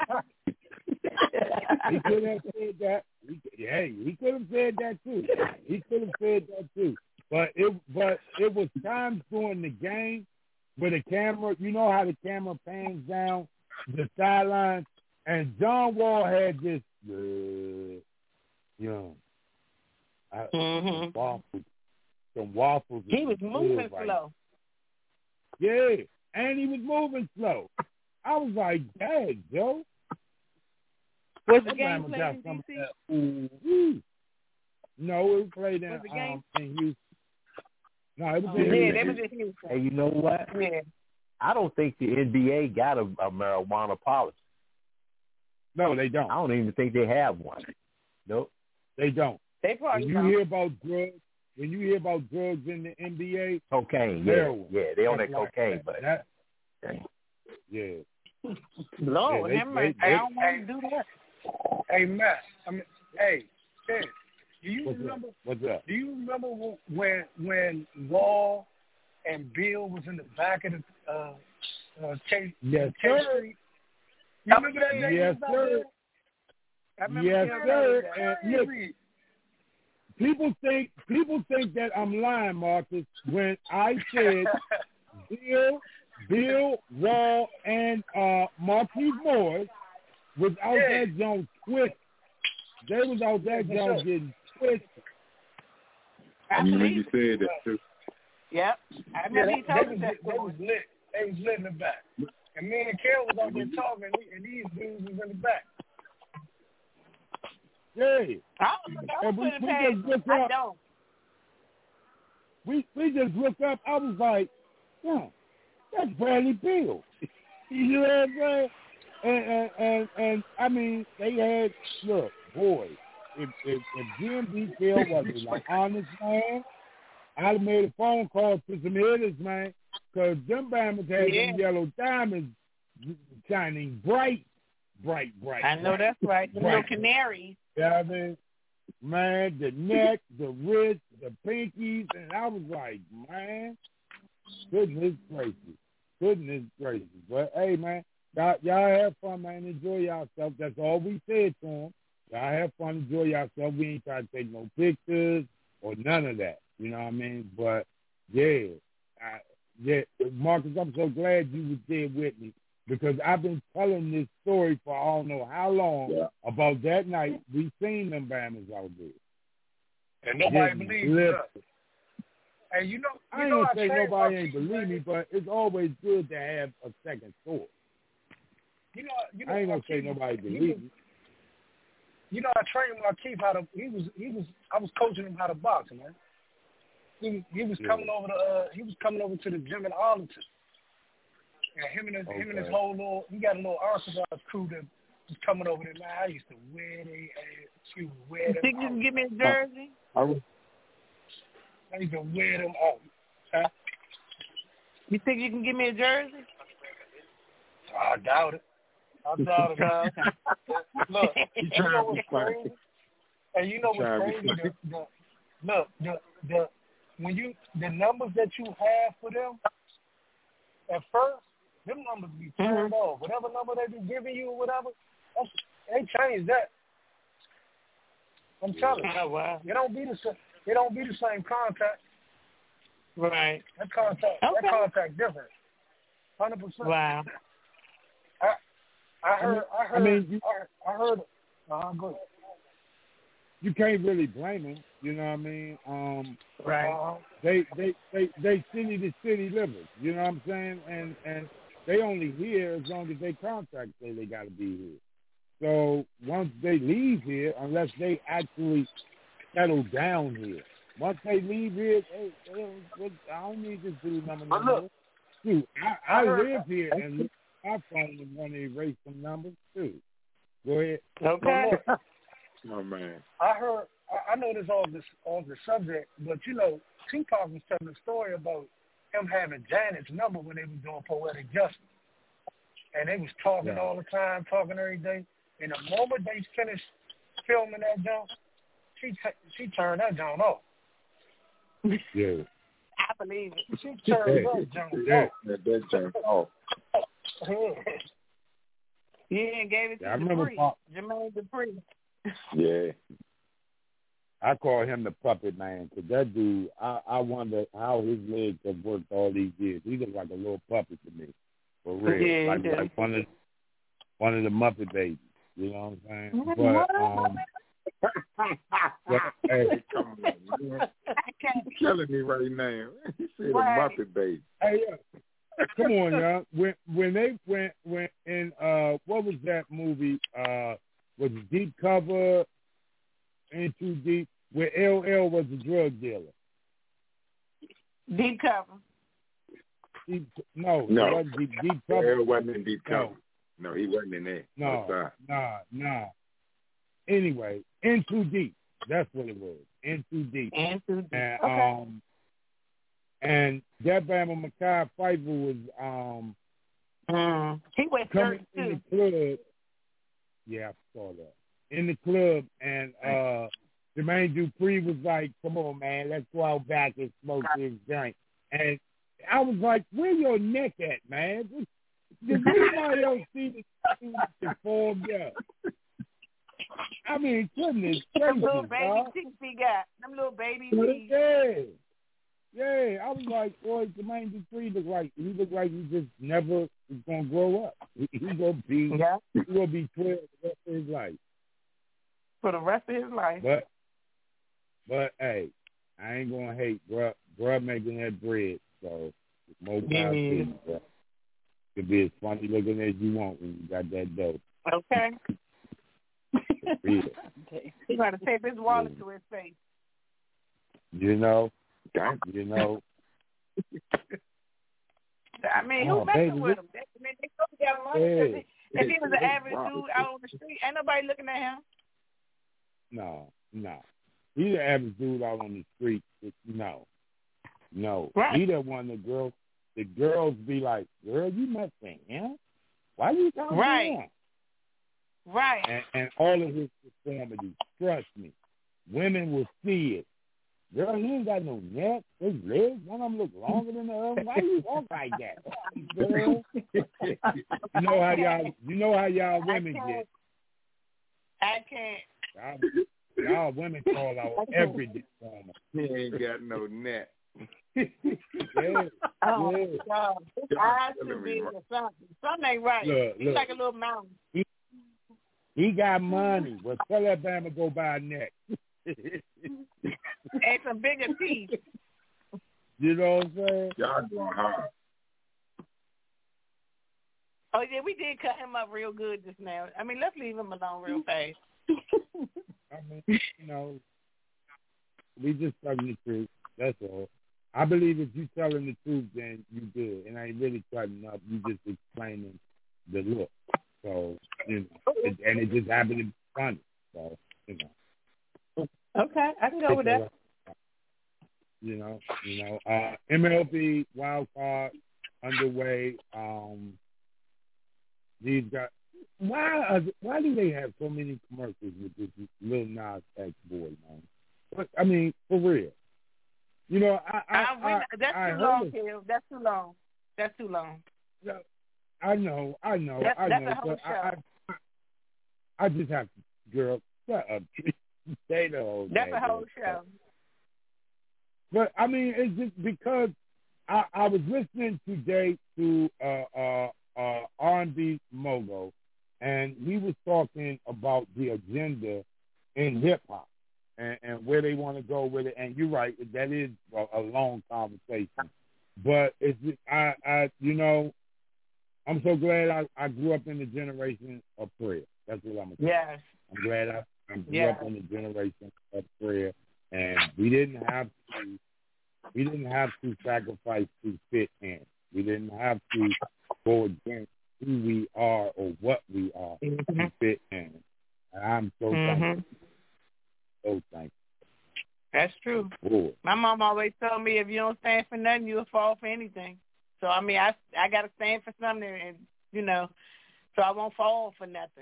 [SPEAKER 4] he could have said that. He, hey, he could have said that too. He could have said that too. But it, but it was times during the game where the camera, you know how the camera pans down the sideline, and John Wall had this, uh, you know, I,
[SPEAKER 5] mm-hmm.
[SPEAKER 4] waffles, some waffles.
[SPEAKER 5] He was moving
[SPEAKER 4] right.
[SPEAKER 5] slow.
[SPEAKER 4] Yeah, and he was moving slow. I was like, "Dang, Joe."
[SPEAKER 5] Was the game played in D C?
[SPEAKER 4] Ooh, no, it was played in,
[SPEAKER 5] was the game?
[SPEAKER 4] Um, in Houston. No, it was
[SPEAKER 5] oh,
[SPEAKER 4] in
[SPEAKER 5] yeah,
[SPEAKER 4] Houston.
[SPEAKER 5] they was in Houston.
[SPEAKER 6] Hey, you know what?
[SPEAKER 5] Yeah.
[SPEAKER 6] I don't think the N B A got a, a marijuana policy.
[SPEAKER 4] No, they don't.
[SPEAKER 6] I don't even think they have one. Nope.
[SPEAKER 4] They don't.
[SPEAKER 5] They probably
[SPEAKER 4] when you
[SPEAKER 5] don't.
[SPEAKER 4] hear about drugs, when you hear about drugs in the N B A,
[SPEAKER 6] cocaine, yeah,
[SPEAKER 4] heroin.
[SPEAKER 6] yeah, they on that
[SPEAKER 4] like
[SPEAKER 6] cocaine,
[SPEAKER 4] that.
[SPEAKER 6] but
[SPEAKER 4] that, yeah.
[SPEAKER 5] Lord,
[SPEAKER 4] yeah,
[SPEAKER 5] they, they,
[SPEAKER 4] they,
[SPEAKER 5] I don't want to do that.
[SPEAKER 7] Hey, Matt. I mean, hey, Ted, do you
[SPEAKER 4] What's
[SPEAKER 7] remember?
[SPEAKER 4] Up? What's up?
[SPEAKER 7] Do you remember when when Wall and Bill was in the back of the uh, uh, Chase,
[SPEAKER 4] yes,
[SPEAKER 7] Chase
[SPEAKER 4] sir.
[SPEAKER 7] Street? You remember that day?
[SPEAKER 4] Yes, sir.
[SPEAKER 5] I remember
[SPEAKER 4] yes, sir.
[SPEAKER 5] That.
[SPEAKER 4] And look, people think people think that I'm lying, Marcus, when I said Bill Bill Wall and uh, Marquise Morris was out
[SPEAKER 7] Yeah.
[SPEAKER 4] there Jones twist. They was out there
[SPEAKER 7] Yeah,
[SPEAKER 4] Jones
[SPEAKER 7] sure.
[SPEAKER 4] getting twisted.
[SPEAKER 10] I remember you said that too.
[SPEAKER 11] Yep. I
[SPEAKER 7] Yeah,
[SPEAKER 11] remember
[SPEAKER 7] they,
[SPEAKER 11] he
[SPEAKER 7] they,
[SPEAKER 11] told
[SPEAKER 7] was,
[SPEAKER 11] us that.
[SPEAKER 7] they was lit. They was lit in the back. And me and Kel was out there talking, and these dudes was in the back.
[SPEAKER 4] Yeah.
[SPEAKER 11] I don't, I
[SPEAKER 4] And
[SPEAKER 11] don't
[SPEAKER 4] we,
[SPEAKER 11] put it
[SPEAKER 4] we
[SPEAKER 11] past.
[SPEAKER 4] just looked
[SPEAKER 11] I
[SPEAKER 4] up.
[SPEAKER 11] don't.
[SPEAKER 4] We we just looked up. I was like, yeah, that's Bradley Beal. You know what I'm saying? And, and and and I mean, they had look, boy. If if, if Jim B. Phil was an honest man, I'd have made a phone call to some hitters, man, because them Bama's had
[SPEAKER 11] Yeah.
[SPEAKER 4] them yellow diamonds shining bright, bright, bright.
[SPEAKER 11] I know
[SPEAKER 4] bright,
[SPEAKER 11] that's right. The
[SPEAKER 4] bright.
[SPEAKER 11] little canaries.
[SPEAKER 4] Yeah, I mean, man, the neck, the wrist, the pinkies, and I was like, man, goodness gracious, goodness gracious. But hey, man, y'all, y'all have fun, man. Enjoy yourself. That's all we said to them. Y'all have fun, enjoy yourself. We ain't trying to take no pictures or none of that. You know what I mean? But yeah, I, yeah, Marcus, I'm so glad you was there with me. Because I've been telling this story for I don't know how long
[SPEAKER 10] Yeah.
[SPEAKER 4] about that night we seen them Bama's out there.
[SPEAKER 7] And nobody
[SPEAKER 4] Getting
[SPEAKER 7] believes
[SPEAKER 4] lip-
[SPEAKER 7] us. And you know, you
[SPEAKER 4] I ain't
[SPEAKER 7] know
[SPEAKER 4] gonna
[SPEAKER 7] I
[SPEAKER 4] say
[SPEAKER 7] trained
[SPEAKER 4] nobody
[SPEAKER 7] my
[SPEAKER 4] ain't
[SPEAKER 7] kids,
[SPEAKER 4] believe me,
[SPEAKER 7] man.
[SPEAKER 4] but it's always good to have a second source.
[SPEAKER 7] You know, you know,
[SPEAKER 4] I ain't
[SPEAKER 7] my
[SPEAKER 4] gonna say
[SPEAKER 7] kid-
[SPEAKER 4] nobody
[SPEAKER 7] he
[SPEAKER 4] believe
[SPEAKER 7] was-
[SPEAKER 4] me.
[SPEAKER 7] You know, I trained my Keith how to. He was, he was. I was coaching him how to box, man. He, he was
[SPEAKER 4] Yeah.
[SPEAKER 7] coming over to. Uh, he was coming over to the gym in Arlington. And him and his, him and his
[SPEAKER 4] Okay.
[SPEAKER 7] whole little. He got a little Arkansas crew that was coming over there. Man, I used to wear they ass. She was wear
[SPEAKER 11] You
[SPEAKER 7] them.
[SPEAKER 11] think you
[SPEAKER 7] out.
[SPEAKER 11] can give me a jersey?
[SPEAKER 10] I was,
[SPEAKER 7] I used to wear them out. Huh?
[SPEAKER 11] You think you can give me a jersey?
[SPEAKER 7] I doubt it. I doubt it.
[SPEAKER 11] Oh, okay.
[SPEAKER 7] Look,
[SPEAKER 10] He
[SPEAKER 7] you
[SPEAKER 10] trying
[SPEAKER 7] know
[SPEAKER 10] to be
[SPEAKER 7] what's
[SPEAKER 10] funny.
[SPEAKER 7] crazy? And you know what's
[SPEAKER 10] Trying to be
[SPEAKER 7] crazy? The, the, look, the the when you the numbers that you have for them at first, them numbers be turned
[SPEAKER 11] Mhm.
[SPEAKER 7] off. Whatever number they be giving you or whatever, that's, they change that. I'm telling you,
[SPEAKER 11] Oh, wow.
[SPEAKER 7] it don't be the same. It don't be the same contact.
[SPEAKER 11] Right.
[SPEAKER 7] That contact,
[SPEAKER 11] Okay.
[SPEAKER 7] that contact different. Hundred percent.
[SPEAKER 11] Wow.
[SPEAKER 7] I I heard. I heard. I,
[SPEAKER 4] mean, you-
[SPEAKER 7] I, I heard. Uh, go ahead.
[SPEAKER 4] You can't really blame them. You know what I mean? Um,
[SPEAKER 11] Right.
[SPEAKER 7] Uh,
[SPEAKER 4] they they they they city to city livers. You know what I'm saying? And and they only here as long as they contract say they got to be here. So once they leave here, unless they actually settle down here, once they leave here, they, they don't, I don't need this dude number no
[SPEAKER 7] But look,
[SPEAKER 4] more. Dude, I, I
[SPEAKER 7] I heard-
[SPEAKER 4] live here and look at my phone and want to erase some numbers too. Go ahead.
[SPEAKER 11] Okay.
[SPEAKER 10] oh man.
[SPEAKER 7] I heard. I, I know this all this all the subject, but you know, Tupac was telling a story about him having Janet's number when they was doing Poetic Justice, and they was talking
[SPEAKER 4] Yeah.
[SPEAKER 7] all the time, talking every day. And the moment they finished filming that jump, she t- she turned that jump off.
[SPEAKER 4] Yeah.
[SPEAKER 11] I believe it.
[SPEAKER 7] She turned that jump
[SPEAKER 4] Yeah.
[SPEAKER 7] off.
[SPEAKER 10] That that turned off.
[SPEAKER 11] Yeah, and gave it to
[SPEAKER 4] Yeah, I remember
[SPEAKER 11] Dupree,
[SPEAKER 4] Pop-
[SPEAKER 11] Jermaine Dupree.
[SPEAKER 10] Yeah.
[SPEAKER 4] I call him the puppet man because that dude, I, I wonder how his legs have worked all these years. He looks like a little puppet to me, for real.
[SPEAKER 11] Yeah,
[SPEAKER 4] like
[SPEAKER 11] he does.
[SPEAKER 4] like one of one of the Muppet babies. You know what I'm saying?
[SPEAKER 11] What?
[SPEAKER 4] But um, but, hey,
[SPEAKER 10] Come on, man.
[SPEAKER 11] I can't.
[SPEAKER 10] You're killing me right now. He said
[SPEAKER 11] Right.
[SPEAKER 10] a Muppet baby.
[SPEAKER 4] hey, yeah. Come on, y'all. When when they went went in uh what was that movie? Uh was it Deep Cover? In Too Deep, where L L was a drug dealer.
[SPEAKER 11] Deep cover.
[SPEAKER 4] Deep, no,
[SPEAKER 10] No.
[SPEAKER 4] it wasn't deep, deep Cover.
[SPEAKER 10] Earl wasn't in deep
[SPEAKER 4] No.
[SPEAKER 10] cover. No, he wasn't in there.
[SPEAKER 4] No,
[SPEAKER 10] Outside.
[SPEAKER 4] nah, nah. Anyway, In Too Deep. That's what it was. In Too Deep.
[SPEAKER 11] And Susie.
[SPEAKER 4] And
[SPEAKER 11] Okay.
[SPEAKER 4] um, and that Bama Makai Pfeiffer was um
[SPEAKER 11] Mm. He wears
[SPEAKER 4] coming
[SPEAKER 11] shirts
[SPEAKER 4] in
[SPEAKER 11] too.
[SPEAKER 4] the club. Yeah, I saw that. In the club, and uh, Jermaine Dupree was like, "Come on, man, let's go out back and smoke this joint." And I was like, "Where your neck at, man? Did anybody else see the perform there?" I mean, goodness
[SPEAKER 11] Them
[SPEAKER 4] gracious,
[SPEAKER 11] little baby
[SPEAKER 4] dog.
[SPEAKER 11] teeth he got. Them little baby teeth.
[SPEAKER 4] Yeah, Yeah, I was like, boy, Jermaine Dupri look like he look like he just never is gonna grow up. He, he gonna be
[SPEAKER 11] yeah.
[SPEAKER 4] he gonna be twelve the rest of his life.
[SPEAKER 11] For the rest of his life.
[SPEAKER 4] But but hey, I ain't gonna hate bruh bruh making that bread, so more power to you, bruh. Could be as funny looking as you want when you got that dough.
[SPEAKER 11] Okay.
[SPEAKER 4] Okay.
[SPEAKER 11] He's got to tape his wallet yeah. to his face.
[SPEAKER 4] You know, you know.
[SPEAKER 11] I mean,
[SPEAKER 4] oh,
[SPEAKER 11] who messing
[SPEAKER 4] baby,
[SPEAKER 11] with him? They, I mean, they know he got money.
[SPEAKER 4] Hey.
[SPEAKER 11] If he was an average dude out on the street, ain't nobody looking at him.
[SPEAKER 4] No, no. He's an average dude out on the street. No, no.
[SPEAKER 11] Right.
[SPEAKER 4] He that one the girls. The girls be like, "Girl, you must think him. Why you talking
[SPEAKER 11] right.
[SPEAKER 4] to him?"
[SPEAKER 11] Right.
[SPEAKER 4] And, and all of his deformities. Trust me, women will see it. Girl, he ain't got no neck. His legs, one of them look longer than the other. Why you walk like that, girl? You know how y'all. You know how y'all women get.
[SPEAKER 11] I can't.
[SPEAKER 4] Y'all, y'all women call out every deformer.
[SPEAKER 10] He ain't got no neck.
[SPEAKER 4] yeah,
[SPEAKER 11] oh
[SPEAKER 4] yeah.
[SPEAKER 11] God, his eyes too big or something. Something ain't right.
[SPEAKER 4] Look,
[SPEAKER 11] He's
[SPEAKER 4] look.
[SPEAKER 11] like a little mountain.
[SPEAKER 4] He, he got money. Well, tell that Bama go buy a neck.
[SPEAKER 11] And some bigger teeth.
[SPEAKER 4] You know what I'm saying?
[SPEAKER 10] Y'all going hard.
[SPEAKER 11] Oh yeah, we did cut him up real good just now. I mean, let's leave him alone real fast.
[SPEAKER 4] I mean, you know, we just telling the truth. That's all. I believe if you telling the truth, then you good. And I ain't really cutting up. You just explaining the look. So, you know, it, and it just happened to be funny. So, you know.
[SPEAKER 11] Okay, I can go with that.
[SPEAKER 4] You know, you know, uh, M L B wild card underway. Um, these guys, why are, why do they have so many commercials with this Lil Nas X boy, man? But, I mean, for real. You know, I, I,
[SPEAKER 11] I, we,
[SPEAKER 4] I
[SPEAKER 11] that's
[SPEAKER 4] I
[SPEAKER 11] too long,
[SPEAKER 4] it.
[SPEAKER 11] Kim. That's too long. That's too long.
[SPEAKER 4] I know, I know,
[SPEAKER 11] that,
[SPEAKER 4] I
[SPEAKER 11] that's
[SPEAKER 4] know.
[SPEAKER 11] A whole
[SPEAKER 4] but
[SPEAKER 11] show.
[SPEAKER 4] I, I, I just have to, girl, shut up. Say the whole
[SPEAKER 11] That's
[SPEAKER 4] thing,
[SPEAKER 11] a whole
[SPEAKER 4] girl.
[SPEAKER 11] show.
[SPEAKER 4] But I mean, it's just because I, I was listening today to uh, uh, uh, R and B mogul, and he was talking about the agenda in hip hop and, and where they want to go with it. And you're right, that is a, a long conversation. But it's just, I, I, you know, I'm so glad I, I grew up in the generation of prayer. That's what I'm saying.
[SPEAKER 11] Yes.
[SPEAKER 4] I'm glad I, I grew
[SPEAKER 11] yes.
[SPEAKER 4] up in the generation of prayer, and we didn't have to. We didn't have to sacrifice to fit in. We didn't have to go against who we are or what we are
[SPEAKER 11] mm-hmm.
[SPEAKER 4] to fit in. And I'm so
[SPEAKER 11] mm-hmm.
[SPEAKER 4] thankful. So thankful.
[SPEAKER 11] That's true.
[SPEAKER 4] Boy.
[SPEAKER 11] My mom always told me if you don't stand for nothing, you'll fall for anything. So, I mean, I, I got to stand for something, and, you know, so I won't fall for nothing.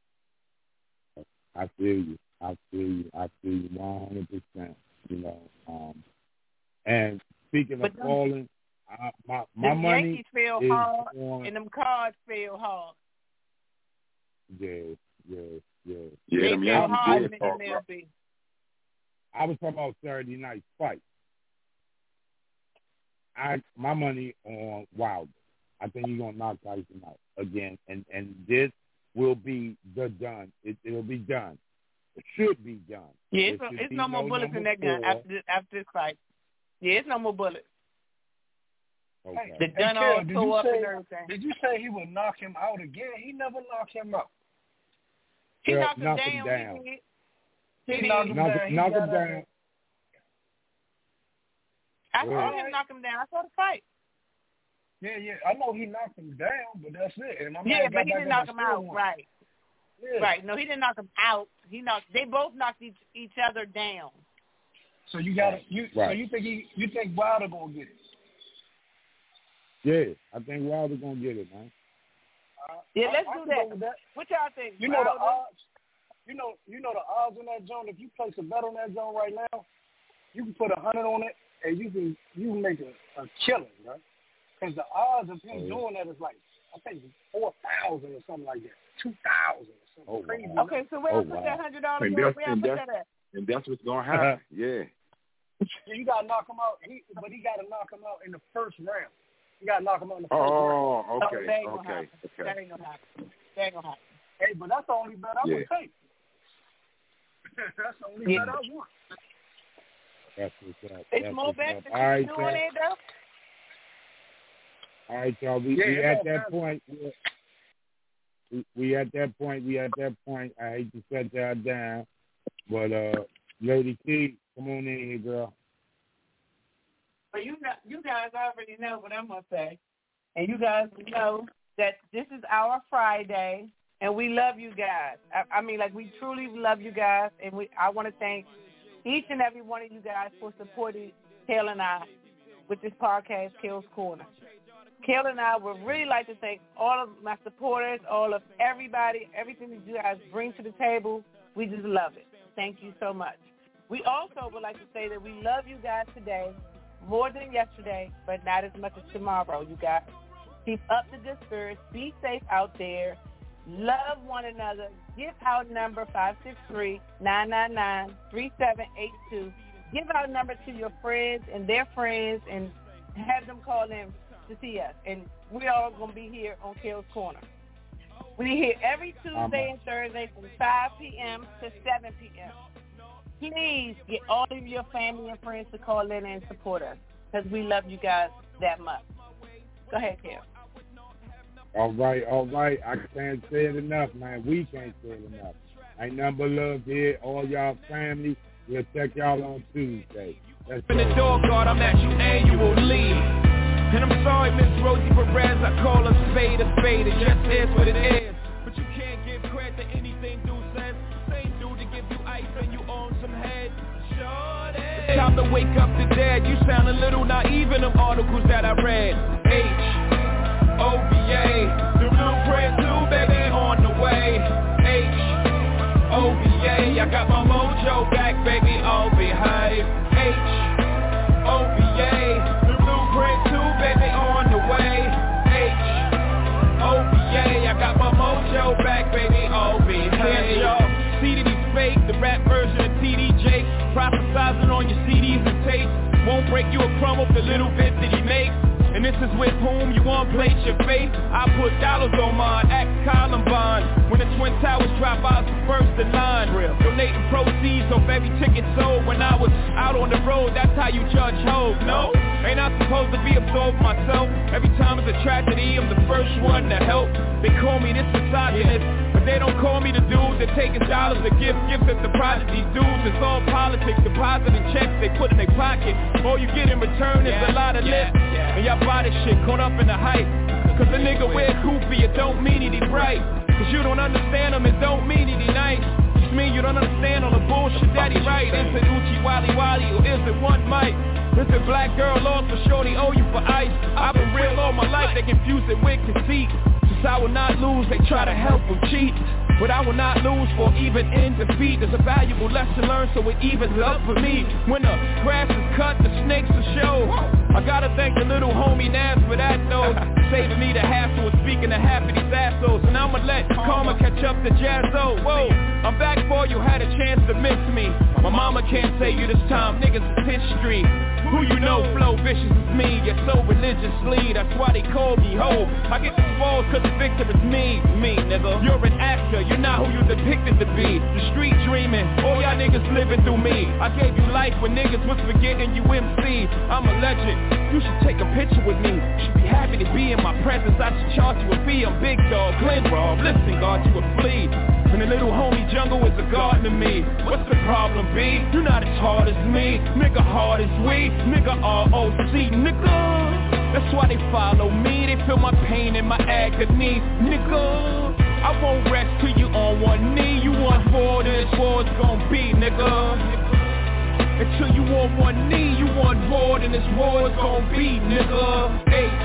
[SPEAKER 4] I feel you. I feel you. I feel you one hundred percent, you know. Um, and speaking
[SPEAKER 11] but
[SPEAKER 4] of
[SPEAKER 11] them,
[SPEAKER 4] falling, I, my, my
[SPEAKER 11] the
[SPEAKER 4] money
[SPEAKER 11] Yankees fell
[SPEAKER 4] is
[SPEAKER 11] hard,
[SPEAKER 4] on,
[SPEAKER 11] and them cards fell hard.
[SPEAKER 4] Yeah, yeah, yeah.
[SPEAKER 10] Yeah,
[SPEAKER 11] they
[SPEAKER 10] them
[SPEAKER 11] fell
[SPEAKER 10] Yankees
[SPEAKER 11] hard
[SPEAKER 10] did
[SPEAKER 11] in the
[SPEAKER 10] fall
[SPEAKER 11] M L B.
[SPEAKER 4] I was talking about Saturday night fight. I my money on Wilder. I think he's gonna knock Tyson out again, and and this will be the done. It, it'll be done. It should be done.
[SPEAKER 11] Yeah, it's, no, it's no more bullets in that gun after this, after this fight. Yeah, it's no more bullets.
[SPEAKER 4] Okay.
[SPEAKER 11] The gun
[SPEAKER 7] hey,
[SPEAKER 11] all
[SPEAKER 7] did
[SPEAKER 11] tore
[SPEAKER 7] you
[SPEAKER 11] up
[SPEAKER 7] say,
[SPEAKER 11] and everything.
[SPEAKER 7] Did you say he would knock him out again? He never knocked him out.
[SPEAKER 11] He
[SPEAKER 4] well,
[SPEAKER 11] knocked him
[SPEAKER 4] knock
[SPEAKER 11] down.
[SPEAKER 4] him down.
[SPEAKER 11] He,
[SPEAKER 7] he,
[SPEAKER 11] he
[SPEAKER 7] knocked him
[SPEAKER 4] knock,
[SPEAKER 7] down. He
[SPEAKER 4] knock him
[SPEAKER 7] got
[SPEAKER 4] down.
[SPEAKER 11] I
[SPEAKER 4] yeah.
[SPEAKER 11] saw him knock him down. I saw the fight.
[SPEAKER 7] Yeah, yeah. I know he knocked him down, but that's it. And my
[SPEAKER 11] yeah,
[SPEAKER 7] man
[SPEAKER 11] but he
[SPEAKER 7] got
[SPEAKER 11] didn't
[SPEAKER 7] back
[SPEAKER 11] knock him out.
[SPEAKER 7] one.
[SPEAKER 11] Right.
[SPEAKER 7] Yeah.
[SPEAKER 11] Right. No, he didn't knock him out. He knocked. They both knocked each, each other down.
[SPEAKER 7] So you got you.
[SPEAKER 4] Right.
[SPEAKER 7] So you think he? You think Wilder gonna get it?
[SPEAKER 4] Yeah, I think Wilder gonna get it, man.
[SPEAKER 7] Uh,
[SPEAKER 11] yeah, let's
[SPEAKER 7] I,
[SPEAKER 11] do
[SPEAKER 7] I
[SPEAKER 11] that.
[SPEAKER 7] that.
[SPEAKER 11] What y'all think?
[SPEAKER 7] You know
[SPEAKER 11] Wilder?
[SPEAKER 7] the odds. You know, you know the odds on that joint. If you place a bet on that joint right now, you can put a hundred on it, and you can you can make a, a killing, right? Because the odds of him
[SPEAKER 4] oh, yeah.
[SPEAKER 7] doing that is like I think four thousand or something like that, two thousand or something
[SPEAKER 4] oh,
[SPEAKER 7] crazy.
[SPEAKER 4] Wow.
[SPEAKER 11] Okay, so where
[SPEAKER 4] oh,
[SPEAKER 11] I put
[SPEAKER 4] wow.
[SPEAKER 11] that hundred dollars?
[SPEAKER 10] And
[SPEAKER 11] Where I
[SPEAKER 10] that's, and
[SPEAKER 11] put
[SPEAKER 10] that's,
[SPEAKER 11] that at?
[SPEAKER 10] and that's what's gonna happen. yeah.
[SPEAKER 7] You got to knock him out. He, but he got to knock him out in the first round. You got to knock him out in the first
[SPEAKER 10] oh,
[SPEAKER 7] round.
[SPEAKER 10] okay,
[SPEAKER 11] oh,
[SPEAKER 10] okay, okay.
[SPEAKER 11] That ain't gonna happen. That ain't gonna happen.
[SPEAKER 7] Hey, but that's the only bet I
[SPEAKER 10] yeah.
[SPEAKER 7] would take. That's the only
[SPEAKER 11] yeah.
[SPEAKER 7] bet I want.
[SPEAKER 4] That's what's up.
[SPEAKER 11] It's
[SPEAKER 4] That's
[SPEAKER 11] more
[SPEAKER 4] what's
[SPEAKER 11] bets
[SPEAKER 4] up.
[SPEAKER 11] than
[SPEAKER 4] All right,
[SPEAKER 11] you doing it, though.
[SPEAKER 4] All right, y'all. We,
[SPEAKER 7] Yeah,
[SPEAKER 4] we at
[SPEAKER 7] all
[SPEAKER 4] that
[SPEAKER 7] kinds.
[SPEAKER 4] point. We, we at that point. We at that point. I hate to shut y'all down, but uh, Lady T, come on in here, girl.
[SPEAKER 11] But you know, you guys already know what I'm gonna say, and you guys know that this is our Friday, and we love you guys. I, I mean, like we truly love you guys, and we. I want to thank each and every one of you guys for supporting Kel and I with this podcast, Kel's Corner. Kel and I would really like to thank all of my supporters, all of everybody, everything that you guys bring to the table. We just love it. Thank you so much. We also would like to say that we love you guys today more than yesterday, but not as much as tomorrow, you guys. Keep up the good spirits. Be safe out there. Love one another. Give out number five six three, nine nine nine, three seven eight two. Give out number to your friends and their friends and have them call in to see us. And we're all going to be here on Kel's Corner. We're here every Tuesday and Thursday from five p.m. to seven p.m. Please get all of your family and friends to call in and support us because we love you guys that much. Go ahead, Kel.
[SPEAKER 4] All right, all right. I can't say it enough, man. We can't say it enough. Ain't nothing but love here. All y'all family. We'll check y'all on Tuesday. Let's go.
[SPEAKER 13] In the door guard, I'm at you annually. And I'm sorry, Miss Rosie Perez, I call her spade a spade. It just is what it is. But you can't give credit to anything dude says. Same dude to give you ice and you own some head. Shorty. It's time to wake up the dead. You sound a little naive in them articles that I read. H O B A, the blueprint too, baby, on the way. H O B A, I got my mojo back, baby, I'll behave. H O B A, the blueprint too, baby, on the way. H O B A, I got my mojo back, baby, I'll behave. Y'all, C D D's fake, the rap version of T D J, prophesizing on your C Ds and tapes. Won't break you a crumb of the little bit that he makes. And this is with whom you want place your faith. I put dollars on mine, act Columbine. When the Twin Towers drop, I was the first in line. Donating proceeds off every ticket sold. When I was out on the road, that's how you judge hoes. No, ain't I supposed to be absorbed myself? Every time it's a tragedy, I'm the first one to help. They call me this misogynist, but they don't call me the dude that taking dollars to give gifts at the prodigy dudes. It's all politics, depositing checks they put in their pocket. All you get in return is a lot of lip. And y'all buy this shit caught up in the hype. Cause a nigga wear goofy, it don't mean he bright. Cause you don't understand him, it don't mean he nice. Just mean you don't understand all the bullshit that he write. Is it Uchi Wally Wally or is it one mic? Is it black girl lost for shorty owe you for ice? I've been real all my life, they confuse it with conceit. Since I will not lose, they try to help them cheat. But I will not lose for even in defeat. There's a valuable lesson learned, so it evens up for me. When the grass is cut, the snakes will show. I gotta thank the little homie Nas for that though. Saving me the hassle of speaking to half of these assholes. And I'ma let karma catch up to Jazzo. Whoa, I'm back for you, had a chance to miss me. My mama can't say you this time, niggas is history. Who you know, flow vicious is me. You're so religiously, that's why they call me ho. I get the balls cause the victim is me, me nigga. You're an actor, you're not who you depicted to be. The street dreaming, all y'all niggas living through me. I gave you life when niggas was forgetting you M C. I'm a legend, you should take a picture with me. You should be happy to be in my presence, I should charge you a fee. I'm big dog, Glenn Rob, listen God, you a flea. And the little homie jungle is a garden to me. What's the problem, B? You're not as hard as me. Nigga hard as we. Nigga R O C, nigga. That's why they follow me. They feel my pain and my agony. Nigga, I won't rest till you on one knee. You want war, then this war's gon' be, nigga. Until you on one knee, you want war, then this war's gon' be, nigga. Hey.